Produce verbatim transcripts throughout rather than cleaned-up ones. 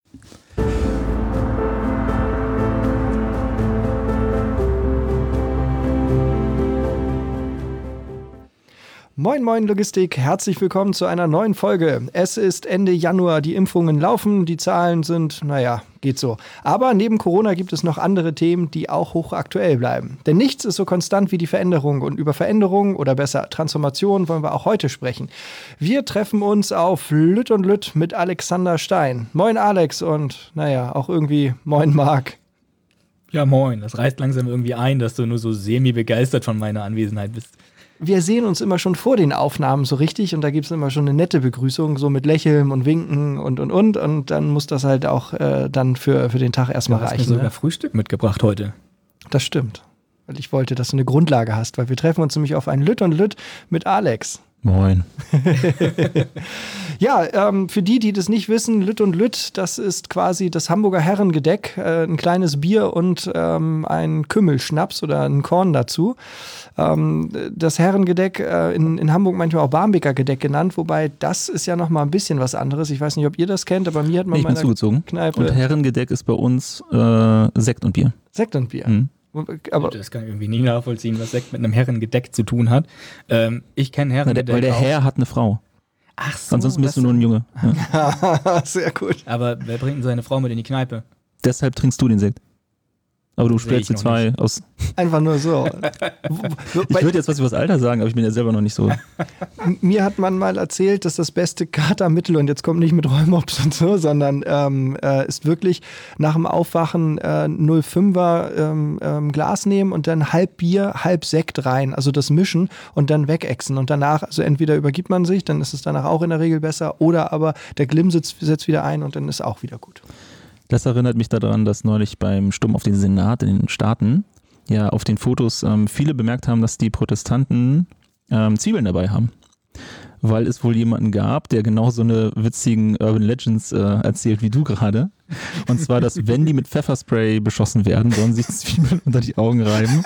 Moin Moin Logistik, herzlich willkommen zu einer neuen Folge. Es ist Ende Januar, die Impfungen laufen, die Zahlen sind, naja, geht so. Aber neben Corona gibt es noch andere Themen, die auch hochaktuell bleiben. Denn nichts ist so konstant wie die Veränderung und über Veränderung oder besser Transformation wollen wir auch heute sprechen. Wir treffen uns auf Lütt und Lütt mit Alexander Stein. Moin Alex und naja, auch irgendwie moin Marc. Ja moin, das reißt langsam irgendwie ein, dass du nur so semi-begeistert von meiner Anwesenheit bist. Wir sehen uns immer schon vor den Aufnahmen so richtig und da gibt es immer schon eine nette Begrüßung, so mit Lächeln und Winken und und und und dann muss das halt auch äh, dann für, für den Tag erstmal reichen. Du hast mir sogar ne? Frühstück mitgebracht heute. Das stimmt, weil ich wollte, dass du eine Grundlage hast, weil wir treffen uns nämlich auf ein Lütt und Lütt mit Alex. Moin. Ja, ähm, für die, die das nicht wissen, Lütt und Lütt, das ist quasi das Hamburger Herrengedeck, äh, ein kleines Bier und ähm, ein Kümmelschnaps oder ein Korn dazu. Ähm, das Herrengedeck äh, in, in Hamburg manchmal auch Barmbeker Gedeck genannt, wobei das ist ja noch mal ein bisschen was anderes. Ich weiß nicht, ob ihr das kennt, aber mir hat man ich bin zugezogen. Kneipe... Und Herrengedeck ist bei uns äh, Sekt und Bier. Sekt und Bier. Mhm. Aber das kann ich irgendwie nie nachvollziehen, was Sekt mit einem Herrengedeck zu tun hat. Ähm, ich kenne Herrengedeck Na, der, Weil der auch. Herr hat eine Frau. Ach so. Ansonsten bist du nur ein Junge. Ja. Sehr gut. Aber wer bringt denn seine Frau mit in die Kneipe? Deshalb trinkst du den Sekt. Aber du Das sehe stellst ich die noch zwei nicht. aus. Einfach nur so. Ich würde jetzt was über das Alter sagen, aber ich bin ja selber noch nicht so. Mir hat man mal erzählt, dass das beste Katermittel, und jetzt kommt nicht mit Rollmops und so, sondern ähm, äh, ist wirklich nach dem Aufwachen äh, null Komma fünfer ähm, ähm, Glas nehmen und dann halb Bier, halb Sekt rein, also das mischen und dann wegexen. Und danach, also entweder übergibt man sich, dann ist es danach auch in der Regel besser, oder aber der Glimm setzt, setzt wieder ein und dann ist auch wieder gut. Das erinnert mich daran, dass neulich beim Sturm auf den Senat in den Staaten ja auf den Fotos ähm, viele bemerkt haben, dass die Protestanten ähm, Zwiebeln dabei haben. Weil es wohl jemanden gab, der genau so eine witzigen Urban Legends äh, erzählt wie du gerade. Und zwar, dass wenn die mit Pfefferspray beschossen werden, sollen sich Zwiebeln unter die Augen reiben.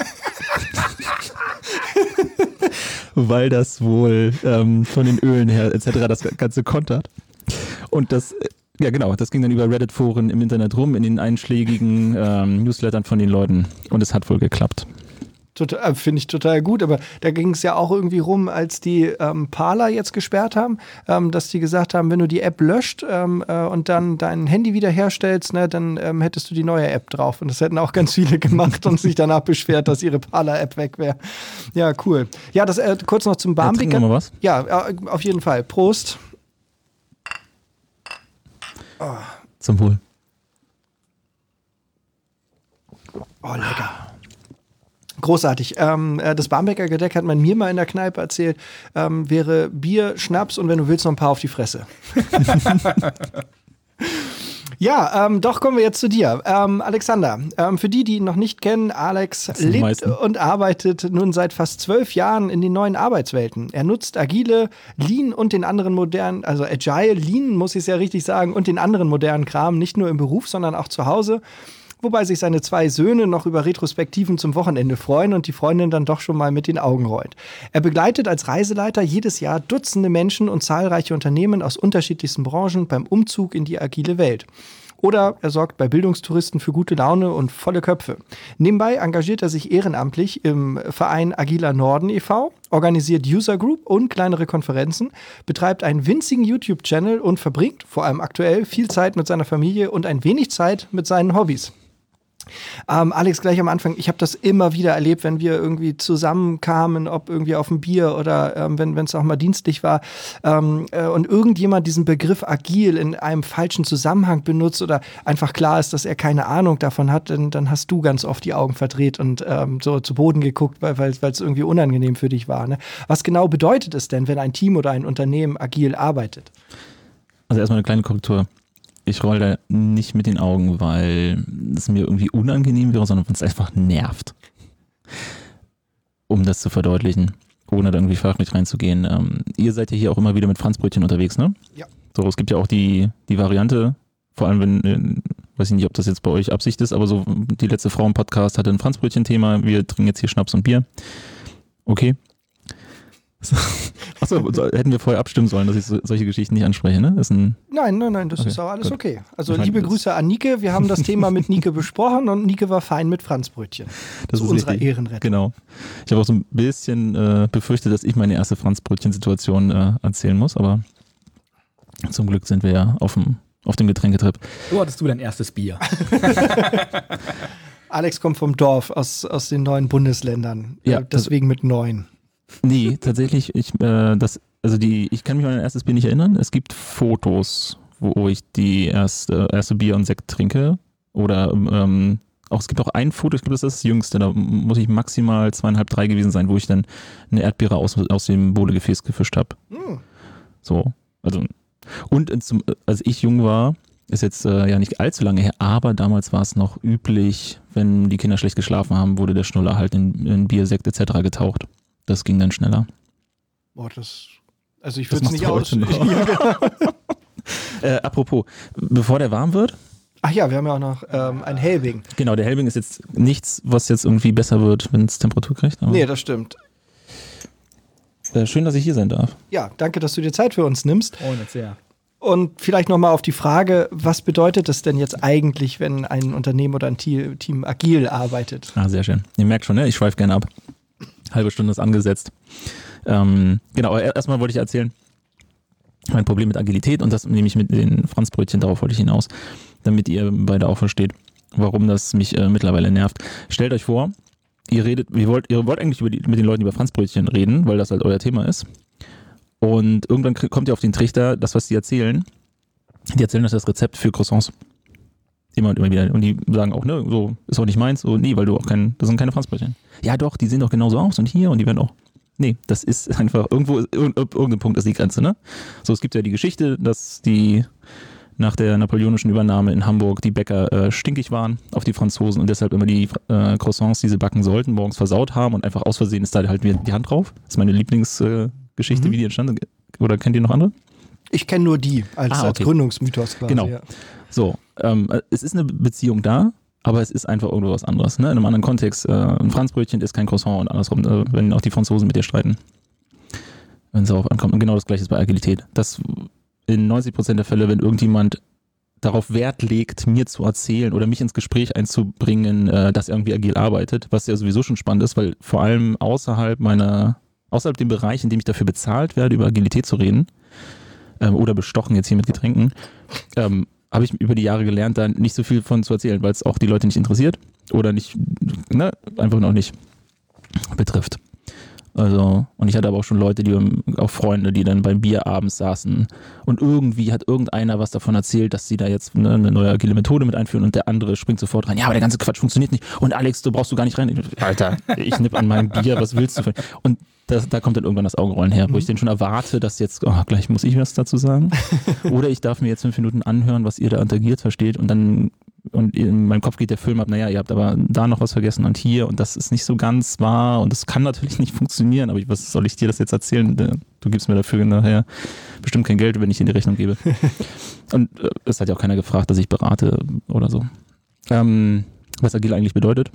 Weil das wohl ähm, von den Ölen her et cetera das Ganze kontert. Und das... Ja, genau. Das ging dann über Reddit-Foren im Internet rum, in den einschlägigen ähm, Newslettern von den Leuten. Und es hat wohl geklappt. Total, finde ich total gut, aber da ging es ja auch irgendwie rum, als die ähm, Parler jetzt gesperrt haben, ähm, dass die gesagt haben, wenn du die App löscht ähm, äh, und dann dein Handy wiederherstellst, ne, dann ähm, hättest du die neue App drauf. Und das hätten auch ganz viele gemacht und sich danach beschwert, dass ihre Parler-App weg wäre. Ja, cool. Ja, das äh, kurz noch zum Barmbeker. Ja, trinken wir mal was? Ja, äh, auf jeden Fall. Prost. Oh. Zum Wohl. Oh, lecker. Großartig. Ähm, das Barmbeker Gedeck hat man mir mal in der Kneipe erzählt, ähm, wäre Bier, Schnaps und wenn du willst noch ein paar auf die Fresse. Ja, ähm, doch kommen wir jetzt zu dir. Ähm, Alexander, ähm, für die, die ihn noch nicht kennen, Alex lebt meisten. und arbeitet nun seit fast zwölf Jahren in den neuen Arbeitswelten. Er nutzt Agile, Lean und den anderen modernen, also Agile, Lean muss ich es ja richtig sagen, und den anderen modernen Kram, nicht nur im Beruf, sondern auch zu Hause. Wobei sich seine zwei Söhne noch über Retrospektiven zum Wochenende freuen und die Freundin dann doch schon mal mit den Augen rollt. Er begleitet als Reiseleiter jedes Jahr Dutzende Menschen und zahlreiche Unternehmen aus unterschiedlichsten Branchen beim Umzug in die agile Welt. Oder er sorgt bei Bildungstouristen für gute Laune und volle Köpfe. Nebenbei engagiert er sich ehrenamtlich im Verein Agiler Norden e V, organisiert User Group und kleinere Konferenzen, betreibt einen winzigen YouTube-Channel und verbringt, vor allem aktuell, viel Zeit mit seiner Familie und ein wenig Zeit mit seinen Hobbys. Ähm, Alex, gleich am Anfang, ich habe das immer wieder erlebt, wenn wir irgendwie zusammenkamen, ob irgendwie auf ein Bier oder ähm, wenn es auch mal dienstlich war ähm, äh, und irgendjemand diesen Begriff agil in einem falschen Zusammenhang benutzt oder einfach klar ist, dass er keine Ahnung davon hat, dann, dann hast du ganz oft die Augen verdreht und ähm, so zu Boden geguckt, weil es irgendwie unangenehm für dich war. Ne? Was genau bedeutet es denn, wenn ein Team oder ein Unternehmen agil arbeitet? Also erstmal eine kleine Korrektur. Ich rolle da nicht mit den Augen, weil es mir irgendwie unangenehm wäre, sondern weil es einfach nervt. Um das zu verdeutlichen, ohne da irgendwie fachlich reinzugehen. Ähm, ihr seid ja hier auch immer wieder mit Franzbrötchen unterwegs, ne? Ja. So, es gibt ja auch die, die Variante, vor allem wenn, äh, weiß ich nicht, ob das jetzt bei euch Absicht ist, aber so die letzte Frau im Podcast hatte ein Franzbrötchen-Thema, wir trinken jetzt hier Schnaps und Bier. Okay. Achso, hätten wir vorher abstimmen sollen, dass ich so, solche Geschichten nicht anspreche, ne? Ist ein Nein, nein, nein, das okay, ist auch alles gut. okay. Also Ich liebe meine, Grüße an Nike. Wir haben das Thema mit Nike besprochen und Nike war fein mit Franzbrötchen. Das Zu ist unserer richtig. Ehrenrettung. Genau. Ich habe auch so ein bisschen äh, befürchtet, dass ich meine erste Franzbrötchen-Situation äh, erzählen muss, aber zum Glück sind wir ja auf dem, auf dem Getränketrip. So hattest du dein erstes Bier. Alex kommt vom Dorf aus, aus den neuen Bundesländern. Ja, äh, deswegen mit neun. Nee, tatsächlich, ich, äh, das, also die, ich kann mich an mein erstes Bier nicht erinnern. Es gibt Fotos, wo ich die erste, erste Bier und Sekt trinke. Oder ähm, auch, es gibt auch ein Foto, ich glaube, das ist das jüngste, da muss ich maximal zweieinhalb, drei gewesen sein, wo ich dann eine Erdbeere aus, aus dem Bohlegefäß gefischt habe. Hm. So, also, und zum, als ich jung war, ist jetzt äh, ja nicht allzu lange her, aber damals war es noch üblich, wenn die Kinder schlecht geschlafen haben, wurde der Schnuller halt in, in Bier, Sekt et cetera getaucht. Das ging dann schneller. Boah, das. Also ich Das würde es machst nicht du aus. heute noch. Ja, genau. Äh, apropos, bevor der warm wird, Ach ja, wir haben ja auch noch ähm, ein Helbing. genau, der Helbing ist jetzt nichts, was jetzt irgendwie besser wird, wenn es Temperatur kriegt. Aber, Nee, das stimmt. äh, schön, dass ich hier sein darf. Ja, danke, dass du dir Zeit für uns nimmst. Oh, nicht sehr. Und vielleicht nochmal auf die Frage, was bedeutet es denn jetzt eigentlich, wenn ein Unternehmen oder ein Team, Team agil arbeitet? Ah, sehr schön. Ihr merkt schon, ne? Ich schweife gerne ab. Halbe Stunde ist angesetzt. Ähm, genau, aber erstmal wollte ich erzählen, mein Problem mit Agilität und das nehme ich mit den Franzbrötchen, darauf wollte ich hinaus, damit ihr beide auch versteht, warum das mich äh, mittlerweile nervt. Stellt euch vor, ihr redet, ihr wollt, ihr wollt eigentlich über die, mit den Leuten über Franzbrötchen reden, weil das halt euer Thema ist. Und irgendwann kommt ihr auf den Trichter, das, was die erzählen, die erzählen euch das Rezept für Croissants. Immer und immer wieder. Und die sagen auch, ne, so ist auch nicht meins, so, nee, weil du auch kein, das sind keine Franzbrötchen. Ja doch, die sehen doch genauso aus und hier und die werden auch. Nee, das ist einfach, irgendwo, irgendein Punkt ist die Grenze, ne? So, es gibt ja die Geschichte, dass die nach der napoleonischen Übernahme in Hamburg die Bäcker äh, stinkig waren auf die Franzosen und deshalb immer die äh, Croissants, die sie backen sollten, morgens versaut haben und einfach aus Versehen ist da halt wieder die Hand drauf. Das ist meine Lieblingsgeschichte, äh, mhm. wie die entstanden. Oder kennt ihr noch andere? Ich kenne nur die als, Ah, okay. als Gründungsmythos quasi. Genau. Ja. So, ähm, es ist eine Beziehung da, aber es ist einfach irgendwo was anderes. Ne? In einem anderen Kontext, äh, ein Franzbrötchen ist kein Croissant und andersrum, äh, wenn auch die Franzosen mit dir streiten. Wenn es darauf ankommt. Und genau das Gleiche ist bei Agilität. Das in neunzig Prozent der Fälle, wenn irgendjemand darauf Wert legt, mir zu erzählen oder mich ins Gespräch einzubringen, äh, dass er irgendwie agil arbeitet, was ja sowieso schon spannend ist, weil vor allem außerhalb meiner, außerhalb dem Bereich, in dem ich dafür bezahlt werde, über Agilität zu reden, ähm, oder bestochen jetzt hier mit Getränken, ähm, habe ich über die Jahre gelernt, da nicht so viel von zu erzählen, weil es auch die Leute nicht interessiert oder nicht, ne, einfach noch nicht betrifft. Also, und ich hatte aber auch schon Leute, die auch Freunde, die dann beim Bier abends saßen und irgendwie hat irgendeiner was davon erzählt, dass sie da jetzt ne, eine neue agile Methode mit einführen und der andere springt sofort rein. Ja, aber der ganze Quatsch funktioniert nicht. Und Alex, du brauchst du gar nicht rein. Alter, ich nipp an meinem Bier, was willst du? Und das, da kommt dann irgendwann das Augenrollen her, wo ich den schon erwarte, dass jetzt, oh, gleich muss ich was dazu sagen. Oder ich darf mir jetzt fünf Minuten anhören, was ihr da interagiert versteht und dann und in meinem Kopf geht der Film ab, naja, ihr habt aber da noch was vergessen und hier und das ist nicht so ganz wahr und das kann natürlich nicht funktionieren, aber was soll ich dir das jetzt erzählen? Du gibst mir dafür nachher bestimmt kein Geld, wenn ich dir die Rechnung gebe. Und äh, es hat ja auch keiner gefragt, dass ich berate oder so. Ähm, was agil eigentlich bedeutet,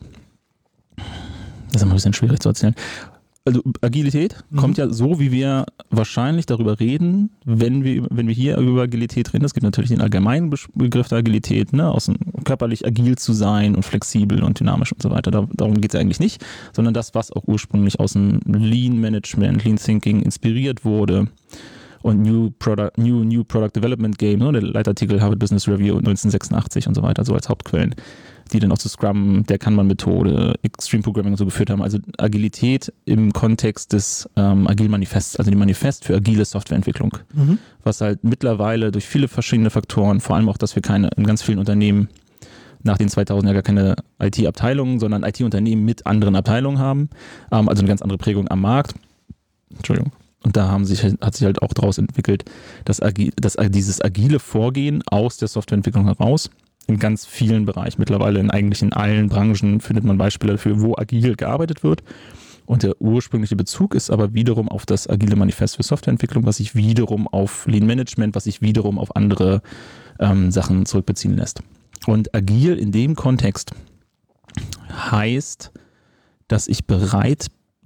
das ist immer ein bisschen schwierig zu erzählen. Also Agilität mhm. kommt ja so, wie wir wahrscheinlich darüber reden, wenn wir, wenn wir hier über Agilität reden. Es gibt natürlich den allgemeinen Begriff der Agilität, ne, aus dem körperlich agil zu sein und flexibel und dynamisch und so weiter. Da, darum geht es eigentlich nicht, sondern das, was auch ursprünglich aus dem Lean Management, Lean Thinking inspiriert wurde und New Product, New, New Product Development Game, ne, der Leitartikel Harvard Business Review neunzehnhundertsechsundachtzig und so weiter, so als Hauptquellen, die dann auch zu Scrum, der Kanban-Methode, Extreme Programming und so geführt haben. Also Agilität im Kontext des ähm, Agil-Manifests, also dem Manifest für agile Softwareentwicklung, mhm. was halt mittlerweile durch viele verschiedene Faktoren, vor allem auch, dass wir keine, in ganz vielen Unternehmen nach den zweitausend ja gar keine I T-Abteilungen, sondern I T-Unternehmen mit anderen Abteilungen haben, ähm, also eine ganz andere Prägung am Markt. Entschuldigung. Und da haben sich, hat sich halt auch daraus entwickelt, dass, Agi, dass dieses agile Vorgehen aus der Softwareentwicklung heraus in ganz vielen Bereichen, mittlerweile in eigentlich in allen Branchen findet man Beispiele dafür, wo agil gearbeitet wird. Und der ursprüngliche Bezug ist aber wiederum auf das agile Manifest für Softwareentwicklung, was sich wiederum auf Lean Management, was sich wiederum auf andere ähm, Sachen zurückbeziehen lässt. Und agil in dem Kontext heißt, dass ich bereit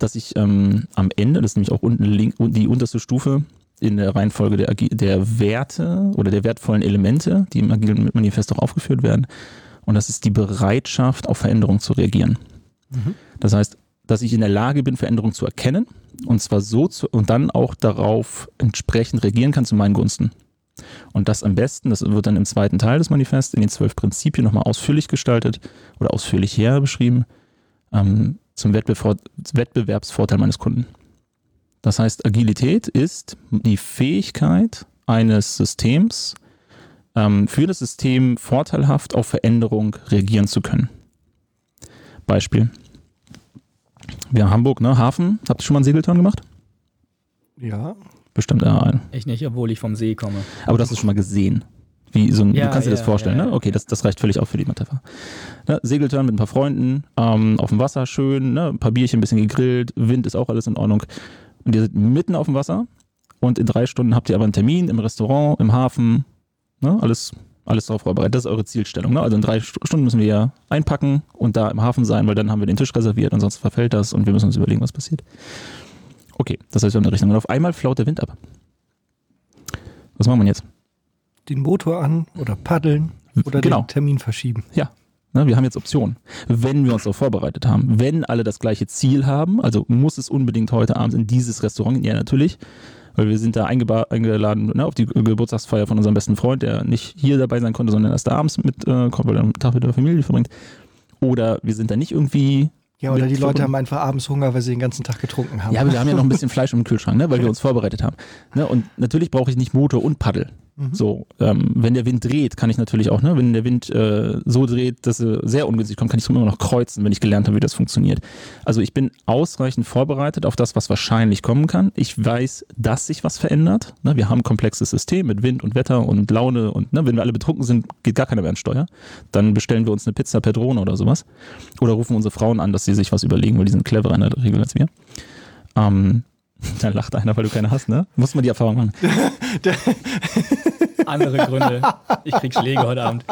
dass ich ähm, am Ende, das ist nämlich auch unten link, die unterste Stufe in der Reihenfolge der, der Werte oder der wertvollen Elemente, die im Agilen Manifest auch aufgeführt werden. Und das ist die Bereitschaft, auf Veränderungen zu reagieren. Mhm. Das heißt, dass ich in der Lage bin, Veränderungen zu erkennen und zwar so zu, und dann auch darauf entsprechend reagieren kann zu meinen Gunsten. Und das am besten, das wird dann im zweiten Teil des Manifests in den zwölf Prinzipien nochmal ausführlich gestaltet oder ausführlich her beschrieben, ähm, zum Wettbewerb, Wettbewerbsvorteil meines Kunden. Das heißt, Agilität ist die Fähigkeit eines Systems, ähm, für das System vorteilhaft auf Veränderung reagieren zu können. Beispiel. Wir haben Hamburg, ne? Hafen. Habt ihr schon mal einen Segeltörn gemacht? Ja. Bestimmt ja. Ich nicht, obwohl ich vom See komme. Aber du hast es schon mal gesehen. Wie so ein, ja, du kannst dir ja, das vorstellen, ja, ne? Okay, das, das reicht völlig auf für die Metapher. Ne? Segeltörn mit ein paar Freunden, ähm, auf dem Wasser schön, ne? Ein paar Bierchen, ein bisschen gegrillt, Wind ist auch alles in Ordnung. Und ihr seid mitten auf dem Wasser und in drei Stunden habt ihr aber einen Termin im Restaurant, im Hafen, ne? Alles, alles darauf vorbereitet. Das ist eure Zielstellung. Ne? Also in drei Stunden müssen wir ja einpacken und da im Hafen sein, weil dann haben wir den Tisch reserviert, ansonsten verfällt das und wir müssen uns überlegen, was passiert. Okay, das heißt, wir haben eine Richtung. Und auf einmal flaut der Wind ab. Was machen wir jetzt? Den Motor an oder paddeln oder genau. den Termin verschieben. Ja, ne, wir haben jetzt Optionen. Wenn wir uns darauf vorbereitet haben, wenn alle das gleiche Ziel haben, also muss es unbedingt heute Abend in dieses Restaurant, ja natürlich, weil wir sind da eingeba- eingeladen ne, auf die Geburtstagsfeier von unserem besten Freund, der nicht hier dabei sein konnte, sondern erst abends mit, äh, kommt, weil er einen Tag mit der Familie verbringt. Oder wir sind da nicht irgendwie... Ja, oder die Leute haben einfach abends Hunger, weil sie den ganzen Tag getrunken haben. Ja, aber wir haben ja noch ein bisschen Fleisch im Kühlschrank, ne, weil wir uns vorbereitet haben. Ne, und natürlich brauche ich nicht Motor und Paddel. Mhm. So, ähm, wenn der Wind dreht, kann ich natürlich auch, ne, wenn der Wind äh, so dreht, dass er sehr ungünstig kommt, kann ich immer noch kreuzen, wenn ich gelernt habe, wie das funktioniert. Also ich bin ausreichend vorbereitet auf das, was wahrscheinlich kommen kann. Ich weiß, dass sich was verändert. Ne, wir haben ein komplexes System mit Wind und Wetter und Laune und ne, wenn wir alle betrunken sind, geht gar keiner mehr an Steuer. Dann bestellen wir uns eine Pizza per Drohne oder sowas. Oder rufen unsere Frauen an, dass sie sich was überlegen, weil die sind cleverer in der Regel als wir. Ähm, da lacht einer, weil du keine hast, ne? Muss man die Erfahrung machen. Andere Gründe. Ich krieg Schläge heute Abend.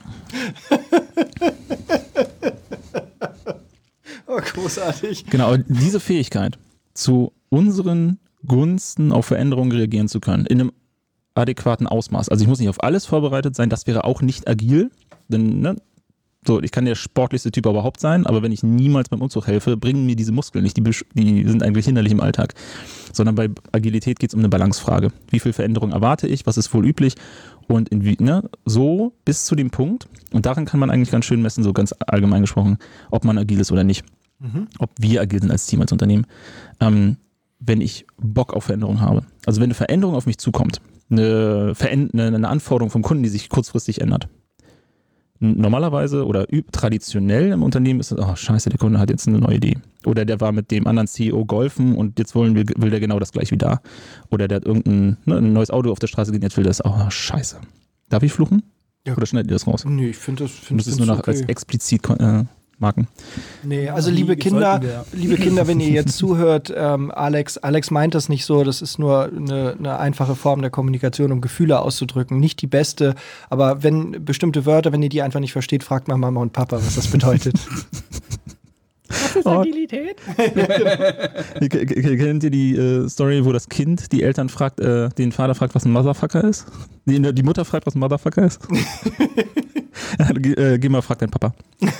Oh, großartig. Genau, diese Fähigkeit, zu unseren Gunsten auf Veränderungen reagieren zu können, in einem adäquaten Ausmaß. Also ich muss nicht auf alles vorbereitet sein, das wäre auch nicht agil, denn ne, so, ich kann der sportlichste Typ überhaupt sein, aber wenn ich niemals beim Umzug helfe, bringen mir diese Muskeln nicht, die, die sind eigentlich hinderlich im Alltag. Sondern bei Agilität geht es um eine Balancefrage. Wie viel Veränderung erwarte ich, was ist wohl üblich und in wie, ne, so bis zu dem Punkt, und daran kann man eigentlich ganz schön messen, so ganz allgemein gesprochen, ob man agil ist oder nicht. Mhm. Ob wir agil sind als Team, als Unternehmen. Ähm, wenn ich Bock auf Veränderung habe. Also wenn eine Veränderung auf mich zukommt, eine, Veränd- eine, eine Anforderung vom Kunden, die sich kurzfristig ändert. Normalerweise oder traditionell im Unternehmen ist es, oh scheiße, der Kunde hat jetzt eine neue Idee. Oder der war mit dem anderen C E O golfen und jetzt wollen wir, will der genau das gleich wie da. Oder der hat irgendein ne, ein neues Auto auf der Straße gesehen, jetzt will das, oh scheiße. Darf ich fluchen? Ja. Oder schneidet ihr das raus? Nee, ich finde das find das ist nur noch okay. als explizit äh, Marken. Nee, also liebe Kinder, liebe Kinder, wenn ihr jetzt zuhört, ähm, Alex, Alex meint das nicht so, das ist nur eine, eine einfache Form der Kommunikation, um Gefühle auszudrücken. Nicht die beste, aber wenn bestimmte Wörter, wenn ihr die einfach nicht versteht, fragt mal Mama und Papa, was das bedeutet. Was ist Agilität? Oh. Kennt ihr die äh, Story, wo das Kind die Eltern fragt, äh, den Vater fragt, was ein Motherfucker ist? Die, die Mutter fragt, was ein Motherfucker ist? Ja, geh, äh, geh mal, frag deinen Papa.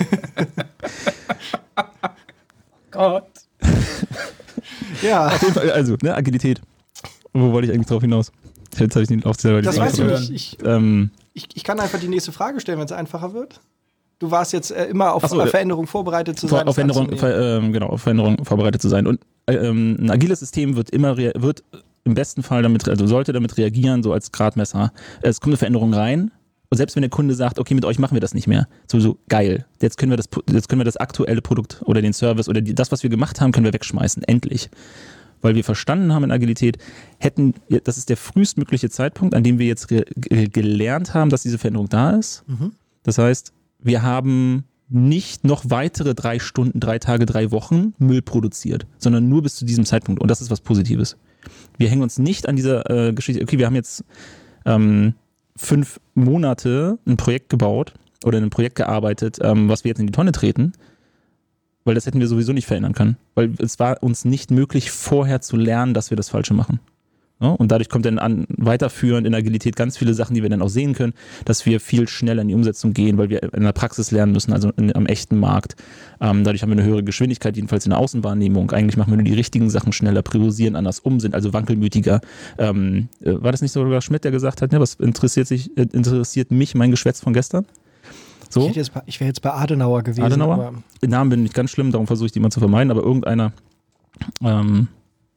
Gott. Ja. Auf jeden Fall, also, ne, Agilität. Wo wollte ich eigentlich drauf hinaus? Jetzt habe ich den auf selber die Das Frage weiß ich verloren. nicht. Ich, ähm, ich, ich kann einfach die nächste Frage stellen, wenn es einfacher wird. Du warst jetzt äh, immer auf so, Veränderung vorbereitet zu vor, sein. Auf Veränderung, ver, ähm, genau, auf Veränderung vorbereitet zu sein. Und ähm, ein agiles System wird immer rea- wird im besten Fall damit, also sollte damit reagieren, so als Gradmesser. Es kommt eine Veränderung rein. Und selbst wenn der Kunde sagt, okay, mit euch machen wir das nicht mehr, so, so geil, jetzt können wir das, jetzt können wir das aktuelle Produkt oder den Service oder die, das, was wir gemacht haben, können wir wegschmeißen, endlich. Weil wir verstanden haben in Agilität, hätten, das ist der frühestmögliche Zeitpunkt, an dem wir jetzt re- ge- gelernt haben, dass diese Veränderung da ist. Mhm. Das heißt, wir haben nicht noch weitere drei Stunden, drei Tage, drei Wochen Müll produziert, sondern nur bis zu diesem Zeitpunkt. Und das ist was Positives. Wir hängen uns nicht an dieser äh, Geschichte, okay, wir haben jetzt ähm, fünf Monate ein Projekt gebaut oder in ein Projekt gearbeitet, ähm, was wir jetzt in die Tonne treten. weil das hätten wir sowieso nicht verändern können. Weil es war uns nicht möglich, vorher zu lernen, dass wir das Falsche machen. Ja, und dadurch kommt dann an, weiterführend in Agilität ganz viele Sachen, die wir dann auch sehen können, dass wir viel schneller in die Umsetzung gehen, weil wir in der Praxis lernen müssen, also in, am echten Markt. Ähm, dadurch haben wir eine höhere Geschwindigkeit, jedenfalls in der Außenwahrnehmung. Eigentlich machen wir nur die richtigen Sachen schneller, priorisieren anders um, sind also wankelmütiger. Ähm, äh, war das nicht sogar Schmidt, der gesagt hat, ne, was interessiert, sich, äh, interessiert mich mein Geschwätz von gestern? So? Ich, ich wäre jetzt bei Adenauer gewesen. Adenauer? Aber Den Namen bin ich ganz schlimm, darum versuche ich die mal zu vermeiden, aber irgendeiner ähm,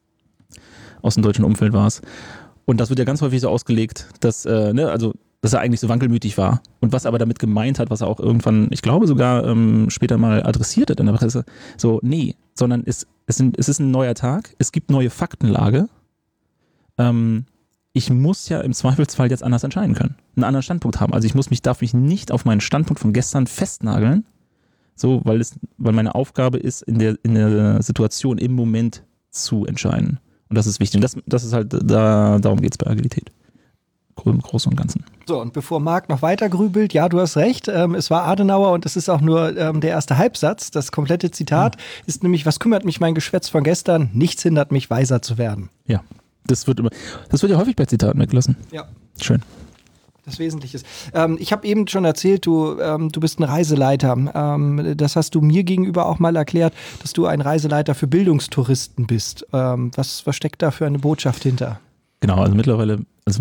aus dem deutschen Umfeld war es. Und das wird ja ganz häufig so ausgelegt, dass, äh, ne, also, dass er eigentlich so wankelmütig war. Und was er aber damit gemeint hat, was er auch irgendwann, ich glaube sogar ähm, später mal adressiert hat in der Presse, so, nee, sondern es, es, sind, es ist ein neuer Tag, es gibt neue Faktenlage. Ähm, ich muss ja im Zweifelsfall jetzt anders entscheiden können, einen anderen Standpunkt haben. Also ich muss mich, darf mich nicht auf meinen Standpunkt von gestern festnageln, so, weil es, weil meine Aufgabe ist, in der, in der Situation im Moment zu entscheiden. Und das ist wichtig. Und das, das ist halt, da, darum geht es bei Agilität. Im Großen und Ganzen. So, und bevor Marc noch weiter grübelt, ja, du hast recht, ähm, es war Adenauer und es ist auch nur ähm, der erste Halbsatz. Das komplette Zitat ja. ist nämlich, was kümmert mich mein Geschwätz von gestern? Nichts hindert mich, weiser zu werden. Ja, das wird immer, das wird ja häufig bei Zitaten weggelassen. Ja. Schön. Das Wesentliche ist. Ähm, ich habe eben schon erzählt, du, ähm, du bist ein Reiseleiter. Ähm, das hast du mir gegenüber auch mal erklärt, dass du ein Reiseleiter für Bildungstouristen bist. Ähm, was, was steckt da für eine Botschaft hinter? Genau, also mittlerweile, also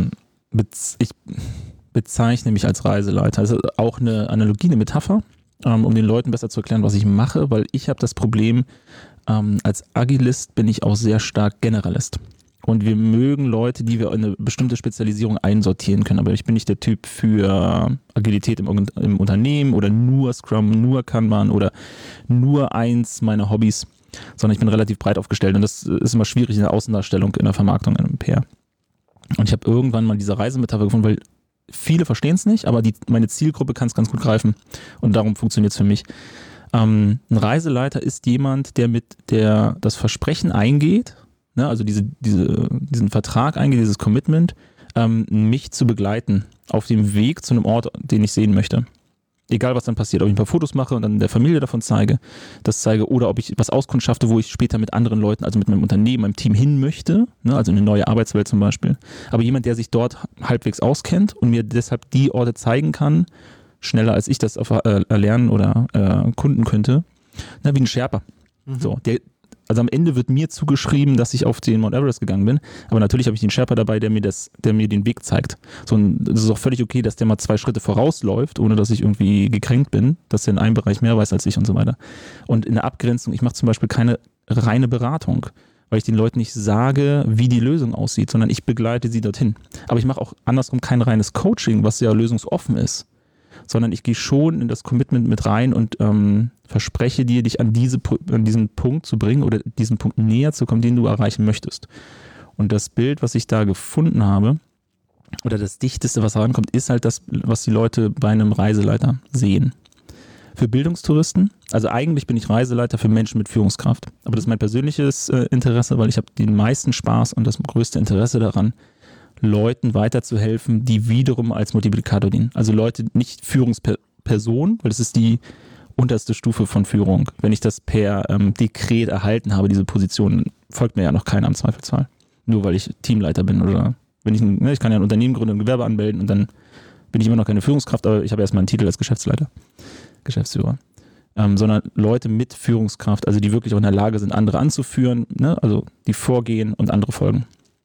ich bezeichne mich als Reiseleiter. Das ist auch eine Analogie, eine Metapher, ähm, um den Leuten besser zu erklären, was ich mache, weil ich habe das Problem, ähm, als Agilist bin ich auch sehr stark Generalist. Und wir mögen Leute, die wir in eine bestimmte Spezialisierung einsortieren können. Aber ich bin nicht der Typ für Agilität im, im Unternehmen oder nur Scrum, nur Kanban oder nur eins meiner Hobbys, sondern ich bin relativ breit aufgestellt. Und das ist immer schwierig in der Außendarstellung, in der Vermarktung, in einem P R. Und ich habe irgendwann mal diese Reisemetapher gefunden, weil viele verstehen es nicht, aber die, meine Zielgruppe kann es ganz gut greifen. Und darum funktioniert es für mich. Ähm, ein Reiseleiter ist jemand, der mit der das Versprechen eingeht, ne, also diese, diese, diesen Vertrag eingeht, dieses Commitment, ähm, mich zu begleiten auf dem Weg zu einem Ort, den ich sehen möchte. Egal, was dann passiert, ob ich ein paar Fotos mache und dann der Familie davon zeige, das zeige, oder ob ich was auskundschafte, wo ich später mit anderen Leuten, also mit meinem Unternehmen, meinem Team hin möchte, ne, also in eine neue Arbeitswelt zum Beispiel. Aber jemand, der sich dort halbwegs auskennt und mir deshalb die Orte zeigen kann, schneller als ich das erlernen oder äh, kunden könnte, na, wie ein Sherpa. Mhm. So, der, also am Ende wird mir zugeschrieben, dass ich auf den Mount Everest gegangen bin, aber natürlich habe ich den Sherpa dabei, der mir das, der mir den Weg zeigt. So, das ist auch völlig okay, dass der mal zwei Schritte vorausläuft, ohne dass ich irgendwie gekränkt bin, dass er in einem Bereich mehr weiß als ich und so weiter. Und in der Abgrenzung, ich mache zum Beispiel keine reine Beratung, weil ich den Leuten nicht sage, wie die Lösung aussieht, sondern ich begleite sie dorthin. Aber ich mache auch andersrum kein reines Coaching, was ja lösungsoffen ist, sondern ich gehe schon in das Commitment mit rein und ähm, verspreche dir, dich an, diese, an diesen Punkt zu bringen oder diesen Punkt näher zu kommen, den du erreichen möchtest. Und das Bild, was ich da gefunden habe, oder das Dichteste, was herankommt, ist halt das, was die Leute bei einem Reiseleiter sehen. Für Bildungstouristen, also eigentlich bin ich Reiseleiter für Menschen mit Führungskraft, aber das ist mein persönliches äh, Interesse, weil ich habe den meisten Spaß und das größte Interesse daran, Leuten weiterzuhelfen, die wiederum als Multiplikator dienen. Also Leute, nicht Führungspersonen, weil das ist die unterste Stufe von Führung. Wenn ich das per ähm, Dekret erhalten habe, diese Position, folgt mir ja noch keiner im Zweifelsfall. Nur weil ich Teamleiter bin oder wenn ich, ein, ne, ich kann ja ein Unternehmen gründen, ein Gewerbe anmelden und dann bin ich immer noch keine Führungskraft, aber ich habe erstmal einen Titel als Geschäftsleiter, Geschäftsführer. Ähm, sondern Leute mit Führungskraft, also die wirklich auch in der Lage sind, andere anzuführen, ne? Also die vorgehen und andere folgen.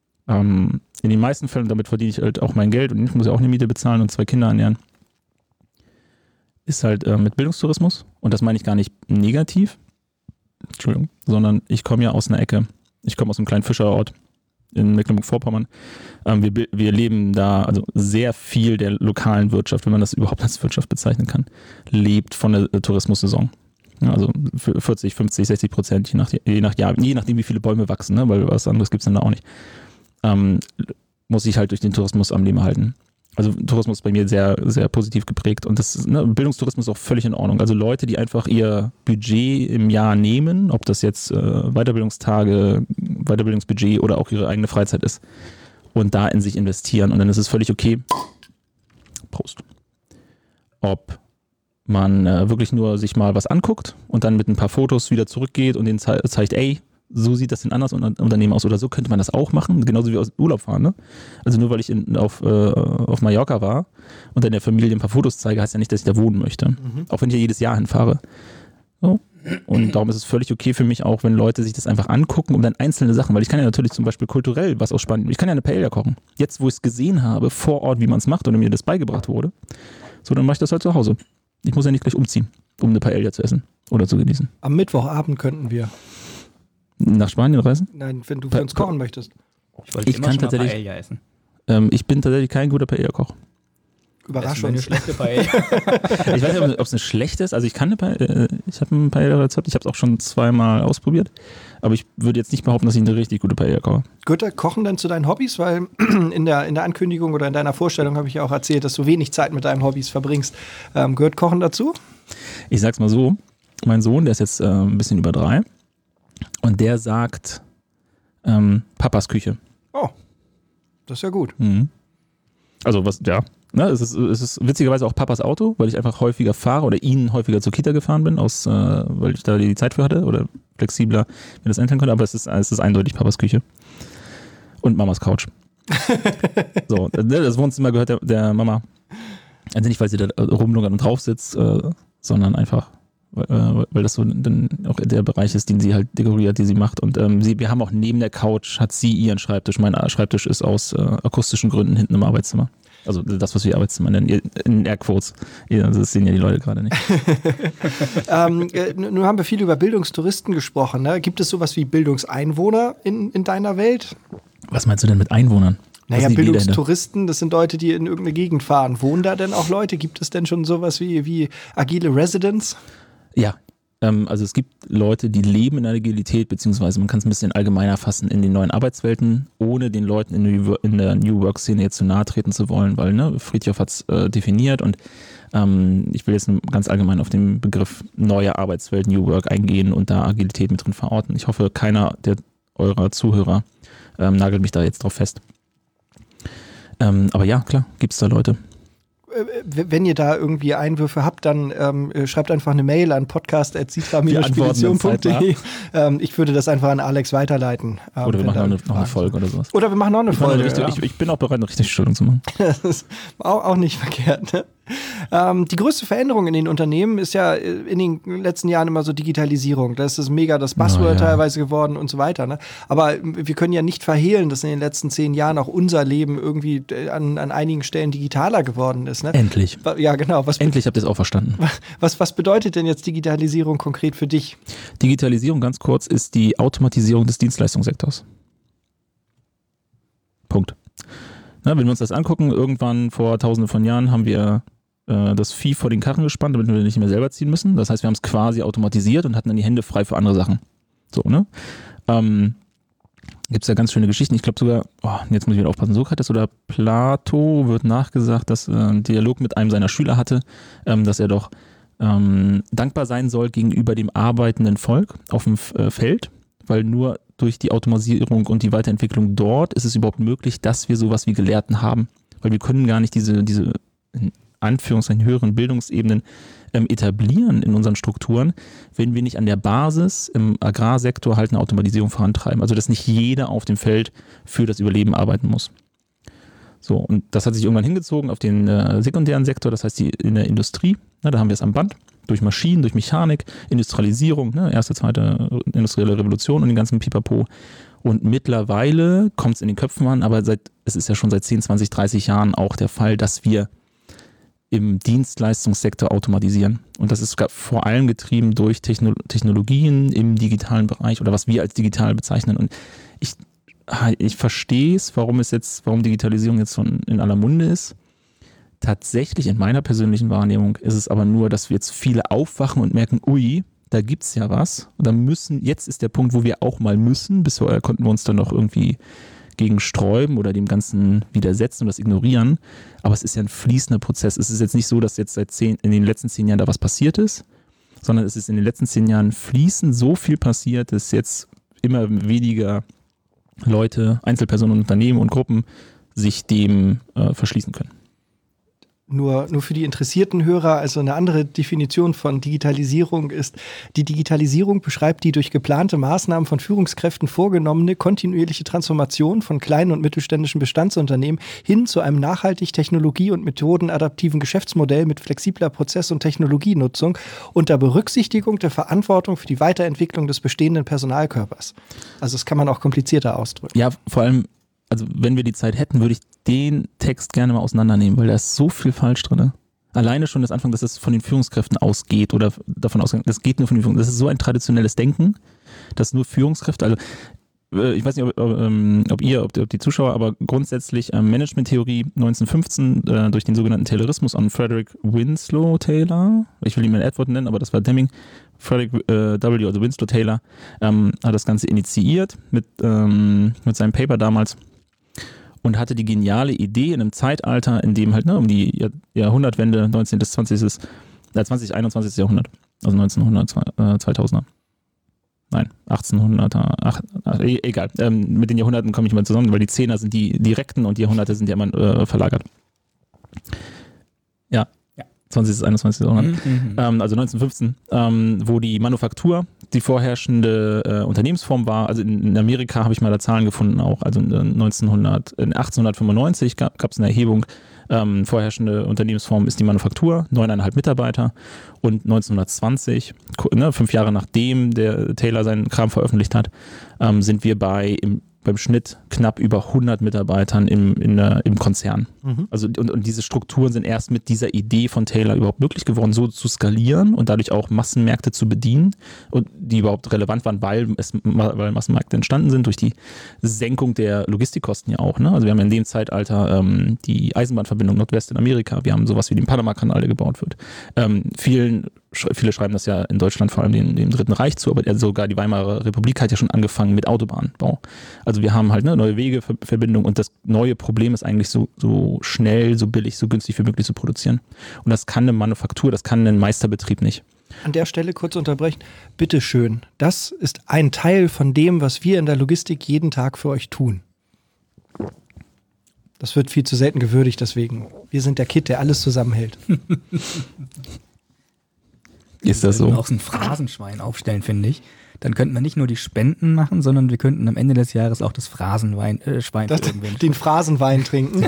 Ähm, in den meisten Fällen, damit verdiene ich halt auch mein Geld und ich muss ja auch eine Miete bezahlen und zwei Kinder ernähren, ist halt äh, mit Bildungstourismus, und das meine ich gar nicht negativ, Entschuldigung, sondern ich komme ja aus einer Ecke, ich komme aus einem kleinen Fischerort in Mecklenburg-Vorpommern. Ähm, wir, wir leben da, also sehr viel der lokalen Wirtschaft, wenn man das überhaupt als Wirtschaft bezeichnen kann, lebt von der Tourismussaison. Ja, also vierzig, fünfzig, sechzig Prozent, je nach, je nach Jahr, je nachdem wie viele Bäume wachsen, ne? Weil was anderes gibt es dann da auch nicht. Ähm, muss ich halt durch den Tourismus am Leben halten. Also Tourismus ist bei mir sehr, sehr positiv geprägt und das ist, ne, Bildungstourismus ist auch völlig in Ordnung. Also Leute, die einfach ihr Budget im Jahr nehmen, ob das jetzt äh, Weiterbildungstage, Weiterbildungsbudget oder auch ihre eigene Freizeit ist und da in sich investieren, und dann ist es völlig okay. Prost. Ob man äh, wirklich nur sich mal was anguckt und dann mit ein paar Fotos wieder zurückgeht und denen ze- zeigt, ey, so sieht das denn anders un- Unternehmen aus oder so könnte man das auch machen, genauso wie aus Urlaub fahren. Ne? Also nur weil ich in, auf, äh, auf Mallorca war und dann der Familie ein paar Fotos zeige, heißt ja nicht, dass ich da wohnen möchte. Mhm. Auch wenn ich ja jedes Jahr hinfahre. So. Und darum ist es völlig okay für mich auch, wenn Leute sich das einfach angucken und dann einzelne Sachen, weil ich kann ja natürlich zum Beispiel kulturell was aus Spanien, ich kann ja eine Paella kochen. Jetzt, wo ich es gesehen habe, vor Ort, wie man es macht oder mir das beigebracht wurde, so, dann mache ich das halt zu Hause. Ich muss ja nicht gleich umziehen, um eine Paella zu essen oder zu genießen. Am Mittwochabend könnten wir. Nach Spanien reisen? Nein, wenn du für uns kochen möchtest. Ich wollte Ich immer kann schon mal tatsächlich- Paella essen. Ähm, ich bin tatsächlich kein guter Paella-Koch. Überrasch Essen wir eine uns. schlechte Paella. Ich weiß nicht, ob es eine schlechte ist. Also ich kann eine Paella, äh, ich habe ein Paella-Rezept, ich habe es auch schon zweimal ausprobiert. Aber ich würde jetzt nicht behaupten, dass ich eine richtig gute Paella koche. Gehört da Kochen denn zu deinen Hobbys? Weil in der, in der Ankündigung oder in deiner Vorstellung habe ich ja auch erzählt, dass du wenig Zeit mit deinen Hobbys verbringst. Ähm, gehört Kochen dazu? Ich sag's mal so, mein Sohn, der ist jetzt äh, ein bisschen über drei und der sagt ähm, Papas Küche. Oh, das ist ja gut. Mhm. Also was, ja, ne, es ist, es ist witzigerweise auch Papas Auto, weil ich einfach häufiger fahre oder ihn häufiger zur Kita gefahren bin, aus, äh, weil ich da die Zeit für hatte oder flexibler mir das einteilen konnte, aber es ist, es ist eindeutig Papas Küche. Und Mamas Couch. So, das Wohnzimmer gehört der, der Mama. Also nicht, weil sie da rumlungert und drauf sitzt, äh, sondern einfach, weil, weil das so dann auch der Bereich ist, den sie halt dekoriert, die sie macht. Und ähm, sie, wir haben auch neben der Couch, hat sie ihren Schreibtisch. Mein Schreibtisch ist aus äh, akustischen Gründen hinten im Arbeitszimmer. Also das, was wir Arbeitszimmer nennen, in Airquotes. Ja, das sehen ja die Leute gerade nicht. ähm, äh, nun haben wir viel über Bildungstouristen gesprochen. Ne? Gibt es sowas wie Bildungseinwohner in, in deiner Welt? Was meinst du denn mit Einwohnern? Naja, Bildungstouristen, das sind Leute, die in irgendeine Gegend fahren. Wohnen da denn auch Leute? Gibt es denn schon sowas wie, wie agile Residents? Ja, ähm, also es gibt Leute, die leben in der Agilität, beziehungsweise man kann es ein bisschen allgemeiner fassen in den neuen Arbeitswelten, ohne den Leuten in, New, in der New Work-Szene jetzt zu nahe treten zu wollen, weil ne, Fritjof hat es äh, definiert und ähm, ich will jetzt ganz allgemein auf den Begriff neue Arbeitswelt, New Work eingehen und da Agilität mit drin verorten. Ich hoffe, keiner der eurer Zuhörer ähm, nagelt mich da jetzt drauf fest. Ähm, aber ja, klar, gibt es da Leute. Wenn ihr da irgendwie Einwürfe habt, dann ähm, schreibt einfach eine Mail an podcast at sitra spedition punkt de. Ähm, ich würde das einfach an Alex weiterleiten. Ähm, oder wir machen noch eine, noch eine Folge oder sowas. Oder wir machen noch eine ich Folge. Eine richtig, ja. ich, ich bin auch bereit, eine richtige Stellung zu machen. Das ist auch, auch nicht verkehrt. Ne? Ähm, die größte Veränderung in den Unternehmen ist ja in den letzten Jahren immer so Digitalisierung. Das ist mega das Buzzword oh, ja. teilweise geworden und so weiter. Ne? Aber wir können ja nicht verhehlen, dass in den letzten zehn Jahren auch unser Leben irgendwie an, an einigen Stellen digitaler geworden ist. Ne? Endlich. Ja, genau. Was Endlich habt ihr es auch verstanden. Was, was bedeutet denn jetzt Digitalisierung konkret für dich? Digitalisierung, ganz kurz, ist die Automatisierung des Dienstleistungssektors. Punkt. Na, wenn wir uns das angucken, irgendwann vor tausenden von Jahren haben wir äh, das Vieh vor den Karren gespannt, damit wir nicht mehr selber ziehen müssen. Das heißt, wir haben es quasi automatisiert und hatten dann die Hände frei für andere Sachen. So, ne? Ähm, gibt es ja ganz schöne Geschichten. Ich glaube sogar, oh, jetzt muss ich wieder aufpassen, Sokrates oder Plato wird nachgesagt, dass er äh, einen Dialog mit einem seiner Schüler hatte, ähm, dass er doch ähm, dankbar sein soll gegenüber dem arbeitenden Volk auf dem F- äh, Feld, weil nur durch die Automatisierung und die Weiterentwicklung dort ist es überhaupt möglich, dass wir sowas wie Gelehrten haben. Weil wir können gar nicht diese, diese in Anführungszeichen höheren Bildungsebenen ähm, etablieren in unseren Strukturen, wenn wir nicht an der Basis im Agrarsektor halt eine Automatisierung vorantreiben. Also dass nicht jeder auf dem Feld für das Überleben arbeiten muss. So, und das hat sich irgendwann hingezogen auf den äh, sekundären Sektor, das heißt die, in der Industrie, ne, da haben wir es am Band. Durch Maschinen, durch Mechanik, Industrialisierung, ne, erste, zweite industrielle Revolution und den ganzen Pipapo. Und mittlerweile kommt es in den Köpfen an, aber seit, es ist ja schon seit zehn, zwanzig, dreißig Jahren auch der Fall, dass wir im Dienstleistungssektor automatisieren. Und das ist vor allem getrieben durch Techno- Technologien im digitalen Bereich oder was wir als digital bezeichnen. Und ich, ich verstehe es, warum es jetzt, warum Digitalisierung jetzt schon in aller Munde ist. Tatsächlich in meiner persönlichen Wahrnehmung ist es aber nur, dass wir jetzt viele aufwachen und merken, ui, da gibt's ja was. Und dann müssen, jetzt ist der Punkt, wo wir auch mal müssen, bisher konnten wir uns dann noch irgendwie gegen sträuben oder dem Ganzen widersetzen und das ignorieren. Aber es ist ja ein fließender Prozess. Es ist jetzt nicht so, dass jetzt seit zehn, in den letzten zehn Jahren da was passiert ist, sondern es ist in den letzten zehn Jahren fließend so viel passiert, dass jetzt immer weniger Leute, Einzelpersonen, Unternehmen und Gruppen sich dem äh, verschließen können. Nur, nur für die interessierten Hörer, also eine andere Definition von Digitalisierung ist, die Digitalisierung beschreibt die durch geplante Maßnahmen von Führungskräften vorgenommene kontinuierliche Transformation von kleinen und mittelständischen Bestandsunternehmen hin zu einem nachhaltig technologie- und methodenadaptiven Geschäftsmodell mit flexibler Prozess- und Technologienutzung unter Berücksichtigung der Verantwortung für die Weiterentwicklung des bestehenden Personalkörpers. Also das kann man auch komplizierter ausdrücken. Ja, vor allem, also wenn wir die Zeit hätten, würde ich den Text gerne mal auseinandernehmen, weil da ist so viel falsch drin. Alleine schon das Anfang, dass es von den Führungskräften ausgeht oder davon ausgeht, das geht nur von den Führungskräften. Das ist so ein traditionelles Denken, dass nur Führungskräfte, also äh, ich weiß nicht, ob, ob, ob ihr, ob, ob die Zuschauer, aber grundsätzlich äh, Managementtheorie neunzehnhundertfünfzehn äh, durch den sogenannten Taylorismus an Frederick Winslow Taylor, ich will ihn mal Edward nennen, aber das war Deming, Frederick äh, W., also Winslow Taylor, ähm, hat das Ganze initiiert mit, ähm, mit seinem Paper damals. Und hatte die geniale Idee in einem Zeitalter, in dem halt ne, um die Jahr- Jahrhundertwende, neunzehnten bis zwanzigsten Äh, zwanzigsten, einundzwanzigsten Jahrhundert, also neunzehnhundert, äh, zweitausender. Nein, achtzehnhunderter, ach, ach, egal. Ähm, mit den Jahrhunderten komme ich mal zusammen, weil die Zehner sind die direkten und die Jahrhunderte sind ja immer äh, verlagert. Ja. Ja. zwanzigsten bis einundzwanzigsten Jahrhundert. Mhm. Ähm, also neunzehnhundertfünfzehn, ähm, wo die Manufaktur die vorherrschende äh, Unternehmensform war. Also in, in Amerika habe ich mal da Zahlen gefunden auch. Also in, neunzehnhundert, in achtzehnhundertfünfundneunzig gab es eine Erhebung. Ähm, vorherrschende Unternehmensform ist die Manufaktur, neuneinhalb Mitarbeiter. Und neunzehnhundertzwanzig, ne, fünf Jahre nachdem der Taylor seinen Kram veröffentlicht hat, ähm, sind wir bei im beim Schnitt knapp über hundert Mitarbeitern im, in der, im Konzern. Mhm. Also und, und diese Strukturen sind erst mit dieser Idee von Taylor überhaupt möglich geworden, so zu skalieren und dadurch auch Massenmärkte zu bedienen und die überhaupt relevant waren, weil, es, weil Massenmärkte entstanden sind durch die Senkung der Logistikkosten ja auch. Ne? Also wir haben in dem Zeitalter ähm, die Eisenbahnverbindung Nordwest in Amerika, wir haben sowas wie den Panama-Kanal, der gebaut wird. Ähm, vielen Viele schreiben das ja in Deutschland vor allem dem, dem Dritten Reich zu, aber sogar die Weimarer Republik hat ja schon angefangen mit Autobahnbau. Also wir haben halt eine neue Wegeverbindung und das neue Problem ist eigentlich so, so schnell, so billig, so günstig wie möglich zu produzieren. Und das kann eine Manufaktur, das kann ein Meisterbetrieb nicht. An der Stelle kurz unterbrechen. Bitteschön, das ist ein Teil von dem, was wir in der Logistik jeden Tag für euch tun. Das wird viel zu selten gewürdigt, deswegen. Wir sind der Kit, der alles zusammenhält. Ist das so? Wir auch so ein Phrasenschwein aufstellen, finde ich. Dann könnten wir nicht nur die Spenden machen, sondern wir könnten am Ende des Jahres auch das Phrasenwein, äh, Schwein das, den Phrasenwein trinken.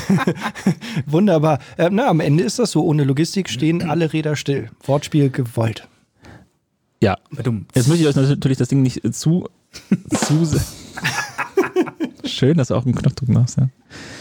Wunderbar. Äh, na, am Ende ist das so. Ohne Logistik stehen alle Räder still. Wortspiel gewollt. Ja. Jetzt möchte ich euch natürlich das Ding nicht zu, zu schön, dass du auch einen Knopfdruck machst, ja.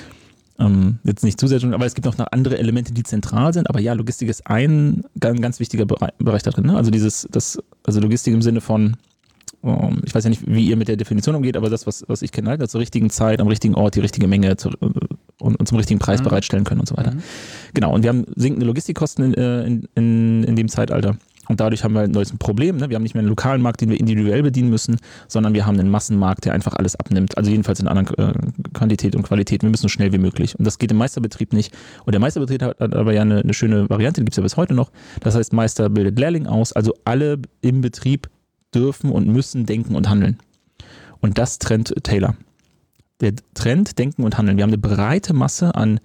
Ähm, jetzt nicht zusätzlich, aber es gibt noch andere Elemente, die zentral sind. Aber ja, Logistik ist ein ganz, ganz wichtiger Bereich, Bereich da drin. Ne? Also dieses, das, also Logistik im Sinne von, um, ich weiß ja nicht, wie ihr mit der Definition umgeht, aber das, was, was ich kenne, halt, zur richtigen Zeit, am richtigen Ort, die richtige Menge zu, und, und zum richtigen Preis mhm. bereitstellen können und so weiter. Mhm. Genau, und wir haben sinkende Logistikkosten in, in, in, in dem Zeitalter. Und dadurch haben wir ein neues Problem. Ne? Wir haben nicht mehr einen lokalen Markt, den wir individuell bedienen müssen, sondern wir haben einen Massenmarkt, der einfach alles abnimmt. Also jedenfalls in anderen äh, Quantität und Qualität. Wir müssen so schnell wie möglich. Und das geht im Meisterbetrieb nicht. Und der Meisterbetrieb hat, hat aber ja eine, eine schöne Variante, die gibt es ja bis heute noch. Das heißt, Meister bildet Lehrling aus. Also alle im Betrieb dürfen und müssen denken und handeln. Und das trennt Taylor. Der Trend Denken und Handeln. Wir haben eine breite Masse an,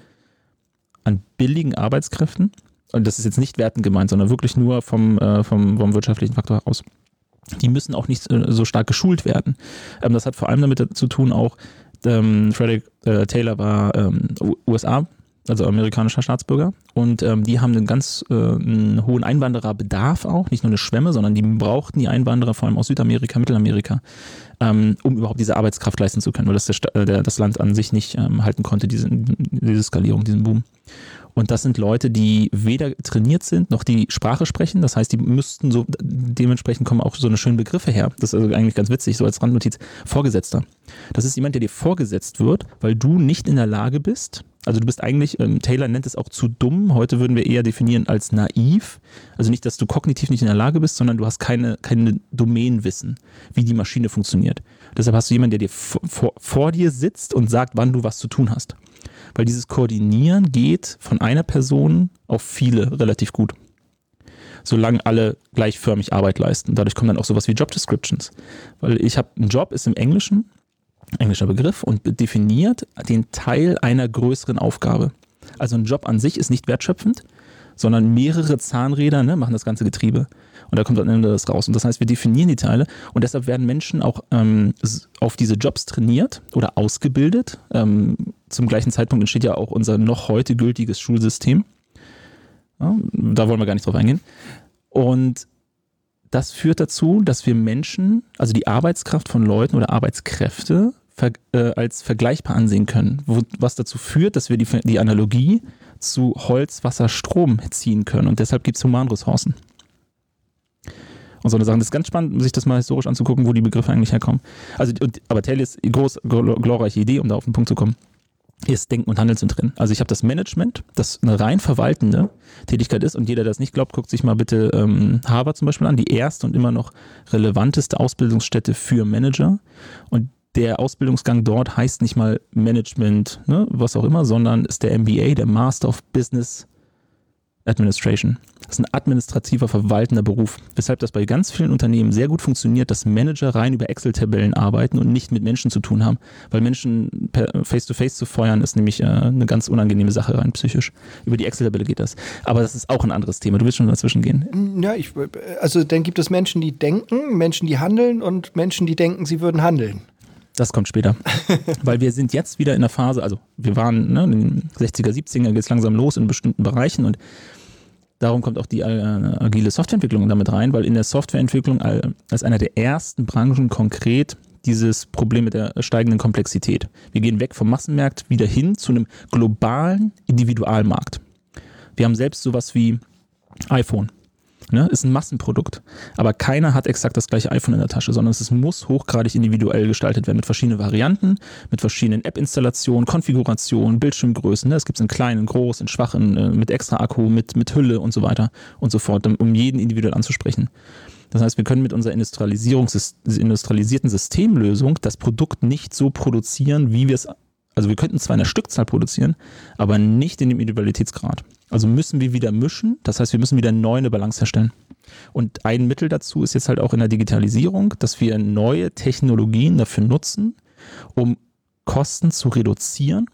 an billigen Arbeitskräften. Und das ist jetzt nicht wertend gemeint, sondern wirklich nur vom, äh, vom, vom wirtschaftlichen Faktor heraus. Die müssen auch nicht äh, so stark geschult werden. Ähm, das hat vor allem damit zu tun auch, ähm, Frederick äh, Taylor war ähm, U S A, also amerikanischer Staatsbürger. Und ähm, die haben einen ganz äh, einen hohen Einwandererbedarf auch, nicht nur eine Schwemme, sondern die brauchten die Einwanderer vor allem aus Südamerika, Mittelamerika, ähm, um überhaupt diese Arbeitskraft leisten zu können, weil das der, der, das Land an sich nicht ähm, halten konnte, diese, diese Skalierung, diesen Boom. Und das sind Leute, die weder trainiert sind, noch die Sprache sprechen. Das heißt, die müssten so, dementsprechend kommen auch so eine schöne Begriffe her. Das ist also eigentlich ganz witzig, so als Randnotiz. Vorgesetzter. Das ist jemand, der dir vorgesetzt wird, weil du nicht in der Lage bist, also du bist eigentlich, ähm, Taylor nennt es auch zu dumm, heute würden wir eher definieren als naiv. Also nicht, dass du kognitiv nicht in der Lage bist, sondern du hast keine, keine Domänenwissen, wie die Maschine funktioniert. Deshalb hast du jemanden, der dir vor, vor dir sitzt und sagt, wann du was zu tun hast. Weil dieses Koordinieren geht von einer Person auf viele relativ gut. Solange alle gleichförmig Arbeit leisten. Dadurch kommen dann auch sowas wie Job Descriptions. Weil ich habe, ein Job ist im Englischen, englischer Begriff, und definiert den Teil einer größeren Aufgabe. Also ein Job an sich ist nicht wertschöpfend, sondern mehrere Zahnräder, ne, machen das ganze Getriebe. Und da kommt am Ende das raus. Und das heißt, wir definieren die Teile und deshalb werden Menschen auch ähm, auf diese Jobs trainiert oder ausgebildet. Ähm, zum gleichen Zeitpunkt entsteht ja auch unser noch heute gültiges Schulsystem. Ja, da wollen wir gar nicht drauf eingehen. Und das führt dazu, dass wir Menschen, also die Arbeitskraft von Leuten oder Arbeitskräfte ver, äh, als vergleichbar ansehen können. Wo, was dazu führt, dass wir die, die Analogie zu Holz, Wasser, Strom ziehen können. Und deshalb gibt es Humanressourcen. Und so eine Sache. Das ist ganz spannend, sich das mal historisch anzugucken, wo die Begriffe eigentlich herkommen. Also, und, aber Thales groß, glorreiche Idee, um da auf den Punkt zu kommen, ist Denken und Handeln sind drin. Also ich habe das Management, das eine rein verwaltende Tätigkeit ist und jeder, der das nicht glaubt, guckt sich mal bitte ähm, Harvard zum Beispiel an, die erste und immer noch relevanteste Ausbildungsstätte für Manager. Und der Ausbildungsgang dort heißt nicht mal Management, ne, was auch immer, sondern ist der M B A, der Master of Business Administration. Das ist ein administrativer, verwaltender Beruf, weshalb das bei ganz vielen Unternehmen sehr gut funktioniert, dass Manager rein über Excel-Tabellen arbeiten und nicht mit Menschen zu tun haben, weil Menschen face-to-face zu feuern ist nämlich äh, eine ganz unangenehme Sache rein psychisch. Über die Excel-Tabelle geht das. Aber das ist auch ein anderes Thema. Du willst schon dazwischen gehen. Ja, ich, also dann gibt es Menschen, die denken, Menschen, die handeln und Menschen, die denken, sie würden handeln. Das kommt später. Weil wir sind jetzt wieder in der Phase, also wir waren ne, in den sechziger, siebziger, geht es langsam los in bestimmten Bereichen und darum kommt auch die äh, agile Softwareentwicklung damit rein, weil in der Softwareentwicklung als einer der ersten Branchen konkret dieses Problem mit der steigenden Komplexität. Wir gehen weg vom Massenmarkt wieder hin zu einem globalen Individualmarkt. Wir haben selbst sowas wie iPhone. Ne, ist ein Massenprodukt, aber keiner hat exakt das gleiche iPhone in der Tasche, sondern es muss hochgradig individuell gestaltet werden mit verschiedenen Varianten, mit verschiedenen App-Installationen, Konfigurationen, Bildschirmgrößen. Ne? Es gibt es in kleinen, in groß, in schwachen, äh, mit extra Akku, mit, mit Hülle und so weiter und so fort, um jeden individuell anzusprechen. Das heißt, wir können mit unserer Industrialisierungs- industrialisierten Systemlösung das Produkt nicht so produzieren, wie wir es, also wir könnten zwar in der Stückzahl produzieren, aber nicht in dem Individualitätsgrad. Also müssen wir wieder mischen, das heißt, wir müssen wieder neu eine Balance herstellen. Und ein Mittel dazu ist jetzt halt auch in der Digitalisierung, dass wir neue Technologien dafür nutzen, um Kosten zu reduzieren,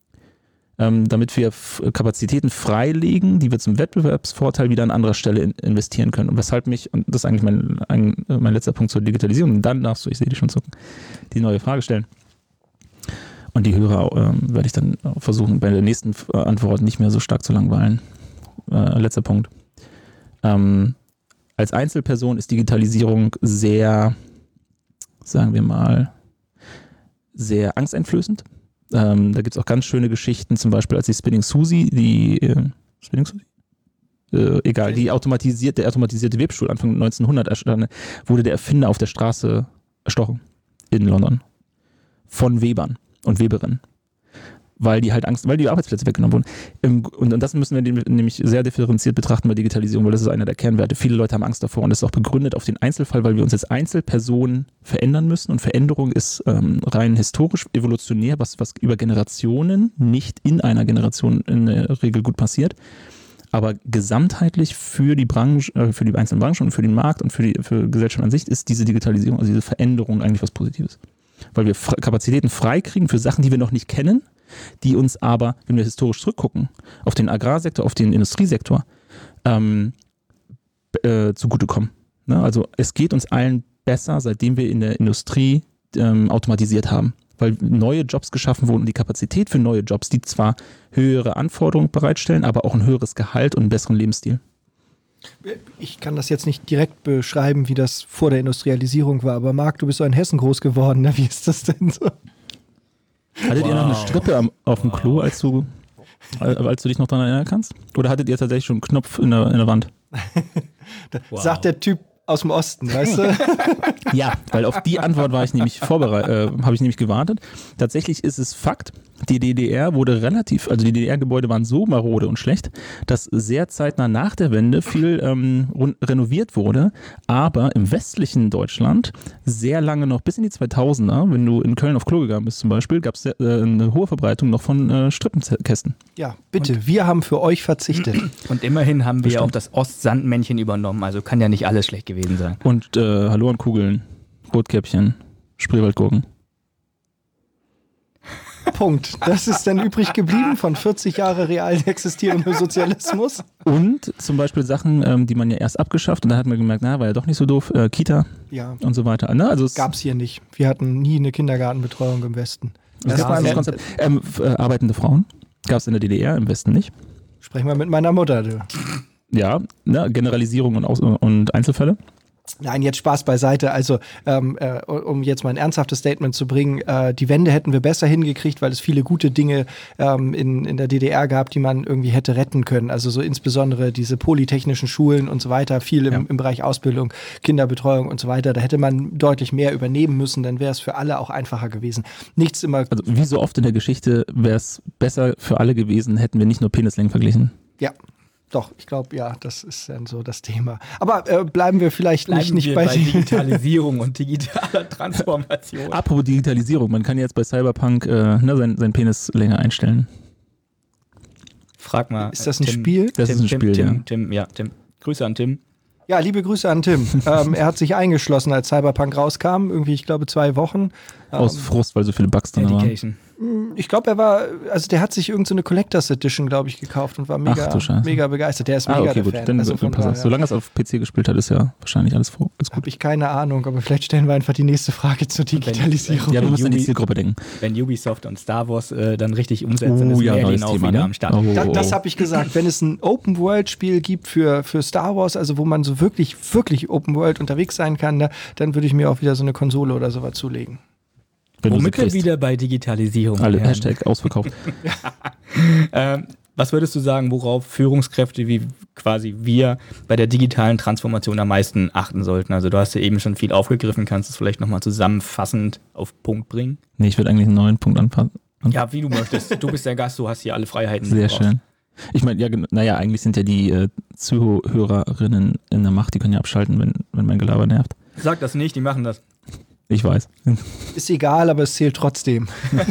ähm, damit wir F- Kapazitäten freilegen, die wir zum Wettbewerbsvorteil wieder an anderer Stelle in- investieren können. Und weshalb mich, und das ist eigentlich mein, ein, mein letzter Punkt zur Digitalisierung, und dann darfst du, ich sehe dich schon zucken, die neue Frage stellen. Und die Hörer äh, werde ich dann versuchen, bei der nächsten Antwort nicht mehr so stark zu langweilen. Äh, letzter Punkt. Ähm, als Einzelperson ist Digitalisierung sehr, sagen wir mal, sehr angsteinflößend. Ähm, da gibt es auch ganz schöne Geschichten, zum Beispiel als die Spinning Suzy, die äh, Spinning Suzy? Äh, egal, die automatisierte, der automatisierte Webstuhl Anfang neunzehnhundert erstand, wurde der Erfinder auf der Straße erstochen in London von Webern und Weberinnen, weil die halt Angst, weil die Arbeitsplätze weggenommen wurden. Und, und das müssen wir nämlich sehr differenziert betrachten bei Digitalisierung, weil das ist einer der Kernwerte. Viele Leute haben Angst davor und das ist auch begründet auf den Einzelfall, weil wir uns als Einzelpersonen verändern müssen und Veränderung ist ähm, rein historisch, evolutionär, was, was über Generationen nicht in einer Generation in der Regel gut passiert. Aber gesamtheitlich für die Branche, äh, für die einzelnen Branchen und für den Markt und für die für Gesellschaft an sich ist diese Digitalisierung, also diese Veränderung eigentlich was Positives. Weil wir F- Kapazitäten freikriegen für Sachen, die wir noch nicht kennen, die uns aber, wenn wir historisch zurückgucken, auf den Agrarsektor, auf den Industriesektor, ähm, äh, zugutekommen. Ne? Also es geht uns allen besser, seitdem wir in der Industrie ähm, automatisiert haben. Weil neue Jobs geschaffen wurden und die Kapazität für neue Jobs, die zwar höhere Anforderungen bereitstellen, aber auch ein höheres Gehalt und einen besseren Lebensstil. Ich kann das jetzt nicht direkt beschreiben, wie das vor der Industrialisierung war, aber Marc, du bist so in Hessen groß geworden, ne? Wie ist das denn so? Hattet wow. ihr noch eine Strippe am, auf dem Klo, als du, als du dich noch daran erinnern kannst? Oder hattet ihr tatsächlich schon einen Knopf in der, in der Wand? wow. Sagt der Typ aus dem Osten, weißt du? Ja, weil auf die Antwort war ich nämlich vorbereitet, äh, habe ich nämlich gewartet. Tatsächlich ist es Fakt, die D D R wurde relativ, also die D D R-Gebäude waren so marode und schlecht, dass sehr zeitnah nach der Wende viel ähm, renoviert wurde, aber im westlichen Deutschland sehr lange noch, bis in die zweitausender, wenn du in Köln auf Klo gegangen bist zum Beispiel, gab es äh, eine hohe Verbreitung noch von äh, Strippenkästen. Ja, bitte, und wir haben für euch verzichtet. Und immerhin haben wir Bestimmt. ja auch das Ostsandmännchen übernommen, also kann ja nicht alles schlecht gewesen sein. Und äh, Hallo an Kugeln, Rotkäppchen, Spreewaldgurken. Punkt. Das ist dann übrig geblieben von vierzig Jahre real existierendem Sozialismus. Und zum Beispiel Sachen, ähm, die man ja erst abgeschafft und dann hat man gemerkt, na, war ja doch nicht so doof, äh, Kita Ja. und so weiter. Ne? Also es Gab's hier nicht. Wir hatten nie eine Kindergartenbetreuung im Westen. Das Das war war das Konzept. Ähm, f- äh, arbeitende Frauen gab es in der D D R, im Westen nicht. Sprechen wir mit meiner Mutter, du. Ja, ne, Generalisierung und, Aus- und Einzelfälle. Nein, jetzt Spaß beiseite. Also, ähm, äh, um jetzt mal ein ernsthaftes Statement zu bringen, äh, die Wende hätten wir besser hingekriegt, weil es viele gute Dinge ähm, in, in der D D R gab, die man irgendwie hätte retten können. Also so insbesondere diese polytechnischen Schulen und so weiter, viel im, Ja. im Bereich Ausbildung, Kinderbetreuung und so weiter. Da hätte man deutlich mehr übernehmen müssen, dann wäre es für alle auch einfacher gewesen. Nichts immer, Also wie so oft in der Geschichte wäre es besser für alle gewesen, hätten wir nicht nur Penislängen verglichen. ja. Doch, ich glaube, ja, das ist dann so das Thema. Aber äh, bleiben wir vielleicht Bleiben nicht, nicht wir bei, bei Digitalisierung und digitaler Transformation. Apropos Digitalisierung, man kann jetzt bei Cyberpunk äh, ne, sein, sein Penislänge einstellen. Frag mal. Ist das ein Tim, Spiel? Das Tim, ist ein Tim, Spiel, Tim, ja. Tim, Tim, ja, Tim. Grüße an Tim. Ja, liebe Grüße an Tim. ähm, er hat sich eingeschlossen, als Cyberpunk rauskam. Irgendwie, ich glaube, zwei Wochen. Aus Ähm, Frust, weil so viele Bugs drin waren. Dedication. ich glaube, er war, also der hat sich irgendeine so eine Collectors Edition, glaube ich, gekauft und war mega, Ach du Scheiße. mega begeistert. Der ist Ah, mega okay, der gut. Fan. Dann, also dann von passt das. daher Solange es auf P C gespielt hat, ist ja wahrscheinlich alles, froh, alles gut. habe ich keine Ahnung, aber vielleicht stellen wir einfach die nächste Frage zur Digitalisierung. Ja, du Wenn musst an die Ubi- Zielgruppe denken. Wenn Ubisoft und Star Wars äh, dann richtig umsetzen, dann ist Oh ja, Merlin neues auch Thema, wieder ne? am Start. Oh, Da, oh, das oh. habe ich gesagt. Wenn es ein Open-World-Spiel gibt für, für Star Wars, also wo man so wirklich, wirklich Open-World unterwegs sein kann, da, dann würde ich mir auch wieder so eine Konsole oder sowas zulegen. Wenn du sie Womit wir kriegst. wieder bei Digitalisierung Alle, wären. Hashtag ausverkauft. Ähm, was würdest du sagen, worauf Führungskräfte wie quasi wir bei der digitalen Transformation am meisten achten sollten? Also du hast ja eben schon viel aufgegriffen, kannst du es vielleicht nochmal zusammenfassend auf Punkt bringen? Nee, ich würde eigentlich einen neuen Punkt anfangen. Ja, wie du möchtest. Du bist der Gast, du hast hier alle Freiheiten. Sehr du brauchst. schön. Ich meine, ja, gen- naja, eigentlich sind ja die äh, Zuhörerinnen in der Macht, die können ja abschalten, wenn, wenn mein Gelaber nervt. Sag das nicht, die machen das. Ich weiß. Ist egal, aber es zählt trotzdem.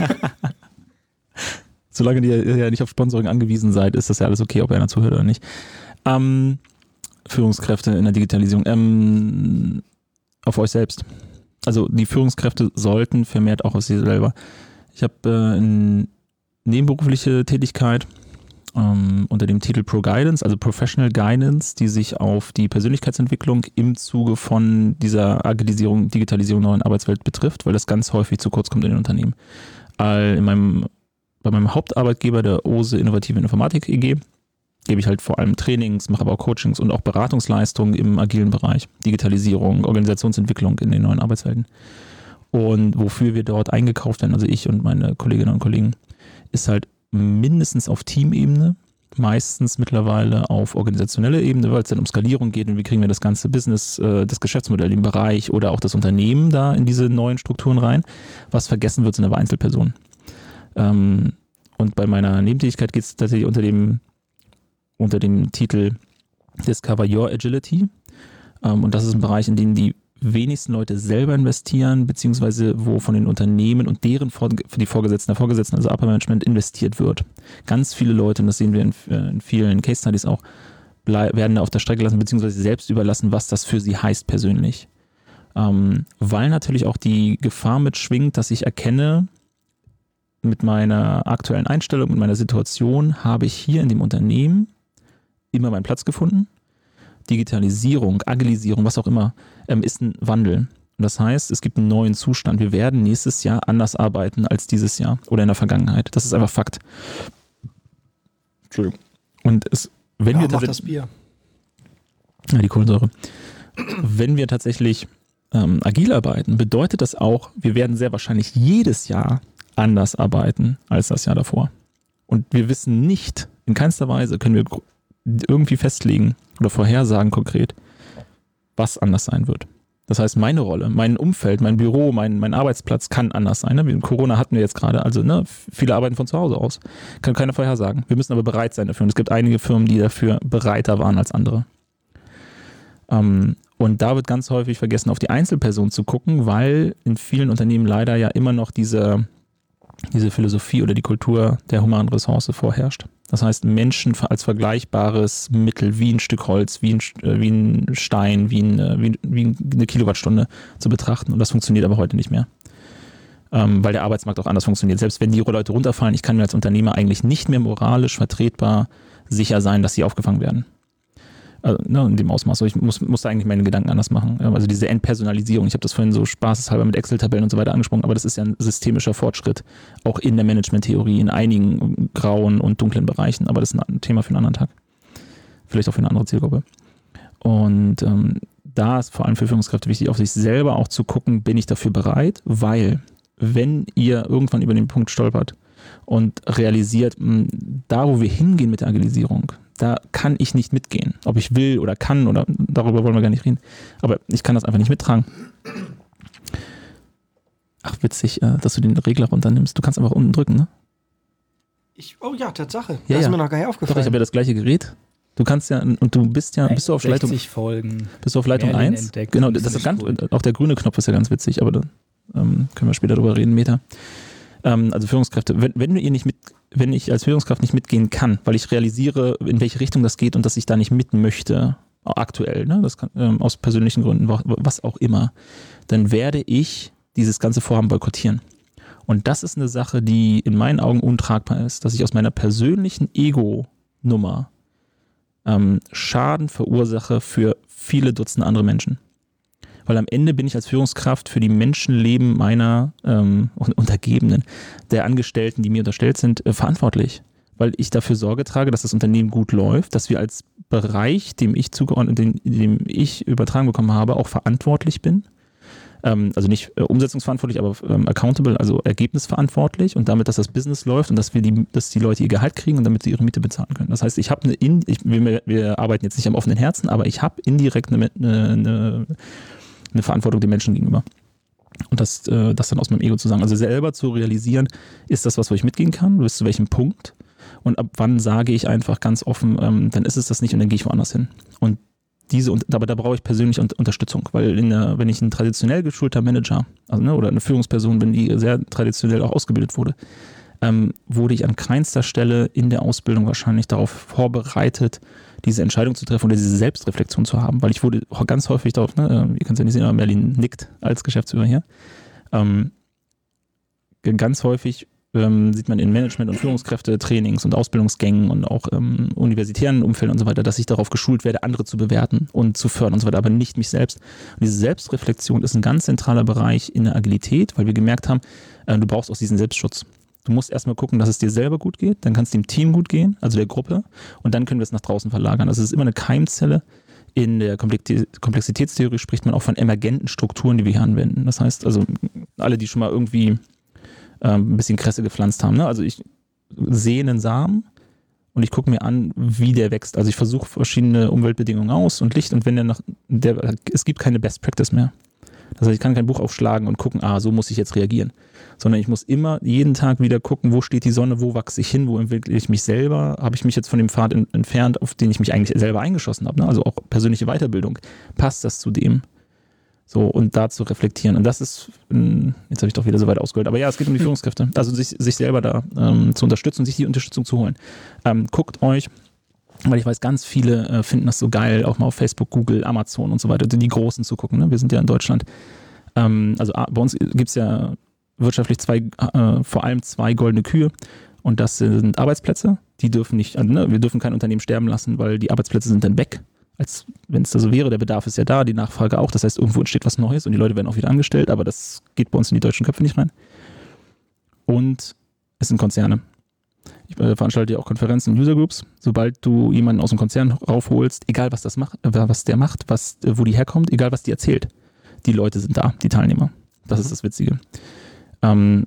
Solange ihr ja nicht auf Sponsoring angewiesen seid, ist das ja alles okay, ob einer zuhört oder nicht. Ähm, Führungskräfte in der Digitalisierung. Ähm, auf euch selbst. Also die Führungskräfte sollten vermehrt auch auf sie selber. Ich habe äh, eine nebenberufliche Tätigkeit ähm, unter dem Titel Pro Guidance, also Professional Guidance, die sich auf die Persönlichkeitsentwicklung im Zuge von dieser Agilisierung, Digitalisierung der neuen Arbeitswelt betrifft, weil das ganz häufig zu kurz kommt in den Unternehmen. All in meinem, bei meinem Hauptarbeitgeber, der O S E Innovative Informatik E G, gebe ich halt vor allem Trainings, mache aber auch Coachings und auch Beratungsleistungen im agilen Bereich, Digitalisierung, Organisationsentwicklung in den neuen Arbeitswelten. Und wofür wir dort eingekauft werden, also ich und meine Kolleginnen und Kollegen, ist halt mindestens auf Teamebene, meistens mittlerweile auf organisationeller Ebene, weil es dann um Skalierung geht und wie kriegen wir das ganze Business, äh, das Geschäftsmodell im Bereich oder auch das Unternehmen da in diese neuen Strukturen rein. Was vergessen wird, sind aber Einzelpersonen. Ähm, und bei meiner Nebentätigkeit geht es tatsächlich unter dem, unter dem Titel Discover Your Agility. Ähm, und das ist ein Bereich, in dem die wenigsten Leute selber investieren, beziehungsweise wo von den Unternehmen und deren Vor- für die Vorgesetzten, der Vorgesetzten, also Upper Management, investiert wird. Ganz viele Leute, und das sehen wir in, in vielen Case Studies auch, blei- werden da auf der Strecke gelassen, beziehungsweise selbst überlassen, was das für sie heißt persönlich. Ähm, weil natürlich auch die Gefahr mitschwingt, dass ich erkenne, mit meiner aktuellen Einstellung, mit meiner Situation habe ich hier in dem Unternehmen immer meinen Platz gefunden. Digitalisierung, Agilisierung, was auch immer, ähm, ist ein Wandel. Und das heißt, es gibt einen neuen Zustand. Wir werden nächstes Jahr anders arbeiten als dieses Jahr oder in der Vergangenheit. Das ist einfach Fakt. Entschuldigung. Und es, wenn Ja, wir mach tats- das Bier. ja, die Kohlensäure. Wenn wir tatsächlich ähm, agil arbeiten, bedeutet das auch, wir werden sehr wahrscheinlich jedes Jahr anders arbeiten als das Jahr davor. Und wir wissen nicht, in keinster Weise können wir irgendwie festlegen oder vorhersagen konkret, was anders sein wird. Das heißt, meine Rolle, mein Umfeld, mein Büro, mein, mein Arbeitsplatz kann anders sein. Ne? Wie in Corona hatten wir jetzt gerade, also ne, viele arbeiten von zu Hause aus. Kann keiner vorhersagen. Wir müssen aber bereit sein dafür. Und es gibt einige Firmen, die dafür bereiter waren als andere. Ähm, und da wird ganz häufig vergessen, auf die Einzelperson zu gucken, weil in vielen Unternehmen leider ja immer noch diese, diese Philosophie oder die Kultur der humanen Ressource vorherrscht. Das heißt, Menschen als vergleichbares Mittel wie ein Stück Holz, wie ein, wie ein Stein, wie, ein, wie, wie eine Kilowattstunde zu betrachten. Und das funktioniert aber heute nicht mehr. ähm, weil der Arbeitsmarkt auch anders funktioniert. Selbst wenn die Leute runterfallen, ich kann mir als Unternehmer eigentlich nicht mehr moralisch vertretbar sicher sein, dass sie aufgefangen werden. Also, ne, in dem Ausmaß. So, ich muss, muss da eigentlich meine Gedanken anders machen. Also diese Entpersonalisierung, ich habe das vorhin so spaßeshalber mit Excel-Tabellen und so weiter angesprochen, aber das ist ja ein systemischer Fortschritt, auch in der Management-Theorie, in einigen grauen und dunklen Bereichen, aber das ist ein Thema für einen anderen Tag. Vielleicht auch für eine andere Zielgruppe. Und ähm, da ist vor allem für Führungskräfte wichtig, auf sich selber auch zu gucken, bin ich dafür bereit, weil wenn ihr irgendwann über den Punkt stolpert und realisiert, mh, da wo wir hingehen mit der Agilisierung, da kann ich nicht mitgehen. Ob ich will oder kann, oder darüber wollen wir gar nicht reden. Aber ich kann das einfach nicht mittragen. Ach, witzig, dass du den Regler runternimmst. Du kannst einfach unten drücken, ne? Ich, oh ja, Tatsache. Ja, das ist ja. mir noch gar nicht aufgefallen. Doch, ich habe ja das gleiche Gerät. Du kannst ja, und du bist ja, bist du auf Leitung, Folgen. bist du auf Leitung eins? Entdeckt, Genau, das ist ganz, cool. Auch der grüne Knopf ist ja ganz witzig, aber da ähm, können wir später drüber reden, Meta. Ähm, also Führungskräfte, wenn, wenn ihr nicht mit, wenn ich als Führungskraft nicht mitgehen kann, weil ich realisiere, in welche Richtung das geht und dass ich da nicht mit möchte, aktuell, ne, das kann, ähm, aus persönlichen Gründen, was auch immer, dann werde ich dieses ganze Vorhaben boykottieren. Und das ist eine Sache, die in meinen Augen untragbar ist, dass ich aus meiner persönlichen Ego-Nummer ähm, Schaden verursache für viele Dutzende andere Menschen. Weil am Ende bin ich als Führungskraft für die Menschenleben meiner ähm, Untergebenen, der Angestellten, die mir unterstellt sind, äh, verantwortlich. Weil ich dafür Sorge trage, dass das Unternehmen gut läuft, dass wir als Bereich, dem ich zugeordnet, dem, dem ich übertragen bekommen habe, auch verantwortlich bin. Ähm, also nicht äh, umsetzungsverantwortlich, aber ähm, accountable, also ergebnisverantwortlich und damit, dass das Business läuft und dass wir die, dass die Leute ihr Gehalt kriegen und damit sie ihre Miete bezahlen können. Das heißt, ich habe eine, in, ich, wir, wir arbeiten jetzt nicht am offenen Herzen, aber ich habe indirekt eine, eine, eine eine Verantwortung den Menschen gegenüber. Und das, äh, das dann aus meinem Ego zu sagen. Also selber zu realisieren, ist das was, wo ich mitgehen kann? Bis zu welchem Punkt? Und ab wann sage ich einfach ganz offen, ähm, dann ist es das nicht und dann gehe ich woanders hin. Und diese, und, aber da brauche ich persönlich Unterstützung, weil in der, wenn ich ein traditionell geschulter Manager, also, ne, oder eine Führungsperson bin, die sehr traditionell auch ausgebildet wurde, ähm, wurde ich an keinster Stelle in der Ausbildung wahrscheinlich darauf vorbereitet, diese Entscheidung zu treffen oder diese Selbstreflexion zu haben, weil ich wurde ganz häufig darauf, ne, ihr könnt es ja nicht sehen, aber Merlin nickt als Geschäftsführer hier, ähm, ganz häufig ähm, sieht man in Management- und Führungskräfte-Trainings und Ausbildungsgängen und auch ähm, universitären Umfeldern und so weiter, dass ich darauf geschult werde, andere zu bewerten und zu fördern und so weiter, aber nicht mich selbst. Und diese Selbstreflexion ist ein ganz zentraler Bereich in der Agilität, weil wir gemerkt haben, äh, du brauchst auch diesen Selbstschutz. Du musst erstmal gucken, dass es dir selber gut geht, dann kann es dem Team gut gehen, also der Gruppe, und dann können wir es nach draußen verlagern. Also es ist immer eine Keimzelle. In der Komplexitätstheorie spricht man auch von emergenten Strukturen, die wir hier anwenden. Das heißt, also alle, die schon mal irgendwie ähm, ein bisschen Kresse gepflanzt haben, ne? Also ich sehe einen Samen und ich gucke mir an, wie der wächst. Also ich versuche verschiedene Umweltbedingungen aus und Licht, und wenn der nach, der, es gibt keine Best Practice mehr. Das heißt, ich kann kein Buch aufschlagen und gucken, ah, so muss ich jetzt reagieren. Sondern ich muss immer jeden Tag wieder gucken, wo steht die Sonne, wo wachse ich hin, wo entwickle ich mich selber, habe ich mich jetzt von dem Pfad in, entfernt, auf den ich mich eigentlich selber eingeschossen habe, ne? Also auch persönliche Weiterbildung. Passt das zu dem? So, und da zu reflektieren. Und das ist, jetzt habe ich doch wieder so weit ausgeholt, aber ja, es geht um die Führungskräfte. Also sich, sich selber da ähm, zu unterstützen und sich die Unterstützung zu holen. Ähm, guckt euch, weil ich weiß, ganz viele äh, finden das so geil, auch mal auf Facebook, Google, Amazon und so weiter, die Großen zu gucken. Ne? Wir sind ja in Deutschland. Ähm, also bei uns gibt es ja wirtschaftlich zwei, äh, vor allem zwei goldene Kühe, und das sind Arbeitsplätze. Die dürfen nicht, also, ne, wir dürfen kein Unternehmen sterben lassen, weil die Arbeitsplätze sind dann weg. Als wenn es da so wäre, der Bedarf ist ja da, die Nachfrage auch. Das heißt, irgendwo entsteht was Neues und die Leute werden auch wieder angestellt, aber das geht bei uns in die deutschen Köpfe nicht rein. Und es sind Konzerne. Ich äh, veranstalte ja auch Konferenzen und User Groups. Sobald du jemanden aus dem Konzern raufholst, egal was das macht, äh, was der macht, was, äh, wo die herkommt, egal was die erzählt, die Leute sind da, die Teilnehmer. Das ist das Witzige. Ähm,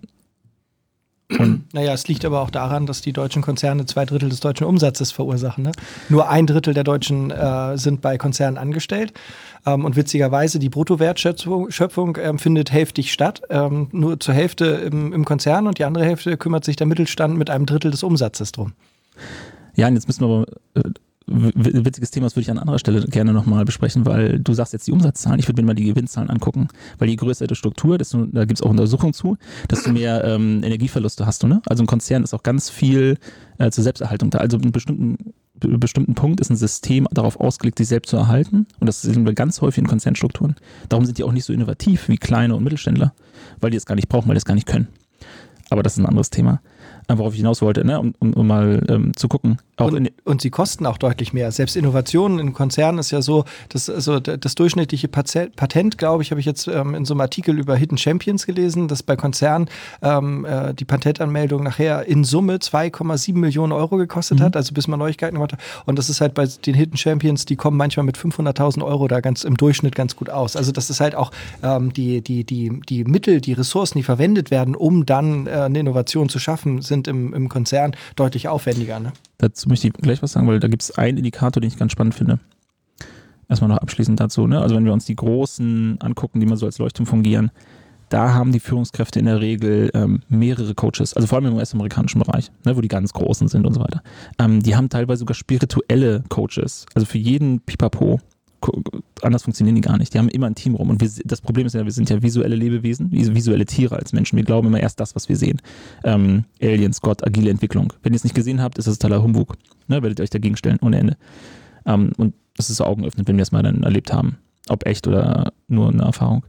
und naja, es liegt aber auch daran, dass die deutschen Konzerne zwei Drittel des deutschen Umsatzes verursachen. Ne? Nur ein Drittel der Deutschen äh, sind bei Konzernen angestellt. Ähm, und witzigerweise, die Bruttowertschöpfung Schöpfung, ähm, findet hälftig statt. Ähm, nur zur Hälfte im, im Konzern, und die andere Hälfte kümmert sich der Mittelstand mit einem Drittel des Umsatzes drum. Ja, und jetzt müssen wir aber, äh, witziges Thema, das würde ich an anderer Stelle gerne nochmal besprechen, weil du sagst jetzt die Umsatzzahlen, ich würde mir mal die Gewinnzahlen angucken, weil je größer die Struktur, desto, da gibt es auch Untersuchungen zu, desto mehr ähm, Energieverluste hast du, ne? Also ein Konzern ist auch ganz viel äh, zur Selbsterhaltung da, also in bestimmten bestimmten Punkt ist ein System darauf ausgelegt, sich selbst zu erhalten. Und das sehen wir ganz häufig in Konzernstrukturen. Darum sind die auch nicht so innovativ wie kleine und Mittelständler, weil die es gar nicht brauchen, weil die es gar nicht können. Aber das ist ein anderes Thema. Worauf ich hinaus wollte, ne? um, um, um mal ähm, zu gucken. Auch und, in und sie kosten auch deutlich mehr. Selbst Innovationen in Konzernen ist ja so, dass also das durchschnittliche Patent, glaube ich, habe ich jetzt ähm, in so einem Artikel über Hidden Champions gelesen, dass bei Konzernen ähm, äh, die Patentanmeldung nachher in Summe zwei Komma sieben Millionen Euro gekostet mhm. hat, also bis man Neuigkeiten gemacht hat. Und das ist halt bei den Hidden Champions, die kommen manchmal mit fünfhunderttausend Euro da ganz im Durchschnitt ganz gut aus. Also das ist halt auch ähm, die, die, die, die Mittel, die Ressourcen, die verwendet werden, um dann äh, eine Innovation zu schaffen, sind im, im Konzern deutlich aufwendiger, ne? Dazu möchte ich gleich was sagen, weil da gibt es einen Indikator, den ich ganz spannend finde. Erstmal noch abschließend dazu, ne? Also wenn wir uns die Großen angucken, die mal so als Leuchtturm fungieren, da haben die Führungskräfte in der Regel ähm, mehrere Coaches, also vor allem im U S-amerikanischen Bereich, ne, wo die ganz Großen sind und so weiter. Ähm, die haben teilweise sogar spirituelle Coaches, also für jeden Pipapo. Anders funktionieren die gar nicht. Die haben immer ein Team rum. Und wir, das Problem ist ja, wir sind ja visuelle Lebewesen, visuelle Tiere als Menschen. Wir glauben immer erst das, was wir sehen. Ähm, Aliens, Gott, agile Entwicklung. Wenn ihr es nicht gesehen habt, ist das totaler Humbug. Ne, werdet ihr euch dagegen stellen, ohne Ende. Ähm, und das ist so augenöffnend, wenn wir es mal dann erlebt haben. Ob echt oder nur eine Erfahrung.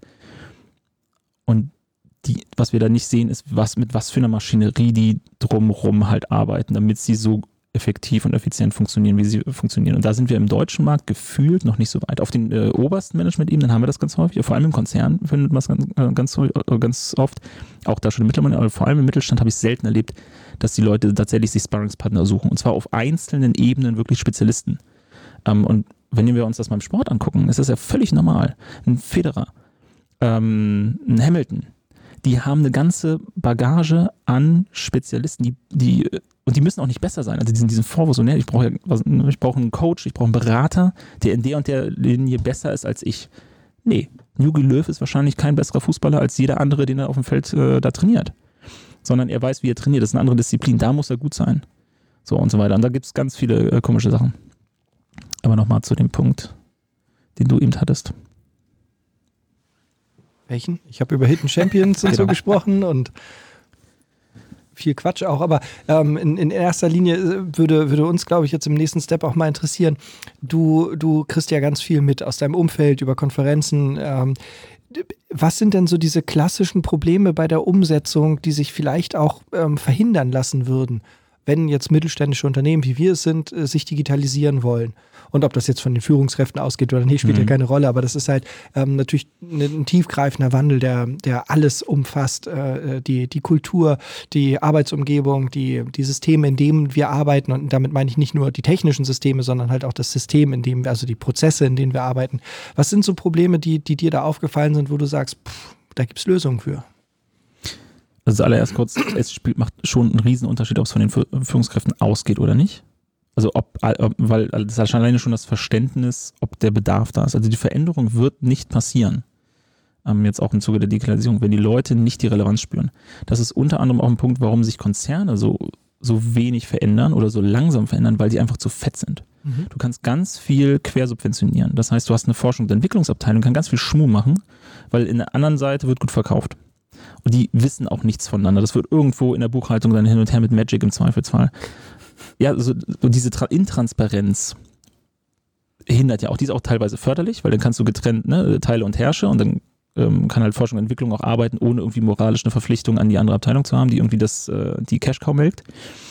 Und die, was wir da nicht sehen, ist, was mit was für einer Maschinerie die drumherum halt arbeiten, damit sie so effektiv und effizient funktionieren, wie sie funktionieren. Und da sind wir im deutschen Markt gefühlt noch nicht so weit. Auf den äh, obersten Management-Ebenen haben wir das ganz häufig, vor allem im Konzern findet man es ganz, äh, ganz, äh, ganz oft, auch da schon im Mittelstand, aber vor allem im Mittelstand habe ich es selten erlebt, dass die Leute tatsächlich sich Sparringspartner suchen. Und zwar auf einzelnen Ebenen wirklich Spezialisten. Ähm, und wenn wir uns das mal im Sport angucken, ist das ja völlig normal. Ein Federer, ähm, ein Hamilton, die haben eine ganze Bagage an Spezialisten, die, die und die müssen auch nicht besser sein. Also diesen, diesen Vorwurf, so, ne, ich brauche ja, ich brauche einen Coach, ich brauche einen Berater, der in der und der Linie besser ist als ich. Nee, Jogi Löw ist wahrscheinlich kein besserer Fußballer als jeder andere, den er auf dem Feld äh, da trainiert. Sondern er weiß, wie er trainiert. Das ist eine andere Disziplin, da muss er gut sein. So und so weiter. Und da gibt es ganz viele äh, komische Sachen. Aber nochmal zu dem Punkt, den du eben hattest. Welchen? Ich habe über Hidden Champions und so gesprochen und viel Quatsch auch, aber ähm, in, in erster Linie würde, würde uns, glaube ich, jetzt im nächsten Step auch mal interessieren, du, du kriegst ja ganz viel mit aus deinem Umfeld, über Konferenzen. Ähm, was sind denn so diese klassischen Probleme bei der Umsetzung, die sich vielleicht auch ähm, verhindern lassen würden, wenn jetzt mittelständische Unternehmen, wie wir es sind, äh, sich digitalisieren wollen? Und ob das jetzt von den Führungskräften ausgeht oder nicht, spielt mhm. ja keine Rolle. Aber das ist halt ähm, natürlich ein, ein tiefgreifender Wandel, der, der alles umfasst. Äh, die, die Kultur, die Arbeitsumgebung, die, die Systeme, in denen wir arbeiten. Und damit meine ich nicht nur die technischen Systeme, sondern halt auch das System, in dem wir, also die Prozesse, in denen wir arbeiten. Was sind so Probleme, die, die dir da aufgefallen sind, wo du sagst, pff, da gibt es Lösungen für? Also zuallererst kurz, es spielt, macht schon einen riesen Unterschied, ob es von den Führungskräften ausgeht oder nicht. Also ob, weil das ist alleine schon das Verständnis, ob der Bedarf da ist. Also die Veränderung wird nicht passieren, ähm, jetzt auch im Zuge der Digitalisierung, wenn die Leute nicht die Relevanz spüren. Das ist unter anderem auch ein Punkt, warum sich Konzerne so, so wenig verändern oder so langsam verändern, weil die einfach zu fett sind. Mhm. Du kannst ganz viel quersubventionieren. Das heißt, du hast eine Forschungs- und Entwicklungsabteilung, kann ganz viel Schmuh machen, weil in der anderen Seite wird gut verkauft. Und die wissen auch nichts voneinander. Das wird irgendwo in der Buchhaltung dann hin und her mit Magic im Zweifelsfall. Ja, also diese Tra- Intransparenz hindert ja auch, die ist auch teilweise förderlich, weil dann kannst du getrennt, ne, Teile und Herrsche und dann ähm, kann halt Forschung und Entwicklung auch arbeiten, ohne irgendwie moralisch eine Verpflichtung an die andere Abteilung zu haben, die irgendwie das, äh, die Cash-Cow melkt.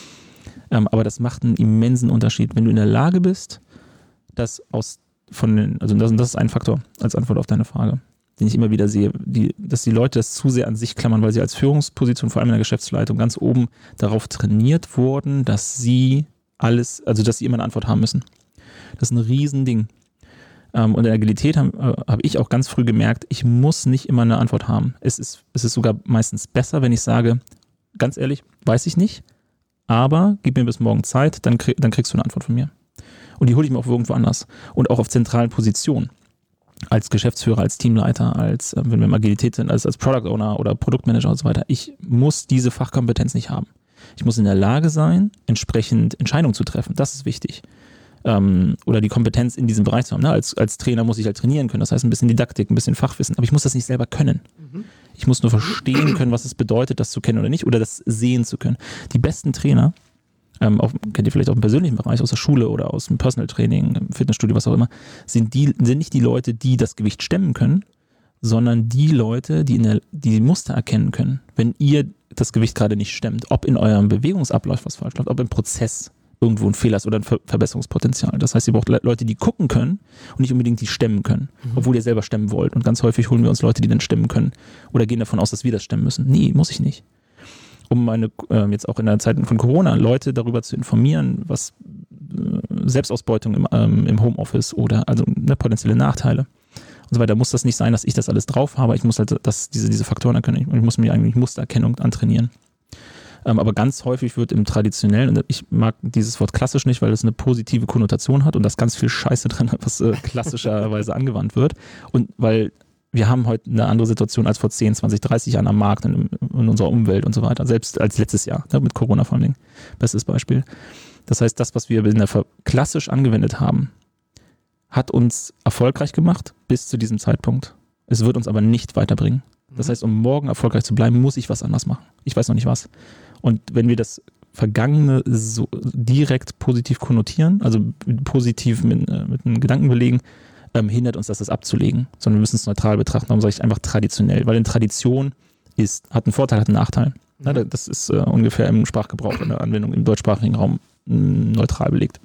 Ähm, aber das macht einen immensen Unterschied, wenn du in der Lage bist, das aus von den, also das, das ist ein Faktor als Antwort auf deine Frage, den ich immer wieder sehe, die, dass die Leute das zu sehr an sich klammern, weil sie als Führungsposition, vor allem in der Geschäftsleitung, ganz oben darauf trainiert wurden, dass sie alles, also dass sie immer eine Antwort haben müssen. Das ist ein Riesending. Ähm, und in der Agilität habe äh, hab ich auch ganz früh gemerkt, ich muss nicht immer eine Antwort haben. Es ist, es ist sogar meistens besser, wenn ich sage, ganz ehrlich, weiß ich nicht, aber gib mir bis morgen Zeit, dann, krieg, dann kriegst du eine Antwort von mir. Und die hole ich mir auch irgendwo anders. Und auch auf zentralen Positionen. Als Geschäftsführer, als Teamleiter, als, wenn wir im Agilität sind, als, als Product Owner oder Produktmanager und so weiter. Ich muss diese Fachkompetenz nicht haben. Ich muss in der Lage sein, entsprechend Entscheidungen zu treffen. Das ist wichtig. Ähm, oder die Kompetenz in diesem Bereich zu haben. Ne? Als, als Trainer muss ich halt trainieren können. Das heißt, ein bisschen Didaktik, ein bisschen Fachwissen. Aber ich muss das nicht selber können. Mhm. Ich muss nur verstehen können, was es bedeutet, das zu kennen oder nicht. Oder das sehen zu können. Die besten Trainer, ähm, auch, kennt ihr vielleicht auch im persönlichen Bereich, aus der Schule oder aus dem Personal Training, im Fitnessstudio, was auch immer, sind, die, sind nicht die Leute, die das Gewicht stemmen können, sondern die Leute, die, in der, die Muster erkennen können, wenn ihr das Gewicht gerade nicht stemmt, ob in eurem Bewegungsablauf was falsch läuft, ob im Prozess irgendwo ein Fehler ist oder ein Ver- Verbesserungspotenzial. Das heißt, ihr braucht Le- Leute, die gucken können und nicht unbedingt die stemmen können, mhm. obwohl ihr selber stemmen wollt. Und ganz häufig holen wir uns Leute, die dann stemmen können oder gehen davon aus, dass wir das stemmen müssen. Nee, muss ich nicht. Um meine, äh, jetzt auch in der Zeit von Corona, Leute darüber zu informieren, was äh, Selbstausbeutung im, ähm, im Homeoffice oder also ne, potenzielle Nachteile und so weiter, muss das nicht sein, dass ich das alles drauf habe. Ich muss halt das, diese, diese Faktoren erkennen. Ich, ich muss mir eigentlich Mustererkennung antrainieren. Ähm, aber ganz häufig wird im traditionellen, und ich mag dieses Wort klassisch nicht, weil es eine positive Konnotation hat und das ganz viel Scheiße drin hat, was äh, klassischerweise angewandt wird. Und weil wir haben heute eine andere Situation als vor zehn, zwanzig, dreißig Jahren am Markt, in, in unserer Umwelt und so weiter. Selbst als letztes Jahr, ne, mit Corona vor allem. Bestes Beispiel. Das heißt, das, was wir in der Ver- klassisch angewendet haben, hat uns erfolgreich gemacht bis zu diesem Zeitpunkt. Es wird uns aber nicht weiterbringen. Das heißt, um morgen erfolgreich zu bleiben, muss ich was anders machen. Ich weiß noch nicht was. Und wenn wir das Vergangene so direkt positiv konnotieren, also positiv mit, äh, mit einem Gedanken belegen, ähm, hindert uns das, das abzulegen, sondern wir müssen es neutral betrachten. Darum sage ich einfach traditionell, weil in Tradition ist, hat einen Vorteil, hat einen Nachteil. Ja, das ist äh, ungefähr im Sprachgebrauch, in der Anwendung im deutschsprachigen Raum mh, neutral belegt.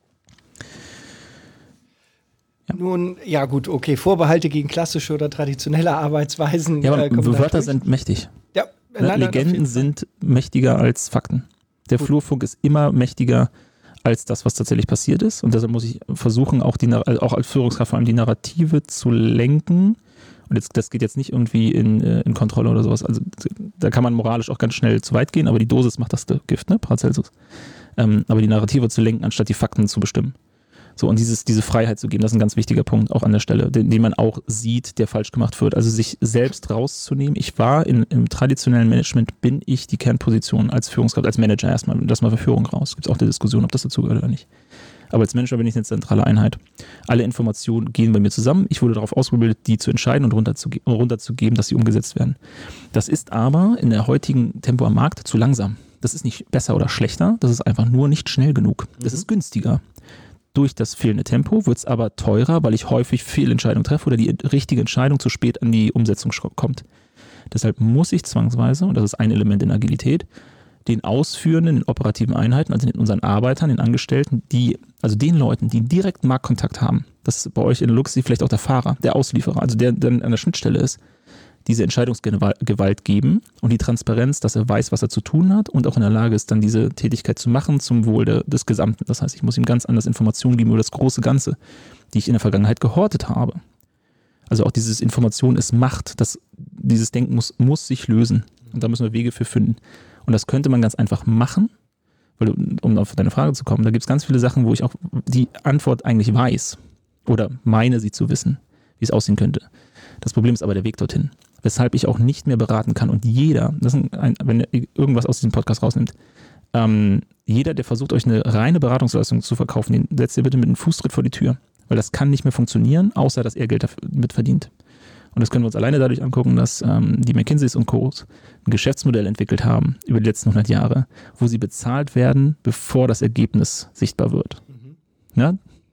Ja. Nun, ja gut, okay, Vorbehalte gegen klassische oder traditionelle Arbeitsweisen. Ja, aber äh, Wörter sind mächtig. Ja, Ne? Nein, Legenden sind mächtiger als Fakten. Der Gut. Flurfunk ist immer mächtiger als das, was tatsächlich passiert ist. Und deshalb muss ich versuchen, auch, die, also auch als Führungskraft vor allem die Narrative zu lenken. Und jetzt, das geht jetzt nicht irgendwie in, in Kontrolle oder sowas. Also da kann man moralisch auch ganz schnell zu weit gehen, aber die Dosis macht das Gift, ne? Paracelsus. Ähm, aber die Narrative zu lenken, anstatt die Fakten zu bestimmen. So, und dieses, diese Freiheit zu geben, das ist ein ganz wichtiger Punkt, auch an der Stelle, den, den man auch sieht, der falsch gemacht wird. Also sich selbst rauszunehmen. Ich war in, im traditionellen Management, bin ich die Kernposition als Führungskraft, als Manager erstmal, das mal für Führung raus. Gibt es auch die Diskussion, ob das dazugehört oder nicht. Aber als Manager bin ich eine zentrale Einheit. Alle Informationen gehen bei mir zusammen. Ich wurde darauf ausgebildet, die zu entscheiden und runterzugeben, runterzugeben, dass sie umgesetzt werden. Das ist aber in der heutigen Tempo am Markt zu langsam. Das ist nicht besser oder schlechter, das ist einfach nur nicht schnell genug. Das ist günstiger. Durch das fehlende Tempo wird es aber teurer, weil ich häufig Fehlentscheidungen treffe oder die richtige Entscheidung zu spät an die Umsetzung kommt. Deshalb muss ich zwangsweise, und das ist ein Element in Agilität, den ausführenden, den operativen Einheiten, also den, unseren Arbeitern, den Angestellten, die, also den Leuten, die direkt Marktkontakt haben, das ist bei euch in der Luxi vielleicht auch der Fahrer, der Auslieferer, also der dann an der Schnittstelle ist, diese Entscheidungsgewalt geben und die Transparenz, dass er weiß, was er zu tun hat und auch in der Lage ist, dann diese Tätigkeit zu machen zum Wohl de, des Gesamten. Das heißt, ich muss ihm ganz anders Informationen geben über das große Ganze, die ich in der Vergangenheit gehortet habe. Also auch dieses Information ist Macht, das, dieses Denken muss, muss sich lösen und da müssen wir Wege für finden. Und das könnte man ganz einfach machen, weil, um auf deine Frage zu kommen, da gibt es ganz viele Sachen, wo ich auch die Antwort eigentlich weiß oder meine sie zu wissen, wie es aussehen könnte. Das Problem ist aber der Weg dorthin. Weshalb ich auch nicht mehr beraten kann. Und jeder, das ist ein, wenn ihr irgendwas aus diesem Podcast rausnimmt, ähm, jeder, der versucht, euch eine reine Beratungsleistung zu verkaufen, den setzt ihr bitte mit einem Fußtritt vor die Tür. Weil das kann nicht mehr funktionieren, außer dass er Geld damit verdient. Und das können wir uns alleine dadurch angucken, dass ähm, die McKinseys und Co. ein Geschäftsmodell entwickelt haben über die letzten hundert Jahre, wo sie bezahlt werden, bevor das Ergebnis sichtbar wird. Mhm. Ja?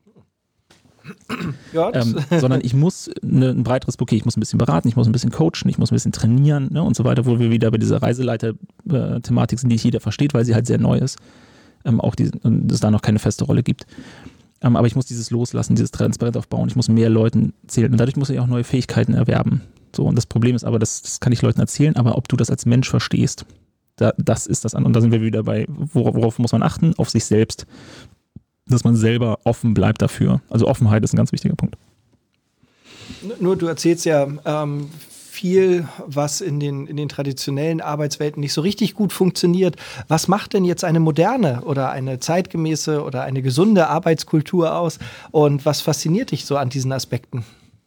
Ja, ähm, sondern ich muss eine, ein breiteres Bouquet, ich muss ein bisschen beraten, ich muss ein bisschen coachen, ich muss ein bisschen trainieren, ne, und so weiter, wo wir wieder bei dieser Reiseleiter-Thematik sind, die nicht jeder versteht, weil sie halt sehr neu ist, ähm, auch die, und es da noch keine feste Rolle gibt. Ähm, aber ich muss dieses loslassen, dieses Transparenz aufbauen, ich muss mehr Leuten erzählen und dadurch muss ich auch neue Fähigkeiten erwerben. So, und das Problem ist aber, das, das kann ich Leuten erzählen, aber ob du das als Mensch verstehst, da, das ist das an. Und da sind wir wieder bei, worauf, worauf muss man achten? Auf sich selbst. Dass man selber offen bleibt dafür. Also Offenheit ist ein ganz wichtiger Punkt. Nur du erzählst ja ähm, viel, was in den, in den traditionellen Arbeitswelten nicht so richtig gut funktioniert. Was macht denn jetzt eine moderne oder eine zeitgemäße oder eine gesunde Arbeitskultur aus? Und was fasziniert dich so an diesen Aspekten?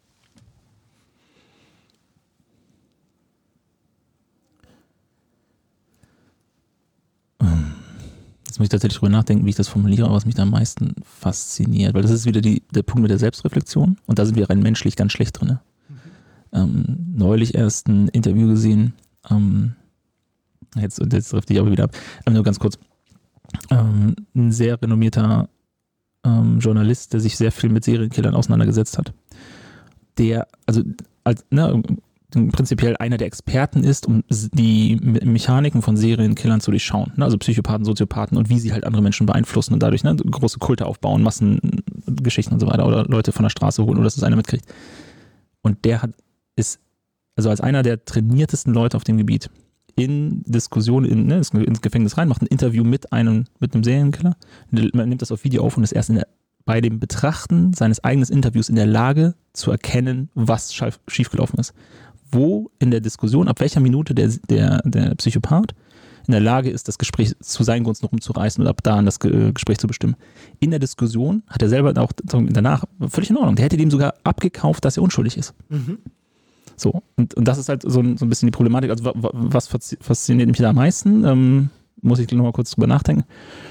Jetzt muss ich tatsächlich drüber nachdenken, wie ich das formuliere, was mich da am meisten fasziniert. Weil das ist wieder die, der Punkt mit der Selbstreflexion. Und da sind wir rein menschlich ganz schlecht drin. Mhm. Ähm, neulich erst ein Interview gesehen. Ähm, jetzt, jetzt trifft ich aber wieder ab. Aber nur ganz kurz. ähm, ein sehr renommierter ähm, Journalist, der sich sehr viel mit Serienkillern auseinandergesetzt hat. Der, also als, ne, prinzipiell einer der Experten ist, um die Me- Mechaniken von Serienkillern zu durchschauen. Ne? Also Psychopathen, Soziopathen und wie sie halt andere Menschen beeinflussen und dadurch ne, große Kulte aufbauen, Massengeschichten und so weiter oder Leute von der Straße holen oder dass es einer mitkriegt. Und der hat, ist also als einer der trainiertesten Leute auf dem Gebiet in Diskussion in, ne, ins Gefängnis rein, macht ein Interview mit einem, mit einem Serienkiller, man nimmt das auf Video auf und ist erst in der, bei dem Betrachten seines eigenen Interviews in der Lage zu erkennen, was schief, schiefgelaufen ist. Wo in der Diskussion, ab welcher Minute der, der, der Psychopath in der Lage ist, das Gespräch zu seinen Gunsten rumzureißen und ab da an das Ge- Gespräch zu bestimmen. In der Diskussion hat er selber auch danach völlig in Ordnung. Der hätte dem sogar abgekauft, dass er unschuldig ist. Mhm. So, und, und das ist halt so ein, so ein bisschen die Problematik. Also was fasziniert mich da am meisten? Ähm, muss ich noch mal kurz drüber nachdenken.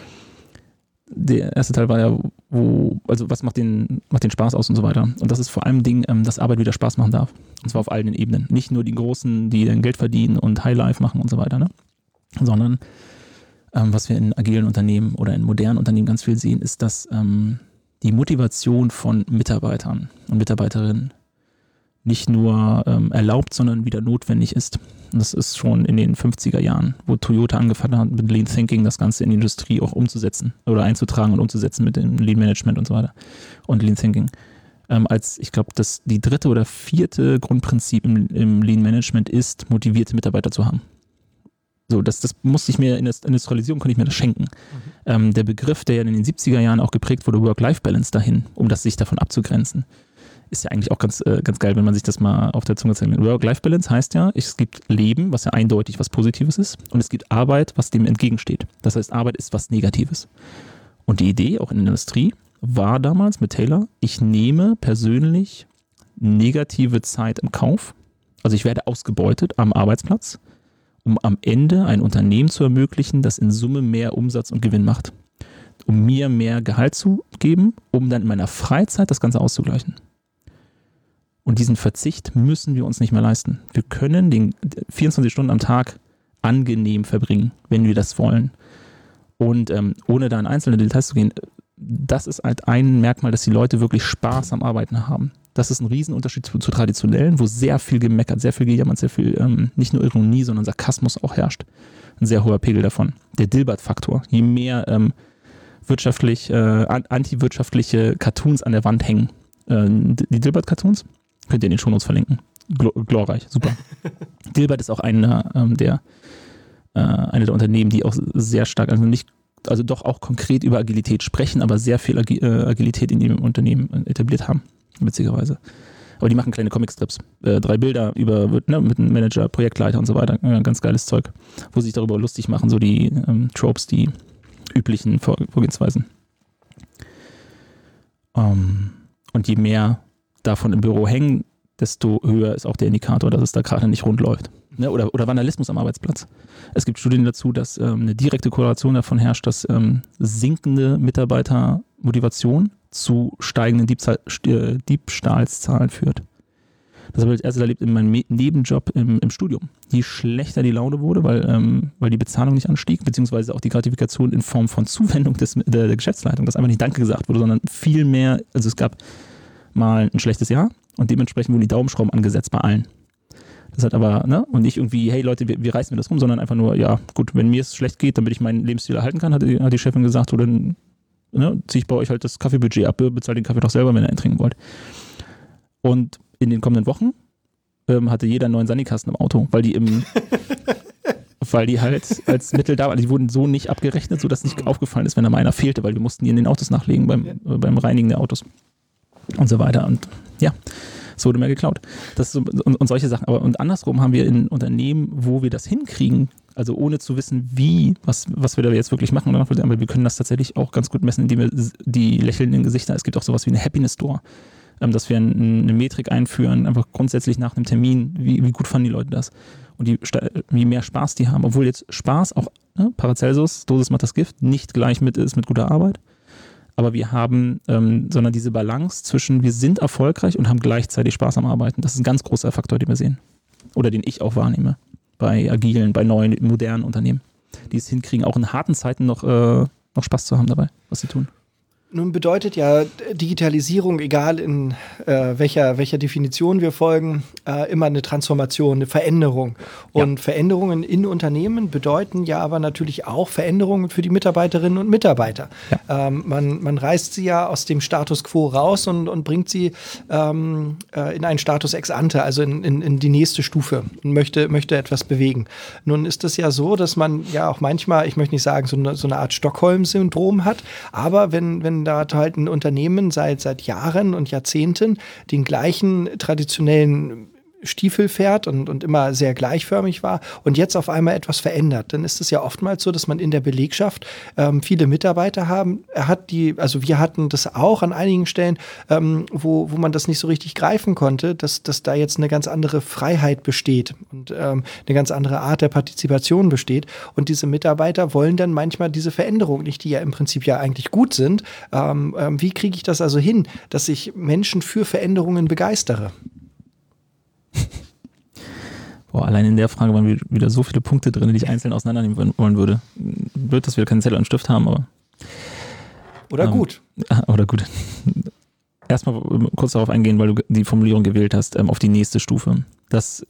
Der erste Teil war ja, wo, also was macht den, macht den Spaß aus und so weiter. Und das ist vor allem Ding, ähm, dass Arbeit wieder Spaß machen darf. Und zwar auf allen Ebenen. Nicht nur die Großen, die dann Geld verdienen und Highlife machen und so weiter, ne? Sondern ähm, was wir in agilen Unternehmen oder in modernen Unternehmen ganz viel sehen, ist, dass ähm, die Motivation von Mitarbeitern und Mitarbeiterinnen nicht nur ähm, erlaubt, sondern wieder notwendig ist. Und das ist schon in den fünfziger Jahren, wo Toyota angefangen hat, mit Lean Thinking das Ganze in die Industrie auch umzusetzen oder einzutragen und umzusetzen mit dem Lean Management und so weiter und Lean Thinking. Ähm, als, ich glaube, das die dritte oder vierte Grundprinzip im, im Lean Management ist, motivierte Mitarbeiter zu haben. So, das, das musste ich mir in der Industrialisierung, konnte ich mir das schenken. Mhm. Ähm, der Begriff, der ja in den siebziger Jahren auch geprägt wurde, Work-Life-Balance dahin, um das sich davon abzugrenzen, ist ja eigentlich auch ganz, äh, ganz geil, wenn man sich das mal auf der Zunge zeigt. Work-Life-Balance heißt ja, es gibt Leben, was ja eindeutig was Positives ist, und es gibt Arbeit, was dem entgegensteht. Das heißt, Arbeit ist was Negatives. Und die Idee, auch in der Industrie, war damals mit Taylor, ich nehme persönlich negative Zeit im Kauf, also ich werde ausgebeutet am Arbeitsplatz, um am Ende ein Unternehmen zu ermöglichen, das in Summe mehr Umsatz und Gewinn macht. Um mir mehr Gehalt zu geben, um dann in meiner Freizeit das Ganze auszugleichen. Und diesen Verzicht müssen wir uns nicht mehr leisten. Wir können den vierundzwanzig Stunden am Tag angenehm verbringen, wenn wir das wollen. Und ähm, ohne da in einzelne Details zu gehen, das ist halt ein Merkmal, dass die Leute wirklich Spaß am Arbeiten haben. Das ist ein Riesenunterschied zu, zu traditionellen, wo sehr viel gemeckert, sehr viel gejammert, sehr viel, ähm, nicht nur Ironie, sondern Sarkasmus auch herrscht. Ein sehr hoher Pegel davon. Der Dilbert-Faktor. Je mehr ähm, wirtschaftlich, äh, antiwirtschaftliche Cartoons an der Wand hängen, äh, die Dilbert-Cartoons, könnt ihr in den Shownotes verlinken. Gl- glorreich, super. Dilbert ist auch einer ähm, der, äh, eine der Unternehmen, die auch sehr stark, also nicht, also doch auch konkret über Agilität sprechen, aber sehr viel Agi- äh, Agilität in ihrem Unternehmen etabliert haben, witzigerweise. Aber die machen kleine Comicstrips, äh, drei Bilder über ne, mit einem Manager, Projektleiter und so weiter, äh, ganz geiles Zeug, wo sie sich darüber lustig machen, so die ähm, Tropes, die üblichen Vor- Vorgehensweisen. Um, und je mehr davon im Büro hängen, desto höher ist auch der Indikator, dass es da gerade nicht rund läuft. Ne? Oder, oder Vandalismus am Arbeitsplatz. Es gibt Studien dazu, dass ähm, eine direkte Korrelation davon herrscht, dass ähm, sinkende Mitarbeitermotivation zu steigenden Diebstahl, äh, Diebstahlszahlen führt. Das habe ich als erstes erlebt in meinem Me- Nebenjob im, im Studium. Je schlechter die Laune wurde, weil, ähm, weil die Bezahlung nicht anstieg, beziehungsweise auch die Gratifikation in Form von Zuwendung des, der, der Geschäftsleitung, dass einfach nicht Danke gesagt wurde, sondern viel mehr, also es gab mal ein schlechtes Jahr und dementsprechend wurden die Daumenschrauben angesetzt bei allen. Das hat aber, ne, und nicht irgendwie, hey Leute, wir, wir reißen mir das rum, sondern einfach nur, ja gut, wenn mir es schlecht geht, damit ich meinen Lebensstil erhalten kann, hat die, hat die Chefin gesagt, oder dann ne, ziehe ich bei euch halt das Kaffeebudget ab, bezahlt den Kaffee doch selber, wenn ihr einen trinken wollt. Und in den kommenden Wochen ähm, hatte jeder einen neuen Sanikasten im Auto, weil die im weil die halt als Mittel da waren. Die wurden so nicht abgerechnet, sodass nicht aufgefallen ist, wenn da mal einer fehlte, weil wir mussten die in den Autos nachlegen beim, äh, beim Reinigen der Autos und so weiter. Und ja, es wurde mehr geklaut. Das so, und, und solche Sachen. Aber und andersrum haben wir in Unternehmen, wo wir das hinkriegen, also ohne zu wissen, wie, was, was wir da jetzt wirklich machen, aber wir können das tatsächlich auch ganz gut messen, indem wir die lächelnden Gesichter, es gibt auch sowas wie eine Happiness Store, ähm, dass wir ein, eine Metrik einführen, einfach grundsätzlich nach einem Termin, wie, wie gut fanden die Leute das und die, wie mehr Spaß die haben, obwohl jetzt Spaß auch, ne, Paracelsus, Dosis macht das Gift, nicht gleich mit ist mit guter Arbeit. Aber wir haben, ähm, sondern diese Balance zwischen, wir sind erfolgreich und haben gleichzeitig Spaß am Arbeiten. Das ist ein ganz großer Faktor, den wir sehen. Oder den ich auch wahrnehme. Bei agilen, bei neuen, modernen Unternehmen. die es hinkriegen, auch in harten Zeiten noch, äh, noch Spaß zu haben dabei, was sie tun. Nun bedeutet ja Digitalisierung, egal in äh, welcher, welcher Definition wir folgen, äh, immer eine Transformation, eine Veränderung. Und ja. Veränderungen in Unternehmen bedeuten ja aber natürlich auch Veränderungen für die Mitarbeiterinnen und Mitarbeiter. Ja. Ähm, man, man reißt sie ja aus dem Status quo raus und, und bringt sie ähm, äh, in einen Status ex ante, also in, in, in die nächste Stufe und möchte, möchte etwas bewegen. Nun ist es ja so, dass man ja auch manchmal, ich möchte nicht sagen, so eine, so eine Art Stockholm-Syndrom hat, aber wenn, wenn da hat halt ein Unternehmen seit, seit Jahren und Jahrzehnten den gleichen traditionellen Stiefel fährt und, und immer sehr gleichförmig war und jetzt auf einmal etwas verändert, dann ist es ja oftmals so, dass man in der Belegschaft ähm, viele Mitarbeiter haben. Er hat die, also wir hatten das auch an einigen Stellen, ähm, wo, wo man das nicht so richtig greifen konnte, dass, dass da jetzt eine ganz andere Freiheit besteht und ähm, eine ganz andere Art der Partizipation besteht. Und diese Mitarbeiter wollen dann manchmal diese Veränderung nicht, die ja im Prinzip ja eigentlich gut sind. Ähm, ähm, wie kriege ich das also hin, dass ich Menschen für Veränderungen begeistere? Boah, allein in der Frage waren wieder so viele Punkte drin, die ich einzeln auseinandernehmen wollen würde. Blöd, dass wir keinen Zettel und Stift haben, aber. Oder ähm, gut. Oder gut. Erstmal kurz darauf eingehen, weil du die Formulierung gewählt hast, ähm, auf die nächste Stufe. Das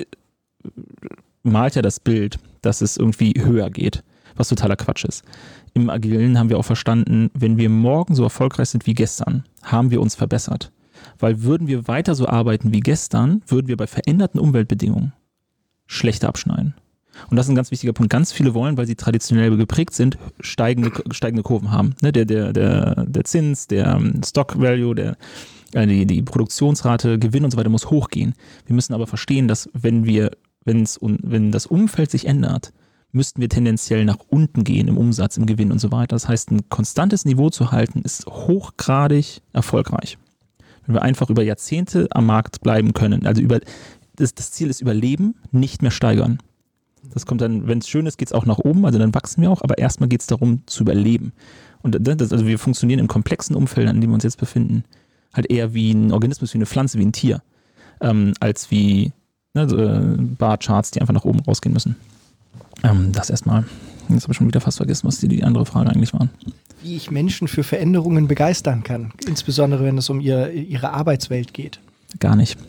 malt ja das Bild, dass es irgendwie höher geht, was totaler Quatsch ist. Im Agilen haben wir auch verstanden, wenn wir morgen so erfolgreich sind wie gestern, haben wir uns verbessert. Weil würden wir weiter so arbeiten wie gestern, würden wir bei veränderten Umweltbedingungen schlechter abschneiden. Und das ist ein ganz wichtiger Punkt. Ganz viele wollen, weil sie traditionell geprägt sind, steigende, steigende Kurven haben. Ne, der, der, der, der Zins, der Stock Value, der, äh, die, die Produktionsrate, Gewinn und so weiter muss hochgehen. Wir müssen aber verstehen, dass wenn wir, wenn's, wenn das Umfeld sich ändert, müssten wir tendenziell nach unten gehen im Umsatz, im Gewinn und so weiter. Das heißt, ein konstantes Niveau zu halten, ist hochgradig erfolgreich. Wenn wir einfach über Jahrzehnte am Markt bleiben können. Also über das, das Ziel ist Überleben, nicht mehr steigern. Das kommt dann, wenn es schön ist, geht es auch nach oben, also dann wachsen wir auch, aber erstmal geht es darum, zu überleben. Und das, also wir funktionieren in komplexen Umfeldern, in denen wir uns jetzt befinden, halt eher wie ein Organismus, wie eine Pflanze, wie ein Tier, ähm, als wie ne, so, äh, Barcharts, die einfach nach oben rausgehen müssen. Ähm, das erstmal. Jetzt habe ich schon wieder fast vergessen, was die, die andere Frage eigentlich waren. Wie ich Menschen für Veränderungen begeistern kann, insbesondere wenn es um ihr, ihre Arbeitswelt geht. Gar nicht.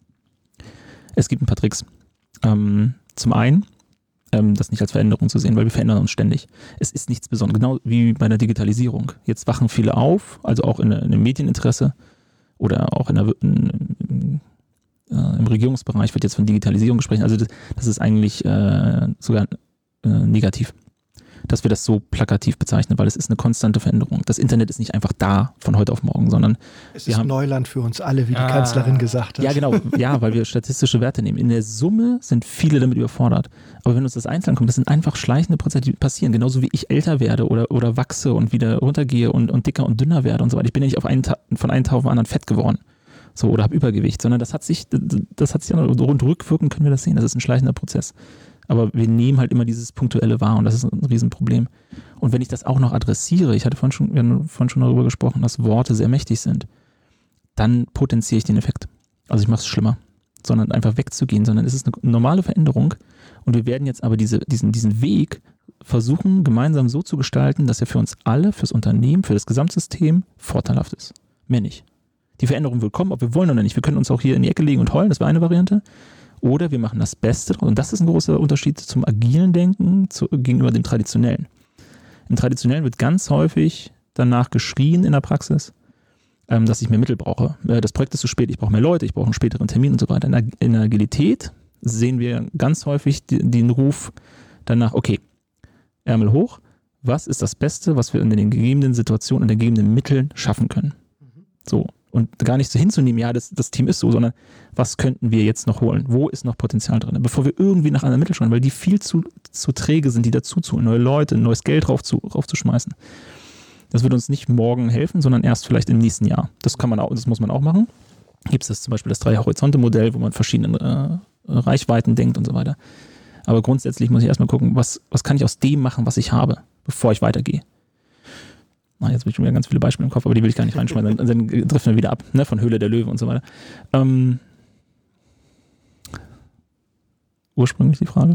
Es gibt ein paar Tricks. Ähm, zum einen, ähm, das nicht als Veränderung zu sehen, weil wir verändern uns ständig. Es ist nichts Besonderes, genau wie bei der Digitalisierung. Jetzt wachen viele auf, also auch in, in dem Medieninteresse oder auch in der, in, in, äh, im Regierungsbereich wird jetzt von Digitalisierung gesprochen. Also das, das ist eigentlich äh, sogar äh, negativ, dass wir das so plakativ bezeichnen, weil es ist eine konstante Veränderung. Das Internet ist nicht einfach da von heute auf morgen, sondern es wir ist haben Neuland für uns alle, wie die ah. Kanzlerin gesagt hat. Ja, genau. Ja, weil wir statistische Werte nehmen. In der Summe sind viele damit überfordert. Aber wenn uns das einzeln kommt, das sind einfach schleichende Prozesse, die passieren. Genauso wie ich älter werde oder, oder wachse und wieder runtergehe und, und dicker und dünner werde und so weiter. Ich bin ja nicht auf einen Ta- von einem Tag auf den anderen fett geworden. So, oder habe Übergewicht, sondern das hat sich, das hat sich rund rückwirkend können wir das sehen. Das ist ein schleichender Prozess. Aber wir nehmen halt immer dieses Punktuelle wahr und das ist ein Riesenproblem. Und wenn ich das auch noch adressiere, ich hatte vorhin schon, wir haben vorhin schon darüber gesprochen, dass Worte sehr mächtig sind, dann potenziere ich den Effekt. Also ich mache es schlimmer, sondern einfach wegzugehen, sondern es ist eine normale Veränderung und wir werden jetzt aber diese, diesen, diesen Weg versuchen, gemeinsam so zu gestalten, dass er für uns alle, fürs Unternehmen, für das Gesamtsystem vorteilhaft ist. Mehr nicht. Die Veränderung wird kommen, ob wir wollen oder nicht. Wir können uns auch hier in die Ecke legen und heulen, das wäre eine Variante. Oder wir machen das Beste draus. Und das ist ein großer Unterschied zum agilen Denken zu, gegenüber dem traditionellen. Im traditionellen wird ganz häufig danach geschrien in der Praxis, ähm, dass ich mehr Mittel brauche. Äh, das Projekt ist zu spät, ich brauche mehr Leute, ich brauche einen späteren Termin und so weiter. In der, in der Agilität sehen wir ganz häufig die, den Ruf danach, okay, Ärmel hoch, was ist das Beste, was wir in den gegebenen Situationen, in den gegebenen Mitteln schaffen können? So. Und gar nicht so hinzunehmen, ja, das, das Team ist so, sondern was könnten wir jetzt noch holen? Wo ist noch Potenzial drin? Bevor wir irgendwie nach anderen Mitteln schauen, weil die viel zu, zu träge sind, die dazu zu holen, neue Leute, neues Geld rauf zu, raufzuschmeißen. Das wird uns nicht morgen helfen, sondern erst vielleicht im nächsten Jahr. Das kann man auch, das muss man auch machen. Gibt es das zum Beispiel das Drei-Horizonte-Modell, wo man verschiedene äh, Reichweiten denkt und so weiter. Aber grundsätzlich muss ich erstmal gucken, was, was kann ich aus dem machen, was ich habe, bevor ich weitergehe. Na, jetzt habe ich schon wieder ganz viele Beispiele im Kopf, aber die will ich gar nicht reinschmeißen. Dann, dann driften wir wieder ab, ne, von Höhle der Löwen und so weiter. Ähm, ursprünglich die Frage?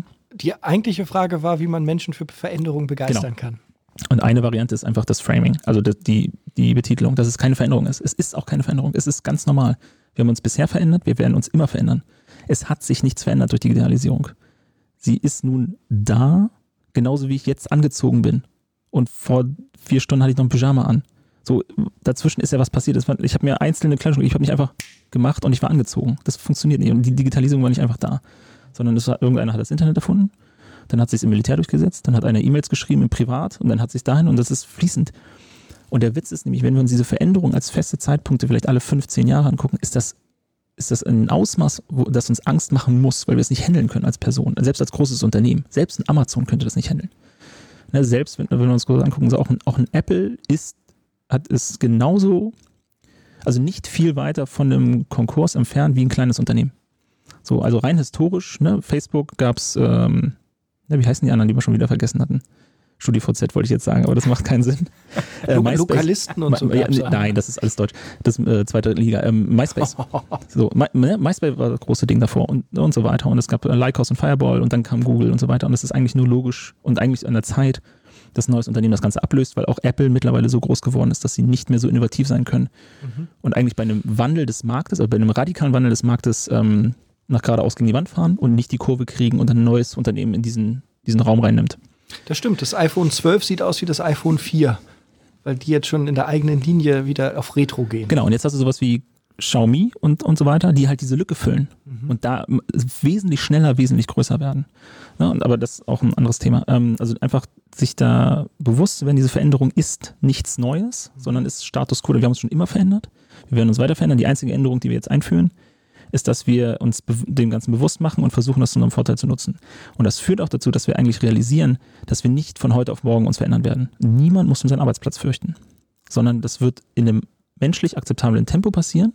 die eigentliche Frage war, wie man Menschen für Veränderung begeistern Genau. kann. Und eine Variante ist einfach das Framing, also die, die Betitelung, dass es keine Veränderung ist. Es ist auch keine Veränderung, es ist ganz normal. Wir haben uns bisher verändert, wir werden uns immer verändern. Es hat sich nichts verändert durch die Digitalisierung. Sie ist nun da, genauso wie ich jetzt angezogen bin. Und vor vier Stunden hatte ich noch ein Pyjama an. So, dazwischen ist ja was passiert. Ich habe mir einzelne Kleidungsstücke, ich habe nicht einfach gemacht und ich war angezogen. Das funktioniert nicht. Und die Digitalisierung war nicht einfach da. Sondern es war, irgendeiner hat das Internet erfunden, dann hat sich es im Militär durchgesetzt, dann hat einer E-Mails geschrieben im Privat und dann hat sich dahin und das ist fließend. Und der Witz ist nämlich, wenn wir uns diese Veränderung als feste Zeitpunkte vielleicht alle fünfzehn Jahre angucken, ist das, ist das ein Ausmaß, wo, das uns Angst machen muss, weil wir es nicht handeln können als Person, selbst als großes Unternehmen. Selbst ein Amazon könnte das nicht handeln. Ne, selbst wenn, wenn wir uns kurz angucken, so auch, ein, auch ein Apple ist, hat es genauso, also nicht viel weiter von einem Konkurs entfernt wie ein kleines Unternehmen. So, also rein historisch, ne, Facebook gab es, ähm, ne, wie heißen die anderen, die wir schon wieder vergessen hatten? StudiVZ wollte ich jetzt sagen, aber das macht keinen Sinn. Äh, Lo- Lokalisten und so. Ja, ne, nein, das ist alles Deutsch. Das äh, zweite Liga. Ähm, MySpace. so, My, ne, MySpace war das große Ding davor und, und so weiter. Und es gab äh, Lycos und Fireball und dann kam Google und so weiter. Und es ist eigentlich nur logisch und eigentlich an der Zeit, dass ein neues Unternehmen das Ganze ablöst, weil auch Apple mittlerweile so groß geworden ist, dass sie nicht mehr so innovativ sein können. Mhm. Und eigentlich bei einem Wandel des Marktes, also bei einem radikalen Wandel des Marktes ähm, nach geradeaus gegen die Wand fahren und nicht die Kurve kriegen und ein neues Unternehmen in diesen, diesen Raum reinnimmt. Das stimmt, das iPhone zwölf sieht aus wie das iPhone vier, weil die jetzt schon in der eigenen Linie wieder auf Retro gehen. Genau, und jetzt hast du sowas wie Xiaomi und, und so weiter, die halt diese Lücke füllen mhm. und da wesentlich schneller, wesentlich größer werden. Ja, und, aber das ist auch ein anderes Thema. Ähm, also einfach sich da bewusst zu werden, diese Veränderung ist nichts Neues, mhm. sondern ist Status quo. Wir haben uns schon immer verändert. Wir werden uns weiter verändern. Die einzige Änderung, die wir jetzt einführen, ist, dass wir uns be- dem Ganzen bewusst machen und versuchen, das zu unserem Vorteil zu nutzen. Und das führt auch dazu, dass wir eigentlich realisieren, dass wir nicht von heute auf morgen uns verändern werden. Niemand muss um seinen Arbeitsplatz fürchten, sondern das wird in einem menschlich akzeptablen Tempo passieren.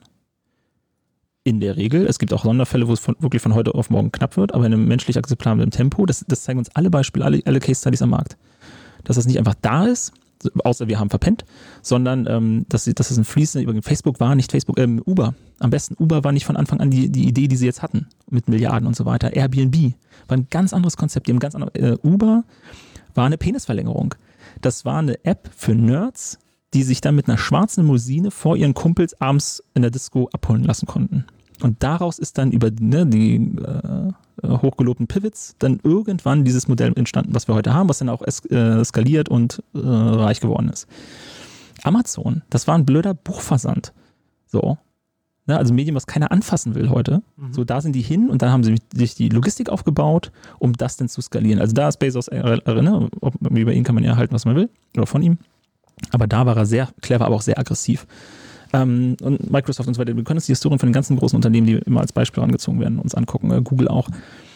In der Regel. Es gibt auch Sonderfälle, wo es von, wirklich von heute auf morgen knapp wird, aber in einem menschlich akzeptablen Tempo. Das, das zeigen uns alle Beispiele, alle, alle Case Studies am Markt. Dass das nicht einfach da ist, außer wir haben verpennt, sondern ähm, dass, dass es ein fließender Übergang. Facebook war nicht Facebook, ähm, Uber. Am besten, Uber war nicht von Anfang an die, die Idee, die sie jetzt hatten, mit Milliarden und so weiter. Airbnb war ein ganz anderes Konzept. Die haben ganz andere, äh, Uber war eine Penisverlängerung. Das war eine App für Nerds, die sich dann mit einer schwarzen Limousine vor ihren Kumpels abends in der Disco abholen lassen konnten. Und daraus ist dann über ne, die äh, hochgelobten Pivots dann irgendwann dieses Modell entstanden, was wir heute haben, was dann auch es, äh, skaliert und äh, reich geworden ist. Amazon, das war ein blöder Buchversand. So. Ne, also ein Medium, was keiner anfassen will heute. Mhm. So, da sind die hin und dann haben sie sich die Logistik aufgebaut, um das dann zu skalieren. Also da ist Bezos, äh, äh, ne, über ihn kann man ja erhalten, was man will, oder von ihm. Aber da war er sehr clever, aber auch sehr aggressiv. Ähm, und Microsoft und so weiter. Wir können uns die Historien von den ganzen großen Unternehmen, die immer als Beispiel angezogen werden, uns angucken. Äh, Google auch.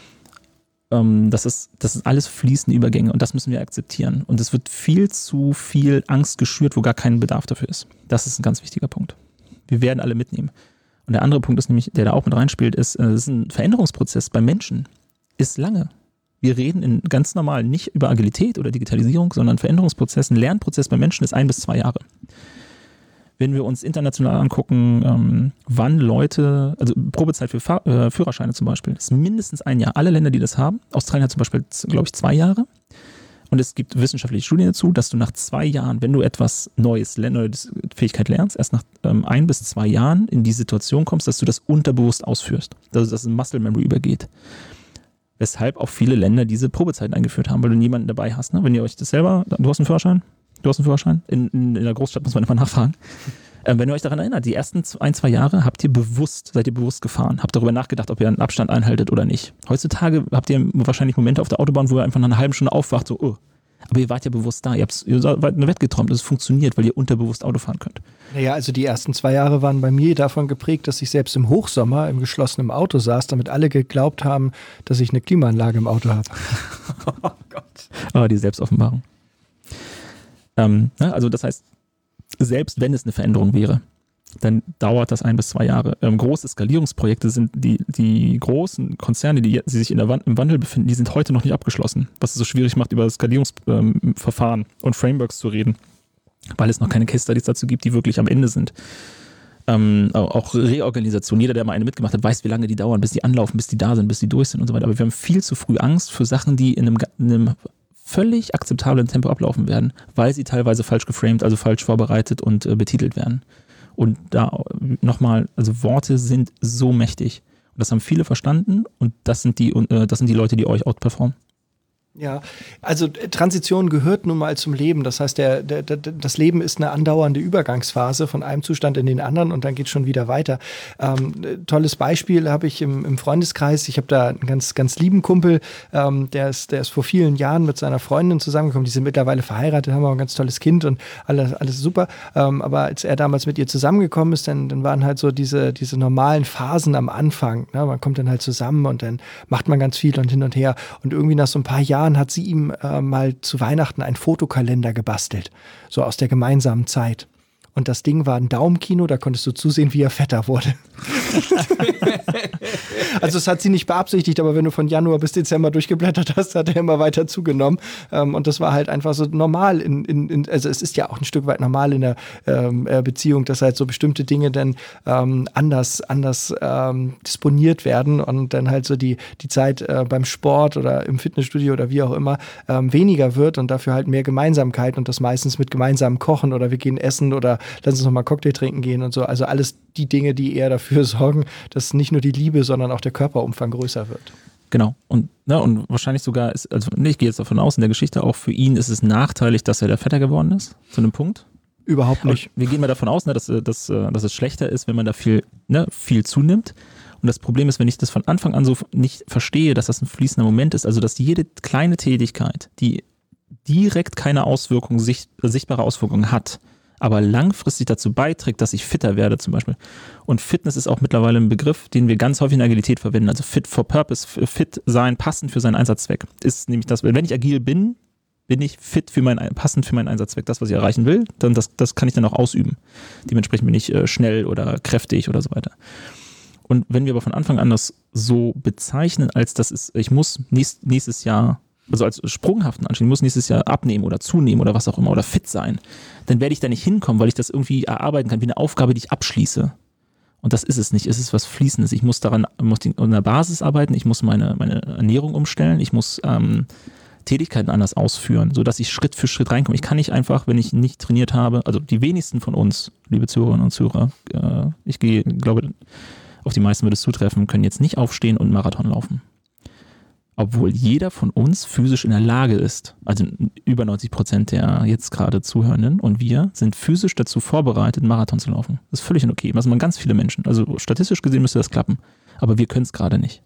Ähm, das ist, das ist alles fließende Übergänge und das müssen wir akzeptieren. Und es wird viel zu viel Angst geschürt, wo gar kein Bedarf dafür ist. Das ist ein ganz wichtiger Punkt. Wir werden alle mitnehmen. Und der andere Punkt ist nämlich, der da auch mit reinspielt, ist, äh, das ist ein Veränderungsprozess bei Menschen. Ist lange. Wir reden in ganz normal nicht über Agilität oder Digitalisierung, sondern Veränderungsprozess, ein Lernprozess bei Menschen ist ein bis zwei Jahre. Wenn wir uns international angucken, ähm, wann Leute, also Probezeit für Fahr- äh, Führerscheine zum Beispiel, ist mindestens ein Jahr. Alle Länder, die das haben, Australien hat zum Beispiel, glaube ich, zwei Jahre. Und es gibt wissenschaftliche Studien dazu, dass du nach zwei Jahren, wenn du etwas Neues, neue Fähigkeit lernst, erst nach ähm, ein bis zwei Jahren in die Situation kommst, dass du das unterbewusst ausführst. Also dass es in Muscle Memory übergeht. Weshalb auch viele Länder diese Probezeiten eingeführt haben, weil du niemanden dabei hast. Ne? Wenn ihr euch das selber, du hast einen Führerschein? Du hast einen Führerschein? In, in, in der Großstadt muss man immer nachfragen. Ähm, wenn ihr euch daran erinnert, die ersten ein, zwei Jahre habt ihr bewusst, seid ihr bewusst gefahren, habt darüber nachgedacht, ob ihr einen Abstand einhaltet oder nicht. Heutzutage habt ihr wahrscheinlich Momente auf der Autobahn, wo ihr einfach nach einer halben Stunde aufwacht, so, oh. Aber ihr wart ja bewusst da, ihr habt ihr seid eine Wette geträumt, es funktioniert, weil ihr unterbewusst Auto fahren könnt. Naja, also die ersten zwei Jahre waren bei mir davon geprägt, dass ich selbst im Hochsommer im geschlossenen Auto saß, damit alle geglaubt haben, dass ich eine Klimaanlage im Auto habe. Oh Gott. Oh, die Selbstoffenbarung. Ähm, ne, also das heißt, selbst wenn es eine Veränderung wäre, dann dauert das ein bis zwei Jahre. Ähm, große Skalierungsprojekte sind die, die großen Konzerne, die, die sich in der Wand, im Wandel befinden, die sind heute noch nicht abgeschlossen, was es so schwierig macht, über Skalierungsverfahren ähm, und Frameworks zu reden, weil es noch keine Case Studies dazu gibt, die wirklich am Ende sind. Ähm, auch Reorganisation. Jeder, der mal eine mitgemacht hat, weiß, wie lange die dauern, bis die anlaufen, bis die da sind, bis die durch sind und so weiter. Aber wir haben viel zu früh Angst für Sachen, die in einem, in einem völlig akzeptablen Tempo ablaufen werden, weil sie teilweise falsch geframed, also falsch vorbereitet und äh, betitelt werden. Und da nochmal, also Worte sind so mächtig. Und das haben viele verstanden und das sind die, äh, das sind die Leute, die euch outperformen. Ja, also Transition gehört nun mal zum Leben. Das heißt, der, der, der, das Leben ist eine andauernde Übergangsphase von einem Zustand in den anderen und dann geht es schon wieder weiter. Ähm, tolles Beispiel habe ich im, im Freundeskreis. Ich habe da einen ganz, ganz lieben Kumpel, ähm, der ist, der ist vor vielen Jahren mit seiner Freundin zusammengekommen. Die sind mittlerweile verheiratet, haben auch ein ganz tolles Kind und alles, alles super. Ähm, aber als er damals mit ihr zusammengekommen ist, dann, dann waren halt so diese, diese normalen Phasen am Anfang. Ne? Man kommt dann halt zusammen und dann macht man ganz viel und hin und her. Und irgendwie nach so ein paar Jahren hat sie ihm äh, mal zu Weihnachten einen Fotokalender gebastelt, so aus der gemeinsamen Zeit. Und das Ding war ein Daumenkino, da konntest du zusehen, wie er fetter wurde. Also das hat sie nicht beabsichtigt, aber wenn du von Januar bis Dezember durchgeblättert hast, hat er immer weiter zugenommen. Ähm, und das war halt einfach so normal. In, in, in, also es ist ja auch ein Stück weit normal in der ähm, Beziehung, dass halt so bestimmte Dinge dann ähm, anders, anders ähm, disponiert werden und dann halt so die, die Zeit äh, beim Sport oder im Fitnessstudio oder wie auch immer ähm, weniger wird und dafür halt mehr Gemeinsamkeit und das meistens mit gemeinsamem Kochen oder wir gehen essen oder lass uns nochmal Cocktail trinken gehen und so. Also alles die Dinge, die eher dafür sorgen, dass nicht nur die Liebe, sondern auch der Körperumfang größer wird. Genau. Und, ne, und wahrscheinlich sogar ist, also ne, ich gehe jetzt davon aus, in der Geschichte auch für ihn ist es nachteilig, dass er da fetter geworden ist, zu einem Punkt. Überhaupt nicht. Aber wir gehen mal davon aus, ne, dass, dass, dass es schlechter ist, wenn man da viel, ne, viel zunimmt. Und das Problem ist, wenn ich das von Anfang an so nicht verstehe, dass das ein fließender Moment ist, also dass jede kleine Tätigkeit, die direkt keine Auswirkungen, sicht, sichtbare Auswirkungen hat, aber langfristig dazu beiträgt, dass ich fitter werde zum Beispiel. Und Fitness ist auch mittlerweile ein Begriff, den wir ganz häufig in Agilität verwenden. Also fit for purpose, fit sein, passend für seinen Einsatzzweck. Ist nämlich das, wenn ich agil bin, bin ich fit für meinen, passend für meinen Einsatzzweck. Das, was ich erreichen will, dann das, das kann ich dann auch ausüben. Dementsprechend bin ich äh, schnell oder kräftig oder so weiter. Und wenn wir aber von Anfang an das so bezeichnen, als das ist, ich muss nächst, nächstes Jahr also als sprunghaften Anstieg, ich muss nächstes Jahr abnehmen oder zunehmen oder was auch immer oder fit sein, dann werde ich da nicht hinkommen, weil ich das irgendwie erarbeiten kann, wie eine Aufgabe, die ich abschließe. Und das ist es nicht, es ist was Fließendes. Ich muss daran, muss an der Basis arbeiten, ich muss meine, meine Ernährung umstellen, ich muss ähm, Tätigkeiten anders ausführen, sodass ich Schritt für Schritt reinkomme. Ich kann nicht einfach, wenn ich nicht trainiert habe, also die wenigsten von uns, liebe Zuhörerinnen und Zuhörer, äh, ich gehe, glaube, auf die meisten würde es zutreffen, können jetzt nicht aufstehen und einen Marathon laufen. Obwohl jeder von uns physisch in der Lage ist, also über neunzig Prozent der jetzt gerade Zuhörenden und wir sind physisch dazu vorbereitet, einen Marathon zu laufen. Das ist völlig okay. Das machen ganz viele Menschen. Also statistisch gesehen müsste das klappen. Aber wir können es gerade nicht.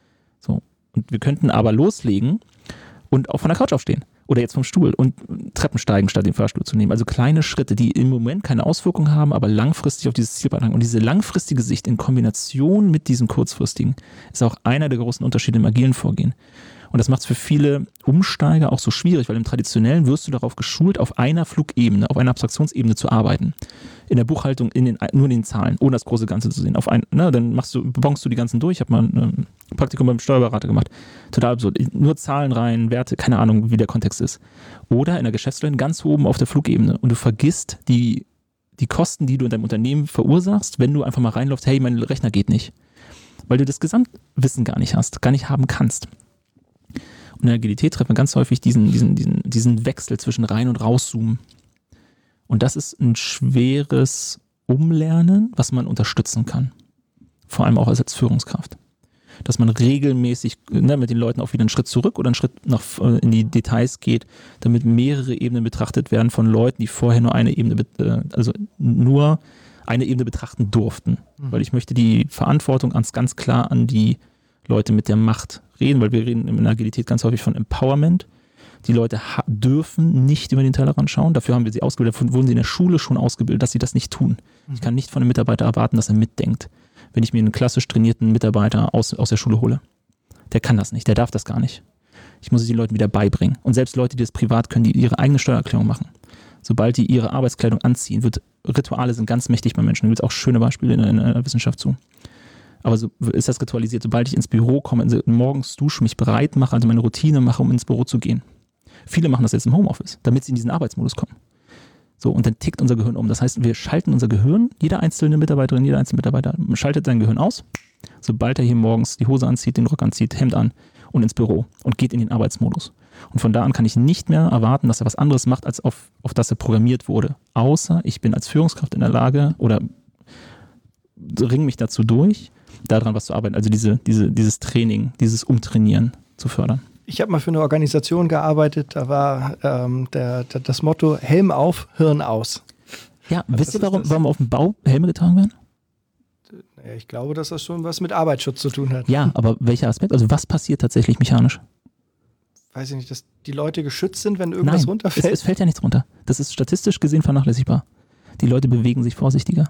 So. Und wir könnten aber loslegen und auch von der Couch aufstehen. Oder jetzt vom Stuhl und Treppen steigen, statt den Fahrstuhl zu nehmen. Also kleine Schritte, die im Moment keine Auswirkungen haben, aber langfristig auf dieses Ziel beitragen. Und diese langfristige Sicht in Kombination mit diesem kurzfristigen ist auch einer der großen Unterschiede im agilen Vorgehen. Und das macht es für viele Umsteiger auch so schwierig, weil im Traditionellen wirst du darauf geschult, auf einer Flugebene, auf einer Abstraktionsebene zu arbeiten. In der Buchhaltung in den, nur in den Zahlen, ohne das große Ganze zu sehen. Auf ein, ne, dann machst du, bonkst du die ganzen durch. Ich habe mal ein Praktikum beim Steuerberater gemacht. Total absurd. Nur Zahlen rein, Werte, keine Ahnung, wie der Kontext ist. Oder in der Geschäftsleitung ganz oben auf der Flugebene. Und du vergisst die, die Kosten, die du in deinem Unternehmen verursachst, wenn du einfach mal reinläufst, hey, mein Rechner geht nicht. Weil du das Gesamtwissen gar nicht hast, gar nicht haben kannst. Und in der Agilität trifft man ganz häufig diesen, diesen, diesen, diesen Wechsel zwischen rein und rauszoomen. Und das ist ein schweres Umlernen, was man unterstützen kann. Vor allem auch als Führungskraft. Dass man regelmäßig ne, mit den Leuten auch wieder einen Schritt zurück oder einen Schritt nach, in die Details geht, damit mehrere Ebenen betrachtet werden von Leuten, die vorher nur eine Ebene, also nur eine Ebene betrachten durften. Mhm. Weil ich möchte die Verantwortung ganz, ganz klar an die Leute mit der Macht reden, weil wir reden in der Agilität ganz häufig von Empowerment. Die Leute ha- dürfen nicht über den Tellerrand schauen. Dafür haben wir sie ausgebildet. Dafür wurden sie in der Schule schon ausgebildet, dass sie das nicht tun. Mhm. Ich kann nicht von einem Mitarbeiter erwarten, dass er mitdenkt, wenn ich mir einen klassisch trainierten Mitarbeiter aus, aus der Schule hole. Der kann das nicht, der darf das gar nicht. Ich muss es den Leuten wieder beibringen. Und selbst Leute, die das privat können, die ihre eigene Steuererklärung machen. Sobald die ihre Arbeitskleidung anziehen, wird Rituale sind ganz mächtig bei Menschen. Da gibt es auch schöne Beispiele in, in der Wissenschaft zu. Aber so ist das ritualisiert. Sobald ich ins Büro komme, morgens dusche, mich bereit mache, also meine Routine mache, um ins Büro zu gehen. Viele machen das jetzt im Homeoffice, damit sie in diesen Arbeitsmodus kommen. So, und dann tickt unser Gehirn um. Das heißt, wir schalten unser Gehirn, jeder einzelne Mitarbeiterin, jeder einzelne Mitarbeiter schaltet sein Gehirn aus, sobald er hier morgens die Hose anzieht, den Rock anzieht, Hemd an und ins Büro und geht in den Arbeitsmodus. Und von da an kann ich nicht mehr erwarten, dass er was anderes macht, als auf, auf das er programmiert wurde. Außer ich bin als Führungskraft in der Lage oder ringe mich dazu durch, daran was zu arbeiten. Also diese, diese, dieses Training, dieses Umtrainieren zu fördern. Ich habe mal für eine Organisation gearbeitet, da war ähm, der, der, das Motto Helm auf, Hirn aus. Ja, also wisst ihr, warum, warum auf dem Bau Helme getragen werden? Ja, ich glaube, dass das schon was mit Arbeitsschutz zu tun hat. Ja, aber welcher Aspekt? Also was passiert tatsächlich mechanisch? Weiß ich nicht, dass die Leute geschützt sind, wenn irgendwas Nein, runterfällt? Es, es fällt ja nichts runter. Das ist statistisch gesehen vernachlässigbar. Die Leute bewegen sich vorsichtiger.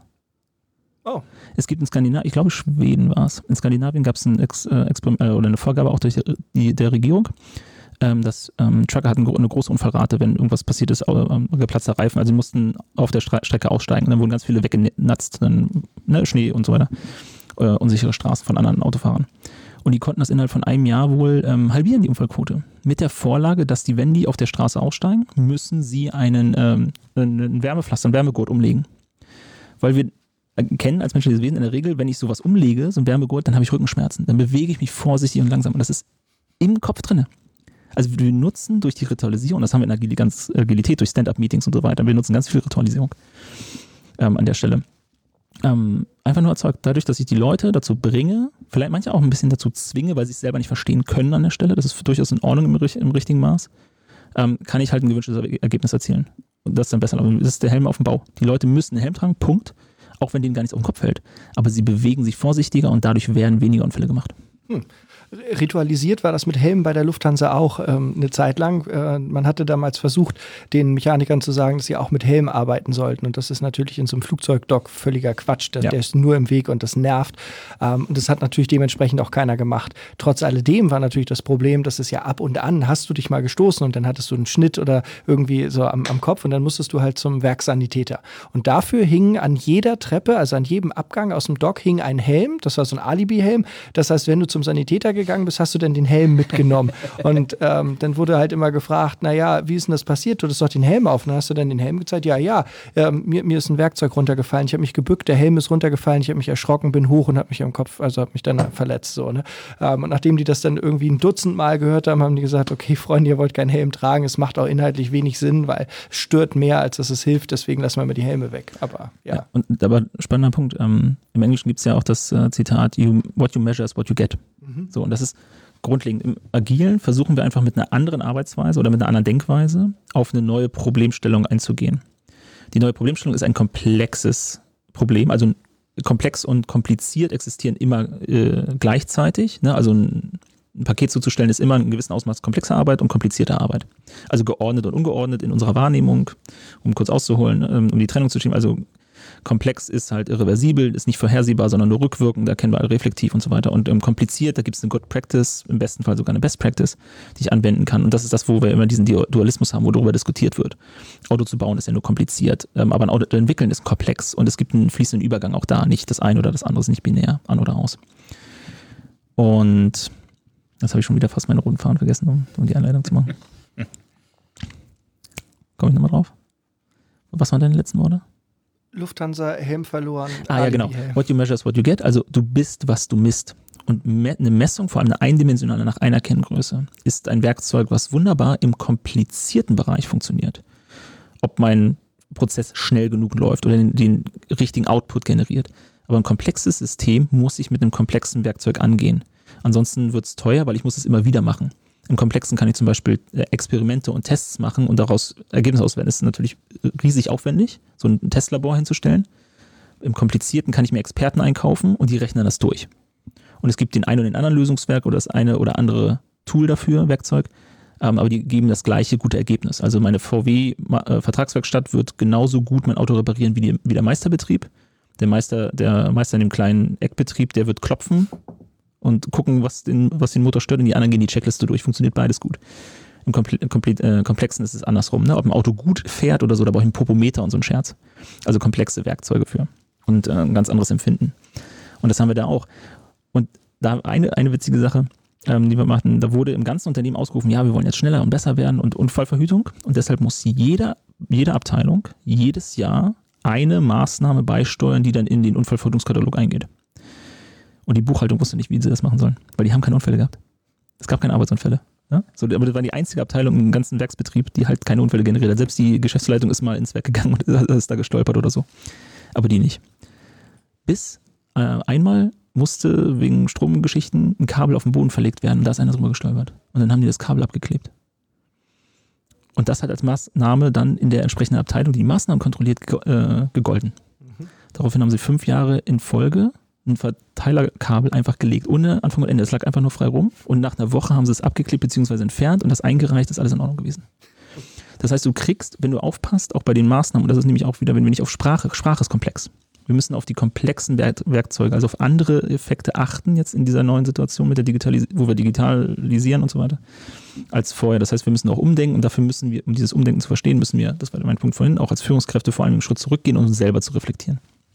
Oh. Es gibt in Skandinavien, ich glaube Schweden war es, in Skandinavien gab es ein Ex, äh, Experiment, äh, oder eine Vorgabe auch durch die, der Regierung, ähm, dass ähm, Trucker hatten eine große Unfallrate, wenn irgendwas passiert ist, äh, geplatzter Reifen, also sie mussten auf der Stre- Strecke aussteigen und dann wurden ganz viele weggenatzt, dann ne, Schnee und so weiter, äh, unsichere Straßen von anderen Autofahrern. Und die konnten das innerhalb von einem Jahr wohl ähm, halbieren, die Unfallquote. Mit der Vorlage, dass die, wenn die auf der Straße aussteigen, müssen sie einen, ähm, einen Wärmepflaster, einen Wärmegurt umlegen. Weil wir kennen als menschliches Wesen in der Regel, wenn ich sowas umlege, so ein Wärmegurt, dann habe ich Rückenschmerzen. Dann bewege ich mich vorsichtig und langsam. Und das ist im Kopf drin. Also wir nutzen durch die Ritualisierung, das haben wir in Agil- ganz Agilität, durch Stand-Up-Meetings und so weiter, wir nutzen ganz viel Ritualisierung ähm, an der Stelle. Ähm, einfach nur erzeugt, dadurch, dass ich die Leute dazu bringe, vielleicht manche auch ein bisschen dazu zwinge, weil sie es selber nicht verstehen können an der Stelle, das ist durchaus in Ordnung im, im richtigen Maß, ähm, kann ich halt ein gewünschtes Ergebnis erzielen. Und das ist dann besser. Das ist der Helm auf dem Bau. Die Leute müssen einen Helm tragen, Punkt. Auch wenn denen gar nichts auf den Kopf fällt. Aber sie bewegen sich vorsichtiger und dadurch werden weniger Unfälle gemacht. Hm. Ritualisiert war das mit Helmen bei der Lufthansa auch ähm, eine Zeit lang. Äh, man hatte damals versucht, den Mechanikern zu sagen, dass sie auch mit Helm arbeiten sollten. Und das ist natürlich in so einem Flugzeugdock völliger Quatsch. Der, ja. der ist nur im Weg und das nervt. Ähm, und das hat natürlich dementsprechend auch keiner gemacht. Trotz alledem war natürlich das Problem, dass es ja ab und an hast du dich mal gestoßen und dann hattest du einen Schnitt oder irgendwie so am, am Kopf und dann musstest du halt zum Werkssanitäter. Und dafür hing an jeder Treppe, also an jedem Abgang aus dem Dock, hing ein Helm. Das war so ein Alibi-Helm. Das heißt, wenn du zum Sanitäter gegangen bist, hast du denn den Helm mitgenommen? Und ähm, dann wurde halt immer gefragt, naja, wie ist denn das passiert? Du hattest doch den Helm auf. Und dann hast du dann den Helm gezeigt? Ja, ja, ähm, mir, mir ist ein Werkzeug runtergefallen. Ich habe mich gebückt, der Helm ist runtergefallen. Ich habe mich erschrocken, bin hoch und habe mich am Kopf, also habe mich dann verletzt. So, ne? ähm, und nachdem die das dann irgendwie ein Dutzend Mal gehört haben, haben die gesagt, okay, Freunde, ihr wollt keinen Helm tragen. Es macht auch inhaltlich wenig Sinn, weil es stört mehr, als dass es hilft. Deswegen lassen wir mal die Helme weg. Aber ja. ja und aber spannender Punkt. Ähm, im Englischen gibt es ja auch das äh, Zitat, you, what you measure is what you get. Mhm. So, und das ist grundlegend. Im Agilen versuchen wir einfach mit einer anderen Arbeitsweise oder mit einer anderen Denkweise auf eine neue Problemstellung einzugehen. Die neue Problemstellung ist ein komplexes Problem, also komplex und kompliziert existieren immer äh, gleichzeitig. Ne? Also ein, ein Paket zuzustellen ist immer in einem gewissen Ausmaß komplexer Arbeit und komplizierter Arbeit. Also geordnet und ungeordnet in unserer Wahrnehmung, um kurz auszuholen, ähm, um die Trennung zu schieben. Also komplex ist halt irreversibel, ist nicht vorhersehbar, sondern nur rückwirkend, erkennbar, reflektiv und so weiter. Und ähm, kompliziert, da gibt es eine Good Practice, im besten Fall sogar eine Best Practice, die ich anwenden kann. Und das ist das, wo wir immer diesen Dualismus haben, wo darüber diskutiert wird. Auto zu bauen ist ja nur kompliziert, ähm, aber ein Auto zu entwickeln ist komplex und es gibt einen fließenden Übergang auch da, nicht das eine oder das andere ist nicht binär, an oder aus. Und jetzt habe ich schon wieder fast meine roten Faden vergessen, um, um die Einleitung zu machen. Komme ich nochmal drauf? Was waren deine letzten Worte? Lufthansa, Helm verloren. Ah ja, genau. What you measure is what you get. Also du bist, was du misst. Und me- eine Messung, vor allem eine eindimensionale nach einer Kenngröße, ist ein Werkzeug, was wunderbar im komplizierten Bereich funktioniert. Ob mein Prozess schnell genug läuft oder den, den richtigen Output generiert. Aber ein komplexes System muss ich mit einem komplexen Werkzeug angehen. Ansonsten wird es teuer, weil ich muss es immer wieder machen. Im Komplexen kann ich zum Beispiel Experimente und Tests machen und daraus Ergebnisse auswerten. Das ist natürlich riesig aufwendig, so ein Testlabor hinzustellen. Im Komplizierten kann ich mir Experten einkaufen und die rechnen das durch. Und es gibt den einen oder den anderen Lösungswerk oder das eine oder andere Tool dafür, Werkzeug, ähm, aber die geben das gleiche gute Ergebnis. Also meine V W-Vertragswerkstatt wird genauso gut mein Auto reparieren wie, die, wie der Meisterbetrieb. Der Meister, der Meister in dem kleinen Eckbetrieb, der wird klopfen und gucken, was den, was den Motor stört, und die anderen gehen die Checkliste durch. Funktioniert beides gut. Im Komple- Komple- äh, Komplexen ist es andersrum. Ne? Ob ein Auto gut fährt oder so, da brauche ich einen Popometer und so einen Scherz. Also komplexe Werkzeuge für. Und äh, ein ganz anderes Empfinden. Und das haben wir da auch. Und da eine, eine witzige Sache, ähm, die wir machten, da wurde im ganzen Unternehmen ausgerufen, ja, wir wollen jetzt schneller und besser werden und Unfallverhütung. Und deshalb muss jeder jede Abteilung jedes Jahr eine Maßnahme beisteuern, die dann in den Unfallverfolgungskatalog eingeht. Und die Buchhaltung wusste nicht, wie sie das machen sollen, weil die haben keine Unfälle gehabt. Es gab keine Arbeitsunfälle. Ja? So, aber das war die einzige Abteilung im ganzen Werksbetrieb, die halt keine Unfälle generiert hat. Selbst die Geschäftsleitung ist mal ins Werk gegangen und ist da gestolpert oder so. Aber die nicht. Bis äh, einmal musste wegen Stromgeschichten ein Kabel auf den Boden verlegt werden und da ist einer drüber gestolpert. Und dann haben die das Kabel abgeklebt. Und das hat als Maßnahme dann in der entsprechenden Abteilung, die die Maßnahmen kontrolliert, äh, gegolten. Mhm. Daraufhin haben sie fünf Jahre in Folge ein Verteilerkabel einfach gelegt, ohne Anfang und Ende. Es lag einfach nur frei rum und nach einer Woche haben sie es abgeklebt bzw. entfernt und das eingereicht, ist alles in Ordnung gewesen. Das heißt, du kriegst, wenn du aufpasst, auch bei den Maßnahmen, und das ist nämlich auch wieder, wenn wir nicht auf Sprache, Sprache ist komplex. Wir müssen auf die komplexen Werk- Werkzeuge, also auf andere Effekte achten, jetzt in dieser neuen Situation mit der Digitalis- wo wir digitalisieren und so weiter, als vorher. Das heißt, wir müssen auch umdenken und dafür müssen wir, um dieses Umdenken zu verstehen, müssen wir, das war mein Punkt vorhin, auch als Führungskräfte vor allem einen Schritt zurückgehen, um uns selber zu reflektieren.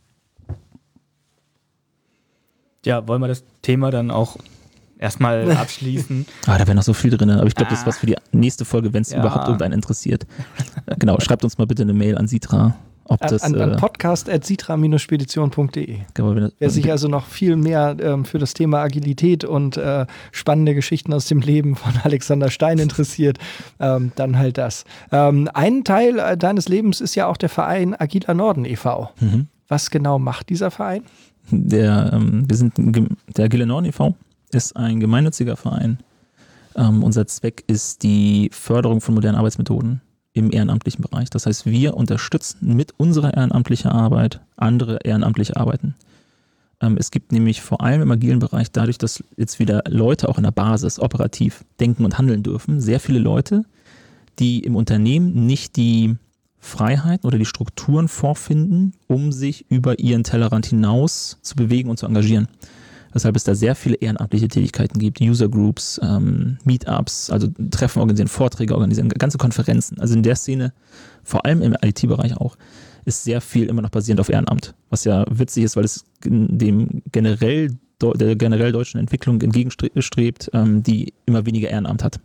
Ja, wollen wir das Thema dann auch erstmal abschließen? Ah, da wäre noch so viel drin, aber ich glaube, ah. das ist was für die nächste Folge, wenn es ja. überhaupt irgendeinen interessiert. Genau, schreibt uns mal bitte eine Mail an Sitra. Ob das, an an äh, podcast at sitra spedition punkt de. Genau, wer sich also noch viel mehr ähm, für das Thema Agilität und äh, spannende Geschichten aus dem Leben von Alexander Stein interessiert, ähm, dann halt das. Ähm, ein Teil äh, deines Lebens ist ja auch der Verein Agiler Norden e V Mhm. Was genau macht dieser Verein? Der, ähm, wir sind der Agile Norden e V ist ein gemeinnütziger Verein. Ähm, unser Zweck ist die Förderung von modernen Arbeitsmethoden im ehrenamtlichen Bereich. Das heißt, wir unterstützen mit unserer ehrenamtlichen Arbeit andere ehrenamtliche Arbeiten. Ähm, es gibt nämlich vor allem im agilen Bereich, dadurch, dass jetzt wieder Leute auch in der Basis operativ denken und handeln dürfen, sehr viele Leute, die im Unternehmen nicht die Freiheiten oder die Strukturen vorfinden, um sich über ihren Tellerrand hinaus zu bewegen und zu engagieren. Weshalb es da sehr viele ehrenamtliche Tätigkeiten gibt, User Groups, ähm, Meetups, also Treffen organisieren, Vorträge organisieren, ganze Konferenzen. Also in der Szene, vor allem im I T-Bereich auch, ist sehr viel immer noch basierend auf Ehrenamt. Was ja witzig ist, weil es dem generell der generell deutschen Entwicklung entgegenstrebt, ähm, die immer weniger Ehrenamt hat.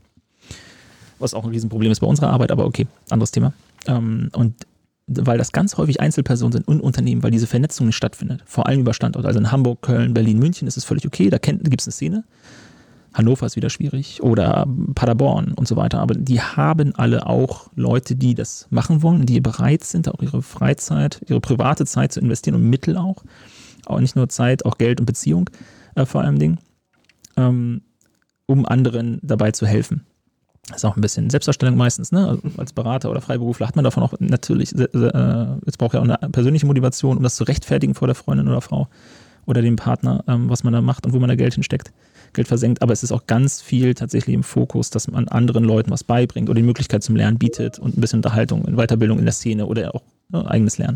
Was auch ein Riesenproblem ist bei unserer Arbeit, aber okay, anderes Thema. Ähm, und weil das ganz häufig Einzelpersonen sind und Unternehmen, weil diese Vernetzung nicht stattfindet. Vor allem über Standorte. Also in Hamburg, Köln, Berlin, München ist es völlig okay, da, da gibt es eine Szene. Hannover ist wieder schwierig oder Paderborn und so weiter. Aber die haben alle auch Leute, die das machen wollen, die bereit sind, auch ihre Freizeit, ihre private Zeit zu investieren und Mittel auch. Auch nicht nur Zeit, auch Geld und Beziehung äh, vor allem Dingen, ähm, um anderen dabei zu helfen. Das ist auch ein bisschen Selbstdarstellung meistens, ne? Also als Berater oder Freiberufler hat man davon auch natürlich, äh, jetzt braucht ja auch eine persönliche Motivation, um das zu rechtfertigen vor der Freundin oder Frau oder dem Partner, ähm, was man da macht und wo man da Geld hinsteckt, Geld versenkt. Aber es ist auch ganz viel tatsächlich im Fokus, dass man anderen Leuten was beibringt oder die Möglichkeit zum Lernen bietet und ein bisschen Unterhaltung, Weiterbildung in der Szene oder auch ne, eigenes Lernen.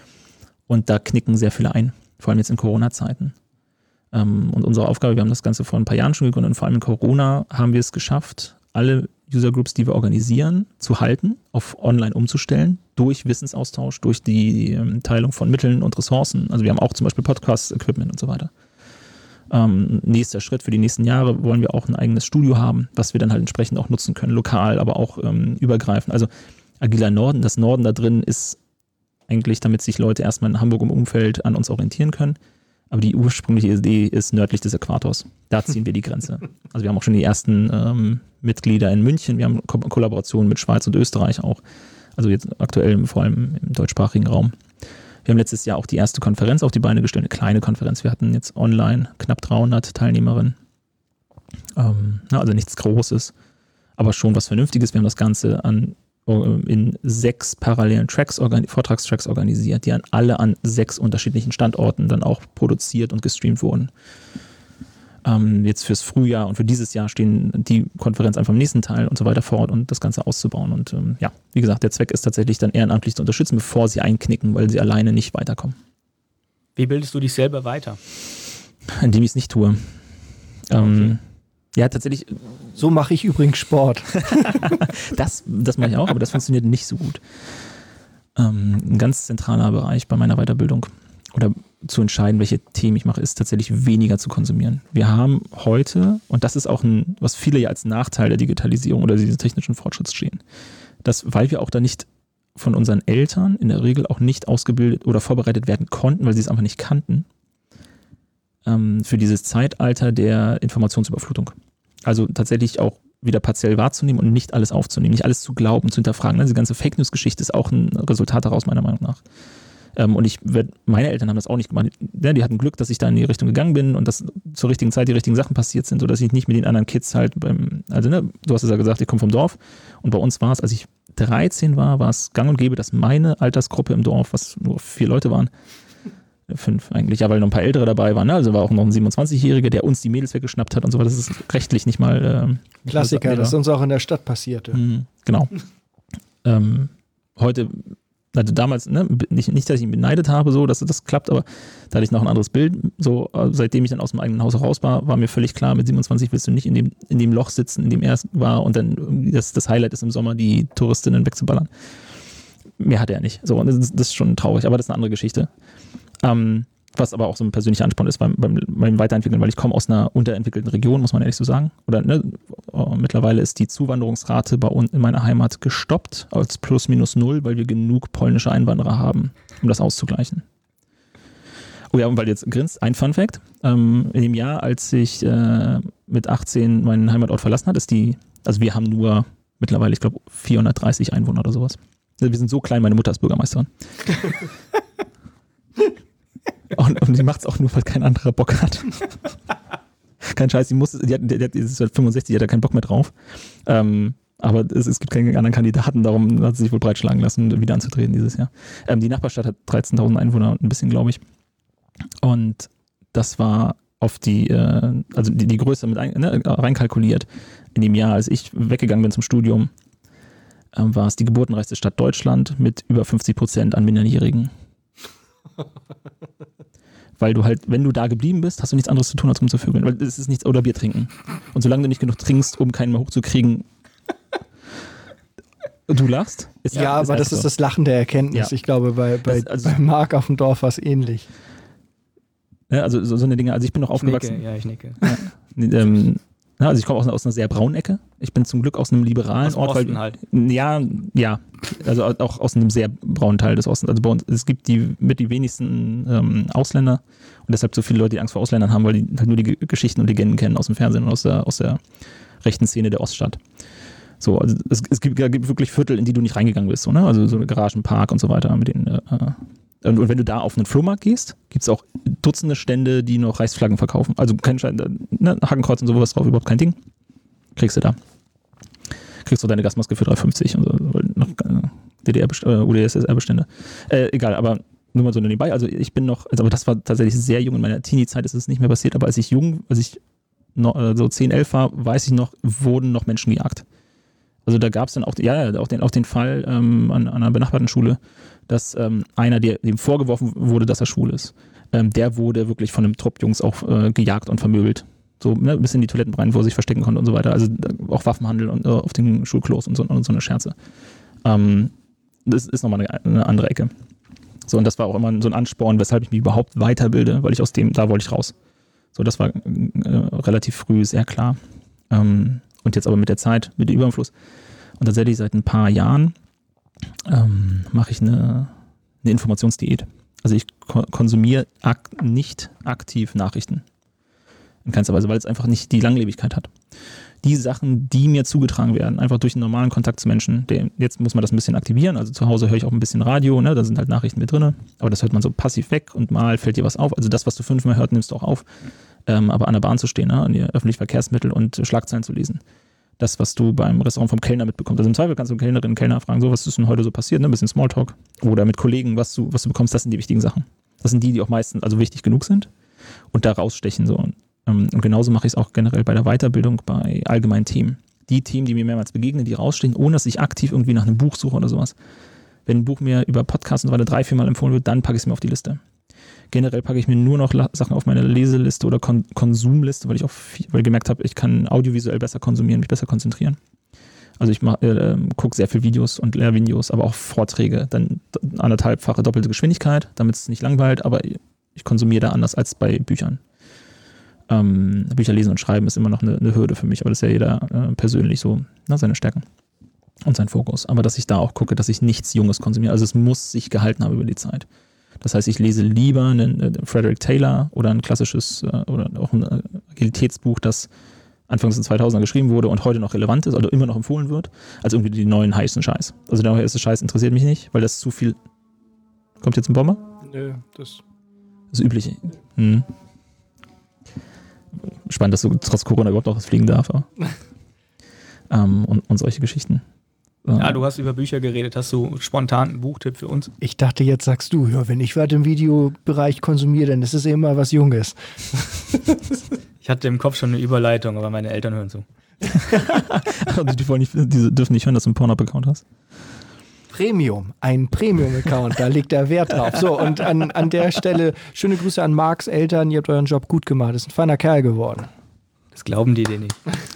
Und da knicken sehr viele ein, vor allem jetzt in Corona-Zeiten. Ähm, und unsere Aufgabe, wir haben das Ganze vor ein paar Jahren schon gegründet und vor allem in Corona haben wir es geschafft, alle User Groups, die wir organisieren, zu halten, auf online umzustellen, durch Wissensaustausch, durch die ähm, Teilung von Mitteln und Ressourcen. Also wir haben auch zum Beispiel Podcast-Equipment und so weiter. Ähm, nächster Schritt für die nächsten Jahre wollen wir auch ein eigenes Studio haben, was wir dann halt entsprechend auch nutzen können, lokal, aber auch ähm, übergreifend. Also Agiler Norden, das Norden da drin ist eigentlich, damit sich Leute erstmal in Hamburg im Umfeld an uns orientieren können. Aber die ursprüngliche Idee ist nördlich des Äquators. Da ziehen wir die Grenze. Also wir haben auch schon die ersten ähm, Mitglieder in München. Wir haben Ko- Kollaborationen mit Schweiz und Österreich auch. Also jetzt aktuell vor allem im deutschsprachigen Raum. Wir haben letztes Jahr auch die erste Konferenz auf die Beine gestellt, eine kleine Konferenz. Wir hatten jetzt online knapp dreihundert Teilnehmerinnen. Ähm, na, also nichts Großes, aber schon was Vernünftiges. Wir haben das Ganze an in sechs parallelen Tracks, Vortragstracks organisiert, die an alle an sechs unterschiedlichen Standorten dann auch produziert und gestreamt wurden. Ähm, jetzt fürs Frühjahr und für dieses Jahr stehen die Konferenz einfach im nächsten Teil und so weiter fort und das Ganze auszubauen. Und ähm, ja, wie gesagt, der Zweck ist tatsächlich dann ehrenamtlich zu unterstützen, bevor sie einknicken, weil sie alleine nicht weiterkommen. Wie bildest du dich selber weiter? Indem ich es nicht tue. Okay. Ähm, Ja, tatsächlich. So mache ich übrigens Sport. das das mache ich auch, aber das funktioniert nicht so gut. Ähm, ein ganz zentraler Bereich bei meiner Weiterbildung oder zu entscheiden, welche Themen ich mache, ist tatsächlich weniger zu konsumieren. Wir haben heute, und das ist auch ein, was viele ja als Nachteil der Digitalisierung oder dieses technischen Fortschritts stehen, dass, weil wir auch da nicht von unseren Eltern in der Regel auch nicht ausgebildet oder vorbereitet werden konnten, weil sie es einfach nicht kannten, ähm, für dieses Zeitalter der Informationsüberflutung. Also tatsächlich auch wieder partiell wahrzunehmen und nicht alles aufzunehmen, nicht alles zu glauben, zu hinterfragen. Diese ganze Fake-News-Geschichte ist auch ein Resultat daraus, meiner Meinung nach. Ähm, und ich, meine Eltern haben das auch nicht gemacht. Ja, die hatten Glück, dass ich da in die Richtung gegangen bin und dass zur richtigen Zeit die richtigen Sachen passiert sind, sodass ich nicht mit den anderen Kids halt beim, also ne, du hast es ja gesagt, ich komme vom Dorf und bei uns war es, als ich dreizehn war, war es gang und gäbe, dass meine Altersgruppe im Dorf, was nur vier Leute waren, fünf eigentlich, ja, weil noch ein paar Ältere dabei waren, ne? Also war auch noch ein siebenundzwanzigjähriger, der uns die Mädels weggeschnappt hat und so, das ist rechtlich nicht mal äh, Klassiker, das uns auch in der Stadt passierte. Mhm, genau. ähm, heute Also damals, ne, nicht, nicht, dass ich ihn beneidet habe, so, dass das klappt, aber da hatte ich noch ein anderes Bild. So, seitdem ich dann aus dem eigenen Haus raus war, war mir völlig klar, mit siebenundzwanzig willst du nicht in dem, in dem Loch sitzen, in dem er war und dann das, das Highlight ist im Sommer, die Touristinnen wegzuballern. Mehr hat er nicht. So, und das ist, das ist schon traurig, aber das ist eine andere Geschichte. Ähm, was aber auch so ein persönlicher Ansporn ist beim, beim, beim Weiterentwickeln, weil ich komme aus einer unterentwickelten Region, muss man ehrlich so sagen. Oder ne, oh, mittlerweile ist die Zuwanderungsrate bei uns in meiner Heimat gestoppt als plus minus null, weil wir genug polnische Einwanderer haben, um das auszugleichen. Oh ja, und weil du jetzt grinst, ein Fun Fact. Ähm, in dem Jahr, als ich äh, mit achtzehn meinen Heimatort verlassen habe, ist die, also wir haben nur mittlerweile, ich glaube, vierhundertdreißig Einwohner oder sowas. Also wir sind so klein, meine Mutter ist Bürgermeisterin. Und, und die macht es auch nur, weil kein anderer Bock hat. Kein Scheiß, die muss, die, hat, die, die ist halt fünfundsechzig, die hat da keinen Bock mehr drauf. Ähm, aber es, es gibt keine anderen Kandidaten, darum hat sie sich wohl breitschlagen lassen, wieder anzutreten dieses Jahr. Ähm, die Nachbarstadt hat dreizehntausend Einwohner und ein bisschen, glaube ich. Und das war auf die, äh, also die, die Größe mit ein, ne, reinkalkuliert. In dem Jahr, als ich weggegangen bin zum Studium, ähm, war es die geburtenreichste Stadt Deutschland mit über fünfzig Prozent an Minderjährigen. Weil du halt, wenn du da geblieben bist, hast du nichts anderes zu tun, als rumzuvögeln. Weil es ist nichts, oder Bier trinken. Und solange du nicht genug trinkst, um keinen mehr hochzukriegen, du lachst. Ist ja, halt, ist aber das so. Ist das Lachen der Erkenntnis. Ja. Ich glaube, bei, bei, das, also, bei Marc auf dem Dorf war es ähnlich. Ja, also so, so eine Dinge, also ich bin noch aufgewachsen. Nicke, ja, ich nicke. Ja, ähm, ja, also ich komme aus, aus einer sehr braunen Ecke. Ich bin zum Glück aus einem liberalen aus Ort. Osten weil, halt. Ja, ja. Also auch aus einem sehr braunen Teil des Ostens. Also bei uns, es gibt die mit die wenigsten ähm, Ausländer und deshalb so viele Leute, die Angst vor Ausländern haben, weil die halt nur die G- Geschichten und Legenden kennen aus dem Fernsehen und aus der, aus der rechten Szene der Oststadt. So, also es, es gibt, ja, gibt wirklich Viertel, in die du nicht reingegangen bist, so, ne? Also so eine Garagenpark und so weiter mit den äh, und, und wenn du da auf einen Flohmarkt gehst, gibt es auch Dutzende Stände, die noch Reichsflaggen verkaufen. Also kein Schein, ne, Hakenkreuz und sowas drauf, überhaupt kein Ding. Kriegst du da. Kriegst du deine Gasmaske für drei fünfzig und so, noch äh, D D R, äh, U d S S R-Bestände. Äh, egal, aber nur mal so nebenbei. Also ich bin noch, also aber das war tatsächlich sehr jung, in meiner Teenie-Zeit ist es nicht mehr passiert, aber als ich jung, als ich noch, äh, so zehn, elf war, weiß ich noch, wurden noch Menschen gejagt. Also da gab es dann auch, ja, auch den, auch den Fall ähm, an, an einer benachbarten Schule, dass ähm, einer, der, dem vorgeworfen wurde, dass er schwul ist, ähm, der wurde wirklich von einem Trupp Jungs auch äh, gejagt und vermöbelt. So, ne, bis in die Toiletten rein, wo er sich verstecken konnte und so weiter. Also auch Waffenhandel und, äh, auf den Schulklos und so, und so eine Scherze. Ähm, das ist nochmal eine, eine andere Ecke. So, und das war auch immer so ein Ansporn, weshalb ich mich überhaupt weiterbilde, weil ich aus dem, da wollte ich raus. So, das war äh, relativ früh sehr klar. Ähm, und jetzt aber mit der Zeit, mit dem Überfluss. Und tatsächlich seit ein paar Jahren ähm, mache ich eine, eine Informationsdiät. Also ich ko- konsumiere ak- nicht aktiv Nachrichten. In keinster Weise, weil es einfach nicht die Langlebigkeit hat. Die Sachen, die mir zugetragen werden, einfach durch einen normalen Kontakt zu Menschen, der, jetzt muss man das ein bisschen aktivieren, also zu Hause höre ich auch ein bisschen Radio, ne, da sind halt Nachrichten mit drin, aber das hört man so passiv weg und mal fällt dir was auf, also das, was du fünfmal hört, nimmst du auch auf, ähm, aber an der Bahn zu stehen, ne, an die öffentlichen Verkehrsmittel und Schlagzeilen zu lesen, das, was du beim Restaurant vom Kellner mitbekommst, also im Zweifel kannst du Kellnerinnen und Kellner fragen, so, was ist denn heute so passiert, ne, ein bisschen Smalltalk oder mit Kollegen, was du, was du bekommst, das sind die wichtigen Sachen, das sind die, die auch meistens also wichtig genug sind und da rausstechen, so. Und genauso mache ich es auch generell bei der Weiterbildung bei allgemeinen Themen. Die Themen, die mir mehrmals begegnen, die rausstehen, ohne dass ich aktiv irgendwie nach einem Buch suche oder sowas. Wenn ein Buch mir über Podcasts und so weiter drei, vier Mal empfohlen wird, dann packe ich es mir auf die Liste. Generell packe ich mir nur noch Sachen auf meine Leseliste oder Kon- Konsumliste, weil ich auch viel, weil ich gemerkt habe, ich kann audiovisuell besser konsumieren, mich besser konzentrieren. Also ich äh, gucke sehr viel Videos und Lehrvideos, aber auch Vorträge. Dann anderthalbfache doppelte Geschwindigkeit, damit es nicht langweilt, aber ich konsumiere da anders als bei Büchern. Ähm, Bücher lesen und schreiben ist immer noch eine, eine Hürde für mich, aber das ist ja jeder äh, persönlich so, na, seine Stärken. und sein Fokus. Aber dass ich da auch gucke, dass ich nichts Junges konsumiere. Also es muss sich gehalten haben über die Zeit. Das heißt, ich lese lieber einen äh, Frederick Taylor oder ein klassisches äh, oder auch ein äh, Agilitätsbuch, das Anfangs der zweitausender geschrieben wurde und heute noch relevant ist oder immer noch empfohlen wird, als irgendwie die neuen heißen Scheiß. Also der heiße Scheiß interessiert mich nicht, weil das zu viel... Kommt jetzt ein Bomber? Nö, das... Das Übliche. Hm. Spannend, dass du trotz Corona überhaupt noch was fliegen darf. ähm, und, und solche Geschichten. Ja, du hast über Bücher geredet. Hast du spontan einen Buchtipp für uns? Ich dachte, jetzt sagst du, ja, wenn ich was im Videobereich konsumiere, dann ist es immer was Junges. Ich hatte im Kopf schon eine Überleitung, aber meine Eltern hören zu. die, wollen nicht, die dürfen nicht hören, dass du einen Pornhub-Account hast. Premium, ein Premium-Account, da liegt der Wert drauf. So, und an, an der Stelle schöne Grüße an Marks Eltern, ihr habt euren Job gut gemacht, ist ein feiner Kerl geworden. Das glauben die dir nicht.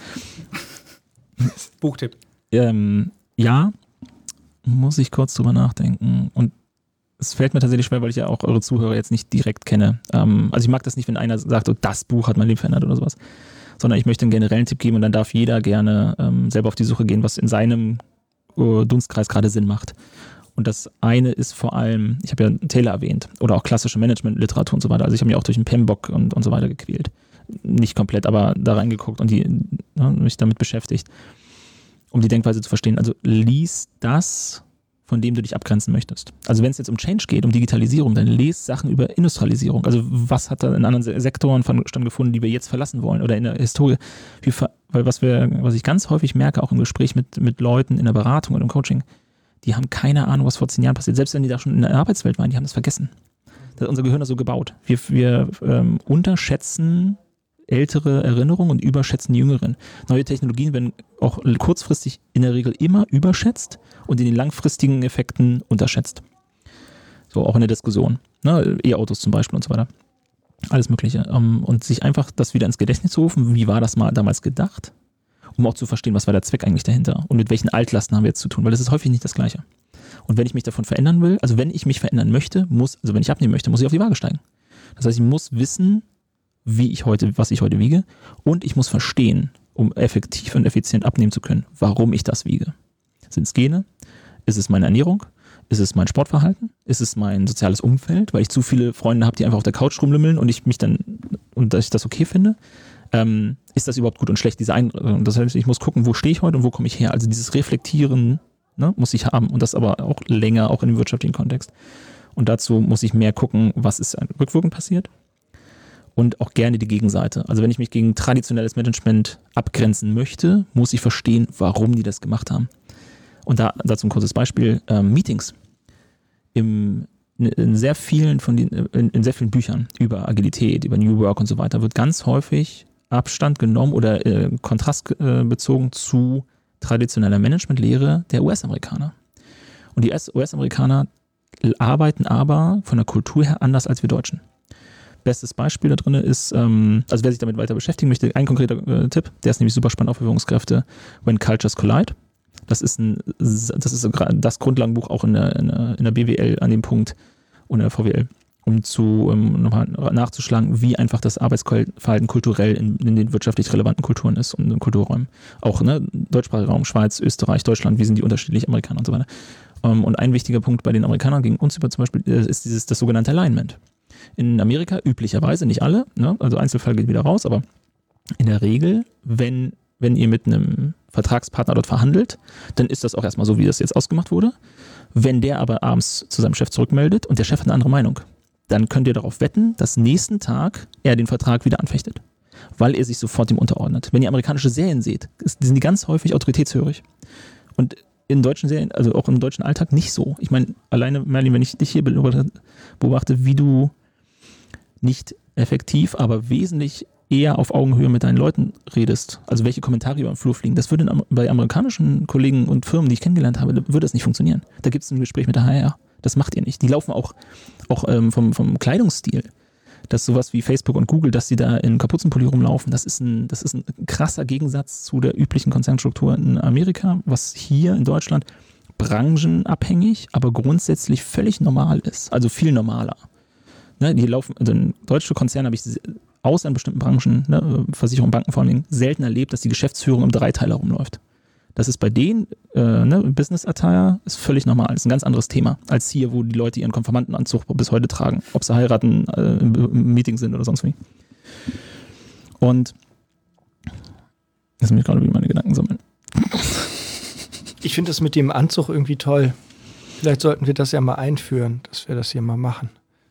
Buchtipp. Ähm, ja, muss ich kurz drüber nachdenken. Und es fällt mir tatsächlich schwer, weil ich ja auch eure Zuhörer jetzt nicht direkt kenne. Ähm, also ich mag das nicht, wenn einer sagt, oh, das Buch hat mein Leben verändert oder sowas. Sondern ich möchte einen generellen Tipp geben und dann darf jeder gerne ähm, selber auf die Suche gehen, was in seinem Dunstkreis gerade Sinn macht. Und das eine ist vor allem, ich habe ja Taylor erwähnt, oder auch klassische Management-Literatur und so weiter. Also ich habe mich auch durch den PMBOK und, und so weiter gequält. Nicht komplett, aber da reingeguckt und die, ja, mich damit beschäftigt, um die Denkweise zu verstehen. Also lies das, von dem du dich abgrenzen möchtest. Also wenn es jetzt um Change geht, um Digitalisierung, dann lese Sachen über Industrialisierung. Also was hat da in anderen Sektoren stattgefunden, die wir jetzt verlassen wollen oder in der Historie. Wie ver- weil was wir, was ich ganz häufig merke, auch im Gespräch mit, mit Leuten in der Beratung und im Coaching, die haben keine Ahnung, was vor zehn Jahren passiert. Selbst wenn die da schon in der Arbeitswelt waren, die haben das vergessen. Das, unser Gehirn ist so gebaut. Wir, wir ähm, unterschätzen ältere Erinnerungen und überschätzen die jüngeren. Neue Technologien werden auch kurzfristig in der Regel immer überschätzt und in den langfristigen Effekten unterschätzt. So, auch in der Diskussion. Ne? E-Autos zum Beispiel und so weiter. Alles Mögliche. Um, und sich einfach das wieder ins Gedächtnis zu rufen, wie war das mal damals gedacht, um auch zu verstehen, was war der Zweck eigentlich dahinter und mit welchen Altlasten haben wir jetzt zu tun, weil das ist häufig nicht das Gleiche. Und wenn ich mich davon verändern will, also wenn ich mich verändern möchte, muss, also wenn ich abnehmen möchte, muss ich auf die Waage steigen. Das heißt, ich muss wissen, wie ich heute, was ich heute wiege und ich muss verstehen, um effektiv und effizient abnehmen zu können, warum ich das wiege. Sind es Gene? Ist es meine Ernährung? Ist es mein Sportverhalten? Ist es mein soziales Umfeld, weil ich zu viele Freunde habe, die einfach auf der Couch rumlümmeln und ich mich dann, und dass ich das okay finde? Ähm, ist das überhaupt gut und schlecht, diese Einrichtung? Das heißt, ich muss gucken, wo stehe ich heute und wo komme ich her? Also dieses Reflektieren, ne, muss ich haben und das aber auch länger, auch in dem wirtschaftlichen Kontext. Und dazu muss ich mehr gucken, was ist rückwirkend passiert und auch gerne die Gegenseite. Also wenn ich mich gegen traditionelles Management abgrenzen möchte, muss ich verstehen, warum die das gemacht haben. Und da, dazu ein kurzes Beispiel, ähm, Meetings. Im, in, sehr vielen von den, in, in sehr vielen Büchern über Agilität, über New Work und so weiter wird ganz häufig Abstand genommen oder äh, Kontrast äh, bezogen zu traditioneller Managementlehre der U S-Amerikaner. Und die U S-Amerikaner arbeiten aber von der Kultur her anders als wir Deutschen. Bestes Beispiel da drin ist, ähm, also wer sich damit weiter beschäftigen möchte, ein konkreter äh, Tipp, der ist nämlich super spannend auf Führungskräfte, When Cultures Collide. Das ist, ein, das ist das Grundlagenbuch auch in der, in der, in der B W L an dem Punkt und in der V W L, um zu, um nochmal nachzuschlagen, wie einfach das Arbeitsverhalten kulturell in, in den wirtschaftlich relevanten Kulturen ist und in Kulturräumen. Auch ne, deutschsprachiger Raum, Schweiz, Österreich, Deutschland, wie sind die unterschiedlich, Amerikaner und so weiter. Um, und ein wichtiger Punkt bei den Amerikanern gegen uns über zum Beispiel ist dieses, das sogenannte Alignment. In Amerika üblicherweise, nicht alle, ne, also Einzelfall geht wieder raus, aber in der Regel, wenn, wenn ihr mit einem Vertragspartner dort verhandelt, dann ist das auch erstmal so, wie das jetzt ausgemacht wurde. Wenn der aber abends zu seinem Chef zurückmeldet und der Chef hat eine andere Meinung, dann könnt ihr darauf wetten, dass nächsten Tag er den Vertrag wieder anfechtet, weil er sich sofort dem unterordnet. Wenn ihr amerikanische Serien seht, sind die ganz häufig autoritätshörig. Und in deutschen Serien, also auch im deutschen Alltag nicht so. Ich meine, alleine, Merlin, wenn ich dich hier beobachte, wie du nicht effektiv, aber wesentlich eher auf Augenhöhe mit deinen Leuten redest, also welche Kommentare über den Flur fliegen, das würde bei amerikanischen Kollegen und Firmen, die ich kennengelernt habe, würde das nicht funktionieren. Da gibt es ein Gespräch mit der H R. Das macht ihr nicht. Die laufen auch, auch ähm, vom, vom Kleidungsstil. Dass sowas wie Facebook und Google, dass die da in Kapuzenpulli rumlaufen, das ist, ein, das ist ein krasser Gegensatz zu der üblichen Konzernstruktur in Amerika, was hier in Deutschland branchenabhängig, aber grundsätzlich völlig normal ist. Also viel normaler. Ne, die laufen, also in deutsche Konzerne habe ich außer in bestimmten Branchen, ne, Versicherung, Banken vor allen Dingen, selten erlebt, dass die Geschäftsführung im Dreiteiler rumläuft. Das ist bei denen, äh, ne, Business Attire ist völlig normal. Ist ein ganz anderes Thema als hier, wo die Leute ihren Konfirmandenanzug bis heute tragen. Ob sie heiraten, äh, im, im Meeting sind oder sonst wie. Und jetzt muss ich gerade wieder meine Gedanken sammeln. Ich finde das mit dem Anzug irgendwie toll. Vielleicht sollten wir das ja mal einführen, dass wir das hier mal machen.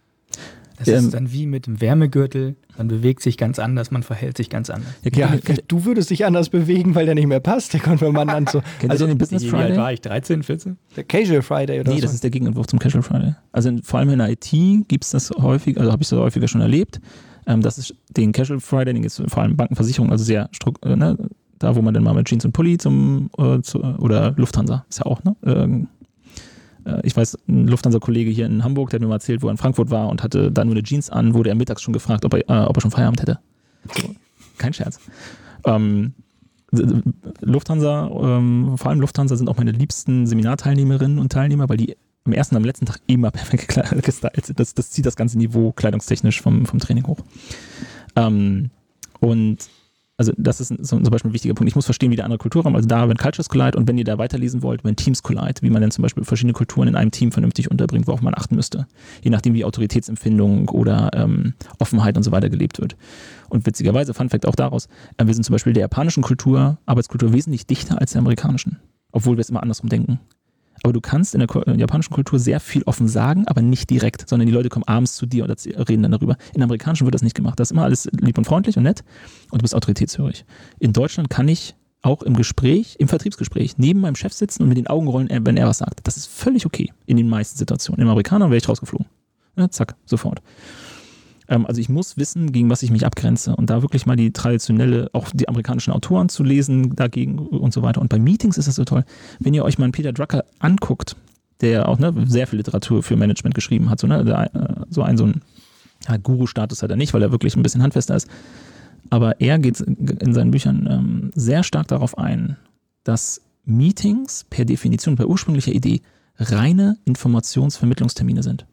Das ähm, ist dann wie mit dem Wärmegürtel, man bewegt sich ganz anders, man verhält sich ganz anders. Ja, ja, du würdest dich anders bewegen, weil der nicht mehr passt, der Konfirmandenanzug. Kennt also ihr den Business Friday? Wie alt war ich? dreizehn, vierzehn? Der Casual Friday oder Nee, so? Das ist der Gegenentwurf zum Casual Friday. Also in, vor allem in der I T gibt es das häufig, also habe ich das häufiger schon erlebt. Ähm, das ist den Casual Friday, den gibt es vor allem Bankenversicherung, also sehr struck, äh, ne, da wo man dann mal mit Jeans und Pulli zum, äh, zu, oder Lufthansa, ist ja auch, ne? Ähm, Ich weiß, ein Lufthansa-Kollege hier in Hamburg, der hat mir mal erzählt, wo er in Frankfurt war und hatte da nur eine Jeans an, wurde er mittags schon gefragt, ob er, äh, ob er schon Feierabend hätte. So, kein Scherz. Ähm, Lufthansa, ähm, vor allem Lufthansa sind auch meine liebsten Seminarteilnehmerinnen und Teilnehmer, weil die am ersten und am letzten Tag immer perfekt gestylt sind. Das, das zieht das ganze Niveau kleidungstechnisch vom, vom Training hoch. Ähm, und Also das ist so, zum Beispiel ein wichtiger Punkt. Ich muss verstehen, wie der andere Kulturraum, also da, wenn Cultures collide und wenn ihr da weiterlesen wollt, wenn Teams collide, wie man dann zum Beispiel verschiedene Kulturen in einem Team vernünftig unterbringt, worauf man achten müsste. Je nachdem, wie Autoritätsempfindung oder ähm, Offenheit und so weiter gelebt wird. Und witzigerweise, Fun Fact auch daraus, äh, wir sind zum Beispiel der japanischen Kultur, Arbeitskultur wesentlich dichter als der amerikanischen. Obwohl wir es immer andersrum denken. Aber du kannst in der ko- japanischen Kultur sehr viel offen sagen, aber nicht direkt, sondern die Leute kommen abends zu dir und reden dann darüber. In der amerikanischen wird das nicht gemacht. Das ist immer alles lieb und freundlich und nett und du bist autoritätshörig. In Deutschland kann ich auch im Gespräch, im Vertriebsgespräch, neben meinem Chef sitzen und mit den Augen rollen, wenn er was sagt. Das ist völlig okay in den meisten Situationen. Im Amerikaner wäre ich rausgeflogen. Ja, zack, sofort. Also ich muss wissen, gegen was ich mich abgrenze und da wirklich mal die traditionelle, auch die amerikanischen Autoren zu lesen dagegen und so weiter. Und bei Meetings ist das so toll, wenn ihr euch mal einen Peter Drucker anguckt, der auch ne, sehr viel Literatur für Management geschrieben hat, so, ne, der, so ein, so ein ja, Guru-Status hat er nicht, weil er wirklich ein bisschen handfester ist, aber er geht in seinen Büchern ähm, sehr stark darauf ein, dass Meetings per Definition, per ursprünglicher Idee reine Informationsvermittlungstermine sind.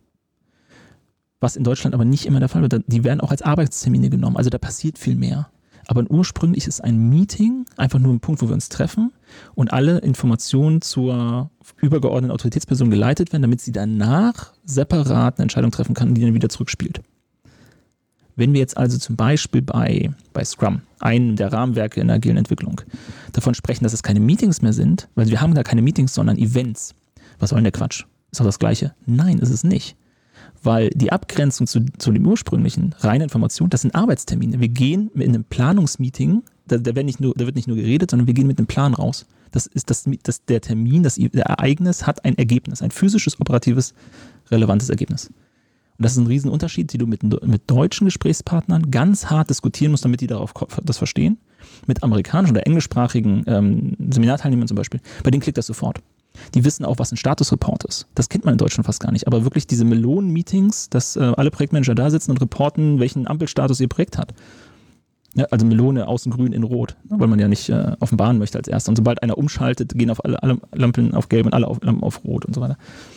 Was in Deutschland aber nicht immer der Fall wird. Die werden auch als Arbeitstermine genommen. Also da passiert viel mehr. Aber ursprünglich ist ein Meeting einfach nur ein Punkt, wo wir uns treffen und alle Informationen zur übergeordneten Autoritätsperson geleitet werden, damit sie danach separat eine Entscheidung treffen kann, die dann wieder zurückspielt. Wenn wir jetzt also zum Beispiel bei, bei Scrum, einem der Rahmenwerke in der agilen Entwicklung, davon sprechen, dass es keine Meetings mehr sind, weil wir haben da keine Meetings, sondern Events. Was soll denn der Quatsch? Ist doch das Gleiche? Nein, ist es nicht. Weil die Abgrenzung zu, zu dem ursprünglichen reine Information, das sind Arbeitstermine. Wir gehen in einem Planungsmeeting, da, da, wird nicht nur, da wird nicht nur geredet, sondern wir gehen mit einem Plan raus. Das ist das, das, der Termin, das der Ereignis hat ein Ergebnis, ein physisches, operatives, relevantes Ergebnis. Und das ist ein Riesenunterschied, den du mit, mit deutschen Gesprächspartnern ganz hart diskutieren musst, damit die darauf das verstehen. Mit amerikanischen oder englischsprachigen ähm, Seminarteilnehmern zum Beispiel, bei denen klickt das sofort. Die wissen auch, was ein Statusreport ist. Das kennt man in Deutschland fast gar nicht. Aber wirklich diese Melonen-Meetings, dass äh, alle Projektmanager da sitzen und reporten, welchen Ampelstatus ihr Projekt hat. Ja, also Melone außen grün in rot, ne, weil man ja nicht äh, offenbaren möchte als Erster. Und sobald einer umschaltet, gehen auf alle, alle Lampen auf gelb und alle auf, Lampen auf rot und so weiter.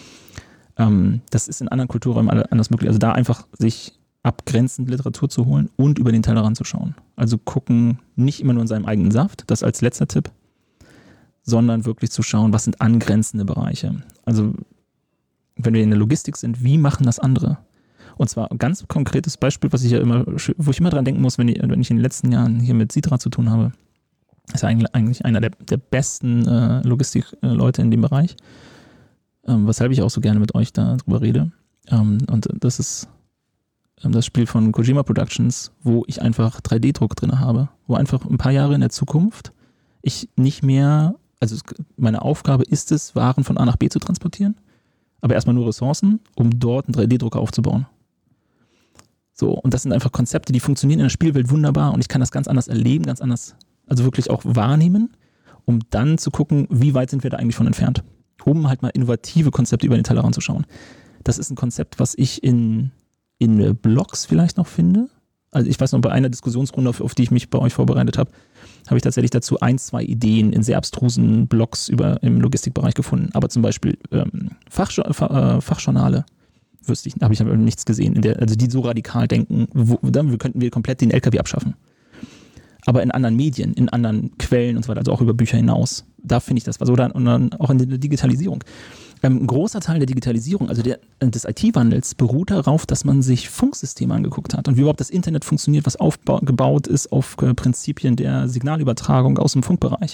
Ähm, das ist in anderen Kulturräumen anders möglich. Also da einfach sich abgrenzend Literatur zu holen und über den Tellerrand zu schauen. Also gucken, nicht immer nur in seinem eigenen Saft, das als letzter Tipp, sondern wirklich zu schauen, was sind angrenzende Bereiche. Also wenn wir in der Logistik sind, wie machen das andere? Und zwar ein ganz konkretes Beispiel, was ich ja immer, wo ich immer dran denken muss, wenn ich, wenn ich in den letzten Jahren hier mit Sidra zu tun habe, ist eigentlich, eigentlich einer der, der besten äh, Logistikleute in dem Bereich, ähm, weshalb ich auch so gerne mit euch darüber rede. Ähm, und das ist ähm, das Spiel von Kojima Productions, wo ich einfach drei D Druck drin habe, wo einfach ein paar Jahre in der Zukunft ich nicht mehr, also meine Aufgabe ist es, Waren von A nach B zu transportieren, aber erstmal nur Ressourcen, um dort einen drei D Drucker aufzubauen. So, und das sind einfach Konzepte, die funktionieren in der Spielwelt wunderbar und ich kann das ganz anders erleben, ganz anders, also wirklich auch wahrnehmen, um dann zu gucken, wie weit sind wir da eigentlich von entfernt, um halt mal innovative Konzepte über den Tellerrand zu schauen. Das ist ein Konzept, was ich in, in Blogs vielleicht noch finde. Also ich weiß noch, bei einer Diskussionsrunde, auf, auf die ich mich bei euch vorbereitet habe, habe ich tatsächlich dazu ein, zwei Ideen in sehr abstrusen Blogs über, im Logistikbereich gefunden. Aber zum Beispiel ähm, Fach, äh, Fachjournale, wüsste ich, habe ich aber nichts gesehen, in der, also die so radikal denken, wo, dann könnten wir komplett den L K W abschaffen. aber in anderen Medien, in anderen Quellen und so weiter, also auch über Bücher hinaus. Da finde ich das was. Oder und dann auch in der Digitalisierung. Ein großer Teil der Digitalisierung, also der, des I T-Wandels, beruht darauf, dass man sich Funksysteme angeguckt hat und wie überhaupt das Internet funktioniert, was aufgebaut ist auf äh, Prinzipien der Signalübertragung aus dem Funkbereich.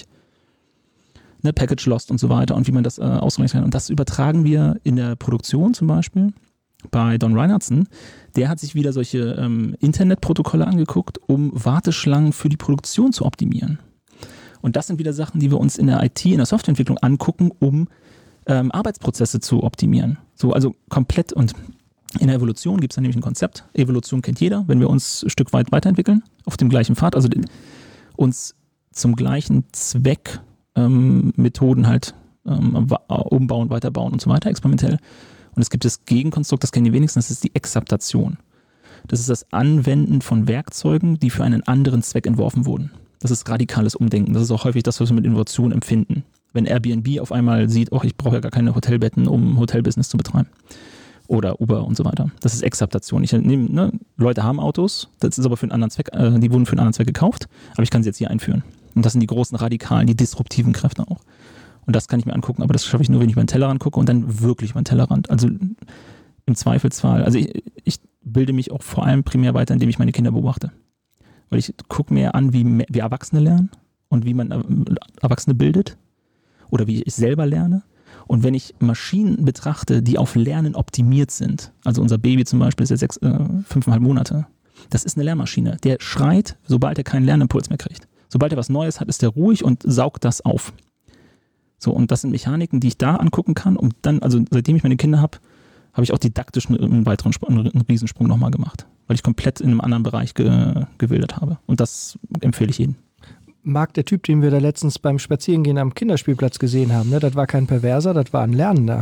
Ne, Package Lost und so weiter und wie man das äh, ausrechnen kann. Und das übertragen wir in der Produktion zum Beispiel bei Don Reinhardsen. Der hat sich wieder solche ähm, Internetprotokolle angeguckt, um Warteschlangen für die Produktion zu optimieren. Und das sind wieder Sachen, die wir uns in der I T, in der Softwareentwicklung angucken, um ähm, Arbeitsprozesse zu optimieren. So, also komplett. Und in der Evolution gibt es dann nämlich ein Konzept. Evolution kennt jeder, wenn wir uns ein Stück weit weiterentwickeln, auf dem gleichen Pfad, also den, uns zum gleichen Zweck ähm, Methoden halt ähm, umbauen, weiterbauen und so weiter, experimentell. Und es gibt das Gegenkonstrukt, das kennen die wenigsten, das ist die Exaptation. Das ist das Anwenden von Werkzeugen, die für einen anderen Zweck entworfen wurden. Das ist radikales Umdenken. Das ist auch häufig das, was wir mit Innovation empfinden. Wenn Airbnb auf einmal sieht, oh, ich brauche ja gar keine Hotelbetten, um Hotelbusiness zu betreiben. Oder Uber und so weiter. Das ist Exaptation. Ich nehme, ne, Leute haben Autos, das ist aber für einen anderen Zweck, äh, die wurden für einen anderen Zweck gekauft, aber ich kann sie jetzt hier einführen. Und das sind die großen radikalen, die disruptiven Kräfte auch. Und das kann ich mir angucken, aber das schaffe ich nur, wenn ich meinen Tellerrand gucke und dann wirklich meinen Tellerrand. Also im Zweifelsfall, also ich, ich bilde mich auch vor allem primär weiter, indem ich meine Kinder beobachte. Weil ich gucke mir an, wie, wie Erwachsene lernen und wie man Erwachsene bildet oder wie ich selber lerne. Und wenn ich Maschinen betrachte, die auf Lernen optimiert sind, also unser Baby zum Beispiel ist jetzt sechs, äh, fünfeinhalb Monate, das ist eine Lernmaschine. Der schreit, sobald er keinen Lernimpuls mehr kriegt. Sobald er was Neues hat, ist er ruhig und saugt das auf. So, und das sind Mechaniken, die ich da angucken kann. Und dann, also seitdem ich meine Kinder habe, habe ich auch didaktisch einen, einen weiteren Sprung, einen Riesensprung nochmal gemacht. Weil ich komplett in einem anderen Bereich ge, gewildert habe. Und das empfehle ich jedem. Marc, der Typ, den wir da letztens beim Spazierengehen am Kinderspielplatz gesehen haben, ne, das war kein Perverser, das war ein Lernender.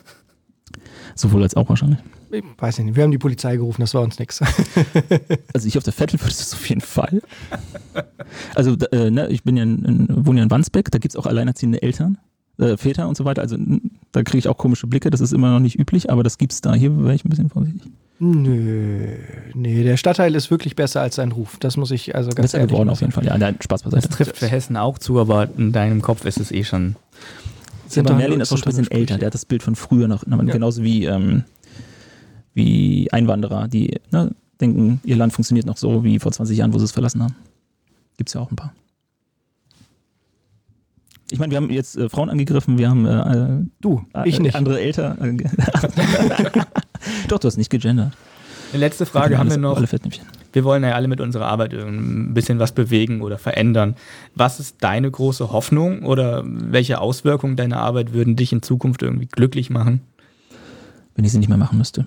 Sowohl als auch wahrscheinlich. Ich weiß nicht, wir haben die Polizei gerufen, das war uns nix. Also ich auf der Vettel würde es auf jeden Fall. Also äh, ne, ich bin ja in, in, wohne ja in Wandsbek, da gibt es auch alleinerziehende Eltern, äh, Väter und so weiter. Also da kriege ich auch komische Blicke, das ist immer noch nicht üblich, aber das gibt es da. Hier wäre ich ein bisschen vorsichtig. Nö, nee, der Stadtteil ist wirklich besser als sein Ruf. Das muss ich also ganz besser ehrlich geworden machen. auf jeden Fall, ja, nein, Spaß beiseite. Das trifft für Hessen auch zu, aber in deinem Kopf ist es eh schon... Ja, aber Merlin ist auch schon ein bisschen älter, der hat das Bild von früher noch, ja. Genauso wie, ähm, wie Einwanderer, die ne, denken, ihr Land funktioniert noch so wie vor zwanzig Jahren, wo sie es verlassen haben. Gibt es ja auch ein paar. Ich meine, wir haben jetzt äh, Frauen angegriffen, wir haben äh, du, ich äh, nicht. andere älter. Äh, Doch, du hast nicht gegendert. Eine letzte Frage haben wir noch. Alle Fettnäpfchen. Wir wollen ja alle mit unserer Arbeit ein bisschen was bewegen oder verändern. Was ist deine große Hoffnung oder welche Auswirkungen deiner Arbeit würden dich in Zukunft irgendwie glücklich machen? Wenn ich sie nicht mehr machen müsste.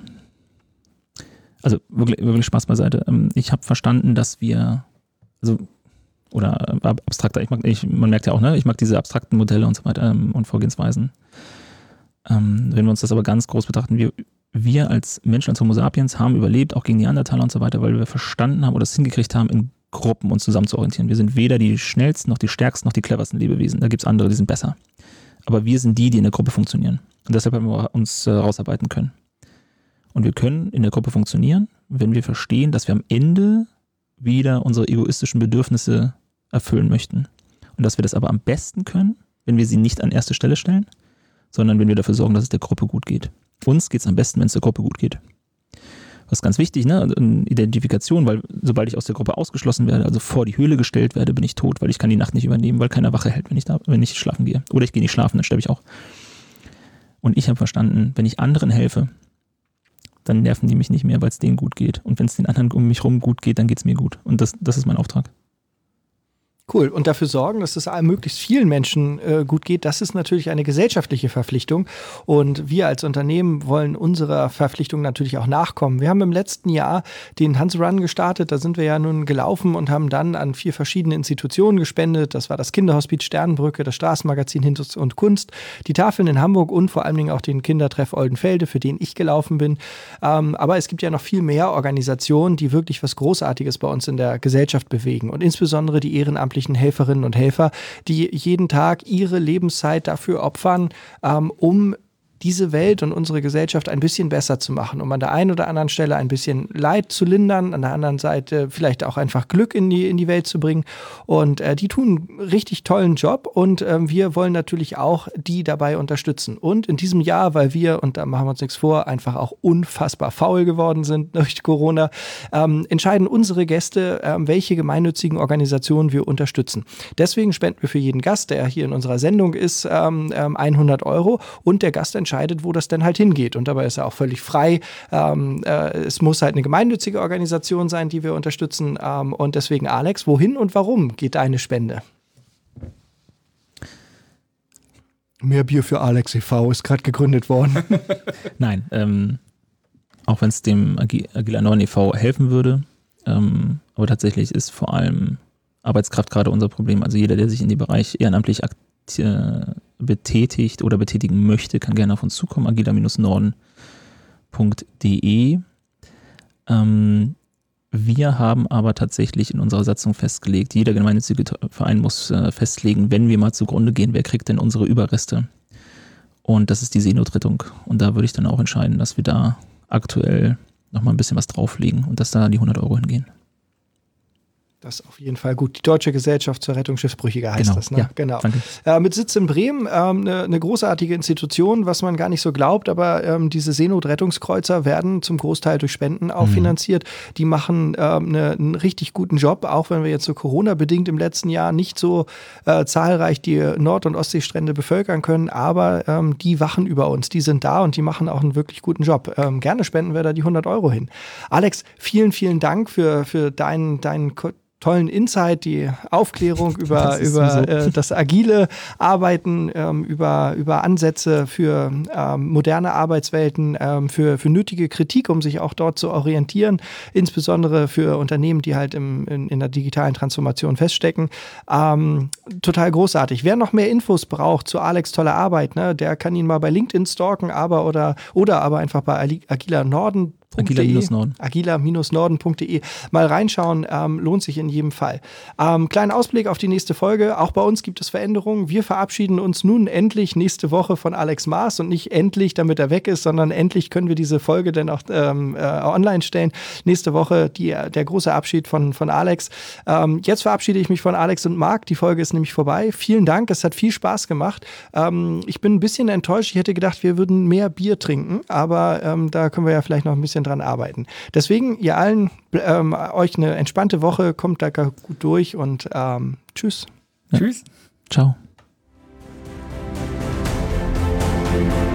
Also wirklich, wirklich Spaß beiseite. Ich habe verstanden, dass wir, also oder abstrakter, ich mag, ich, man merkt ja auch, ne, ich mag diese abstrakten Modelle und so weiter ähm, und Vorgehensweisen. Ähm, wenn wir uns das aber ganz groß betrachten, wir, wir als Menschen, als Homo sapiens haben überlebt, auch gegen Neandertaler und so weiter, weil wir verstanden haben oder es hingekriegt haben, in Gruppen uns zusammen zu orientieren. Wir sind weder die schnellsten, noch die stärksten, noch die cleversten Lebewesen. Da gibt es andere, die sind besser. Aber wir sind die, die in der Gruppe funktionieren. Und deshalb haben wir uns äh, rausarbeiten können. Und wir können in der Gruppe funktionieren, wenn wir verstehen, dass wir am Ende wieder unsere egoistischen Bedürfnisse erfüllen möchten. Und dass wir das aber am besten können, wenn wir sie nicht an erste Stelle stellen, sondern wenn wir dafür sorgen, dass es der Gruppe gut geht. Uns geht es am besten, wenn es der Gruppe gut geht. Das ist ganz wichtig, ne? Identifikation, weil sobald ich aus der Gruppe ausgeschlossen werde, also vor die Höhle gestellt werde, bin ich tot, weil ich kann die Nacht nicht übernehmen, weil keiner Wache hält, wenn ich, da, wenn ich schlafen gehe. Oder ich gehe nicht schlafen, dann sterbe ich auch. Und ich habe verstanden, wenn ich anderen helfe, dann nerven die mich nicht mehr, weil es denen gut geht. Und wenn es den anderen um mich rum gut geht, dann geht es mir gut. Und das, das ist mein Auftrag. Cool. Und dafür sorgen, dass es möglichst vielen Menschen äh, gut geht, das ist natürlich eine gesellschaftliche Verpflichtung. Und wir als Unternehmen wollen unserer Verpflichtung natürlich auch nachkommen. Wir haben im letzten Jahr den Hans Run gestartet. Da sind wir ja nun gelaufen und haben dann an vier verschiedene Institutionen gespendet. Das war das Kinderhospiz Sternbrücke, das Straßenmagazin Hinz und Kunst, die Tafeln in Hamburg und vor allen Dingen auch den Kindertreff Oldenfelde, für den ich gelaufen bin. Ähm, aber es gibt ja noch viel mehr Organisationen, die wirklich was Großartiges bei uns in der Gesellschaft bewegen. Und insbesondere die ehrenamtlichen Helferinnen und Helfer, die jeden Tag ihre Lebenszeit dafür opfern, ähm, um diese Welt und unsere Gesellschaft ein bisschen besser zu machen, um an der einen oder anderen Stelle ein bisschen Leid zu lindern, an der anderen Seite vielleicht auch einfach Glück in die, in die Welt zu bringen. Und äh, die tun einen richtig tollen Job und äh, wir wollen natürlich auch die dabei unterstützen. Und in diesem Jahr, weil wir, und da machen wir uns nichts vor, einfach auch unfassbar faul geworden sind durch Corona, ähm, entscheiden unsere Gäste, ähm, welche gemeinnützigen Organisationen wir unterstützen. Deswegen spenden wir für jeden Gast, der hier in unserer Sendung ist, ähm, ähm, hundert Euro und der Gast entscheidet, wo das denn halt hingeht. Und dabei ist er auch völlig frei. Ähm, äh, es muss halt eine gemeinnützige Organisation sein, die wir unterstützen. Ähm, und deswegen, Alex, wohin und warum geht deine Spende? Mehr Bier für Alex e V ist gerade gegründet worden. Nein, ähm, auch wenn es dem Agi- Agila Norden e V helfen würde, ähm, aber tatsächlich ist vor allem Arbeitskraft gerade unser Problem. Also jeder, der sich in dem Bereich ehrenamtlich akt- äh, betätigt oder betätigen möchte, kann gerne auf uns zukommen, agila Norden punkt de. Ähm, wir haben aber tatsächlich in unserer Satzung festgelegt, jeder gemeinnützige Verein muss äh, festlegen, wenn wir mal zugrunde gehen, wer kriegt denn unsere Überreste? Und das ist die Seenotrettung. Und da würde ich dann auch entscheiden, dass wir da aktuell nochmal ein bisschen was drauflegen und dass da die hundert Euro hingehen. Das ist auf jeden Fall gut. Die Deutsche Gesellschaft zur Rettung Schiffsbrüchiger heißt Genau, das, ne? ja, Genau. danke. Äh, mit Sitz in Bremen, ähm, eine, eine großartige Institution, was man gar nicht so glaubt, aber ähm, diese Seenotrettungskreuzer werden zum Großteil durch Spenden auch mhm. finanziert. Die machen ähm, eine, einen richtig guten Job, auch wenn wir jetzt so Corona-bedingt im letzten Jahr nicht so äh, zahlreich die Nord- und Ostseestrände bevölkern können, aber ähm, die wachen über uns, die sind da und die machen auch einen wirklich guten Job. Ähm, gerne spenden wir da die hundert Euro hin. Alex, vielen, vielen Dank für, für deinen, deinen tollen Insight, die Aufklärung über, das, über so. äh, das agile Arbeiten, ähm, über, über Ansätze für ähm, moderne Arbeitswelten, ähm, für, für nötige Kritik, um sich auch dort zu orientieren, insbesondere für Unternehmen, die halt im, in, in der digitalen Transformation feststecken. Ähm, total großartig. Wer noch mehr Infos braucht zu Alex' toller Arbeit, ne, der kann ihn mal bei LinkedIn stalken, aber oder, oder aber einfach bei Agila Norden Agila-Norden. agila-norden punkt de mal reinschauen, ähm, lohnt sich in jedem Fall. Ähm, kleiner Ausblick auf die nächste Folge. Auch bei uns gibt es Veränderungen. Wir verabschieden uns nun endlich nächste Woche von Alex Maas und nicht endlich, damit er weg ist, sondern endlich können wir diese Folge dann auch ähm, äh, online stellen. Nächste Woche die, der große Abschied von, von Alex. Ähm, jetzt verabschiede ich mich von Alex und Marc. Die Folge ist nämlich vorbei. Vielen Dank, es hat viel Spaß gemacht. Ähm, ich bin ein bisschen enttäuscht. Ich hätte gedacht, wir würden mehr Bier trinken, aber ähm, da können wir ja vielleicht noch ein bisschen dran arbeiten. Deswegen, ihr allen, ähm, euch eine entspannte Woche, kommt da gut durch und ähm, tschüss. Ja. Tschüss. Ciao.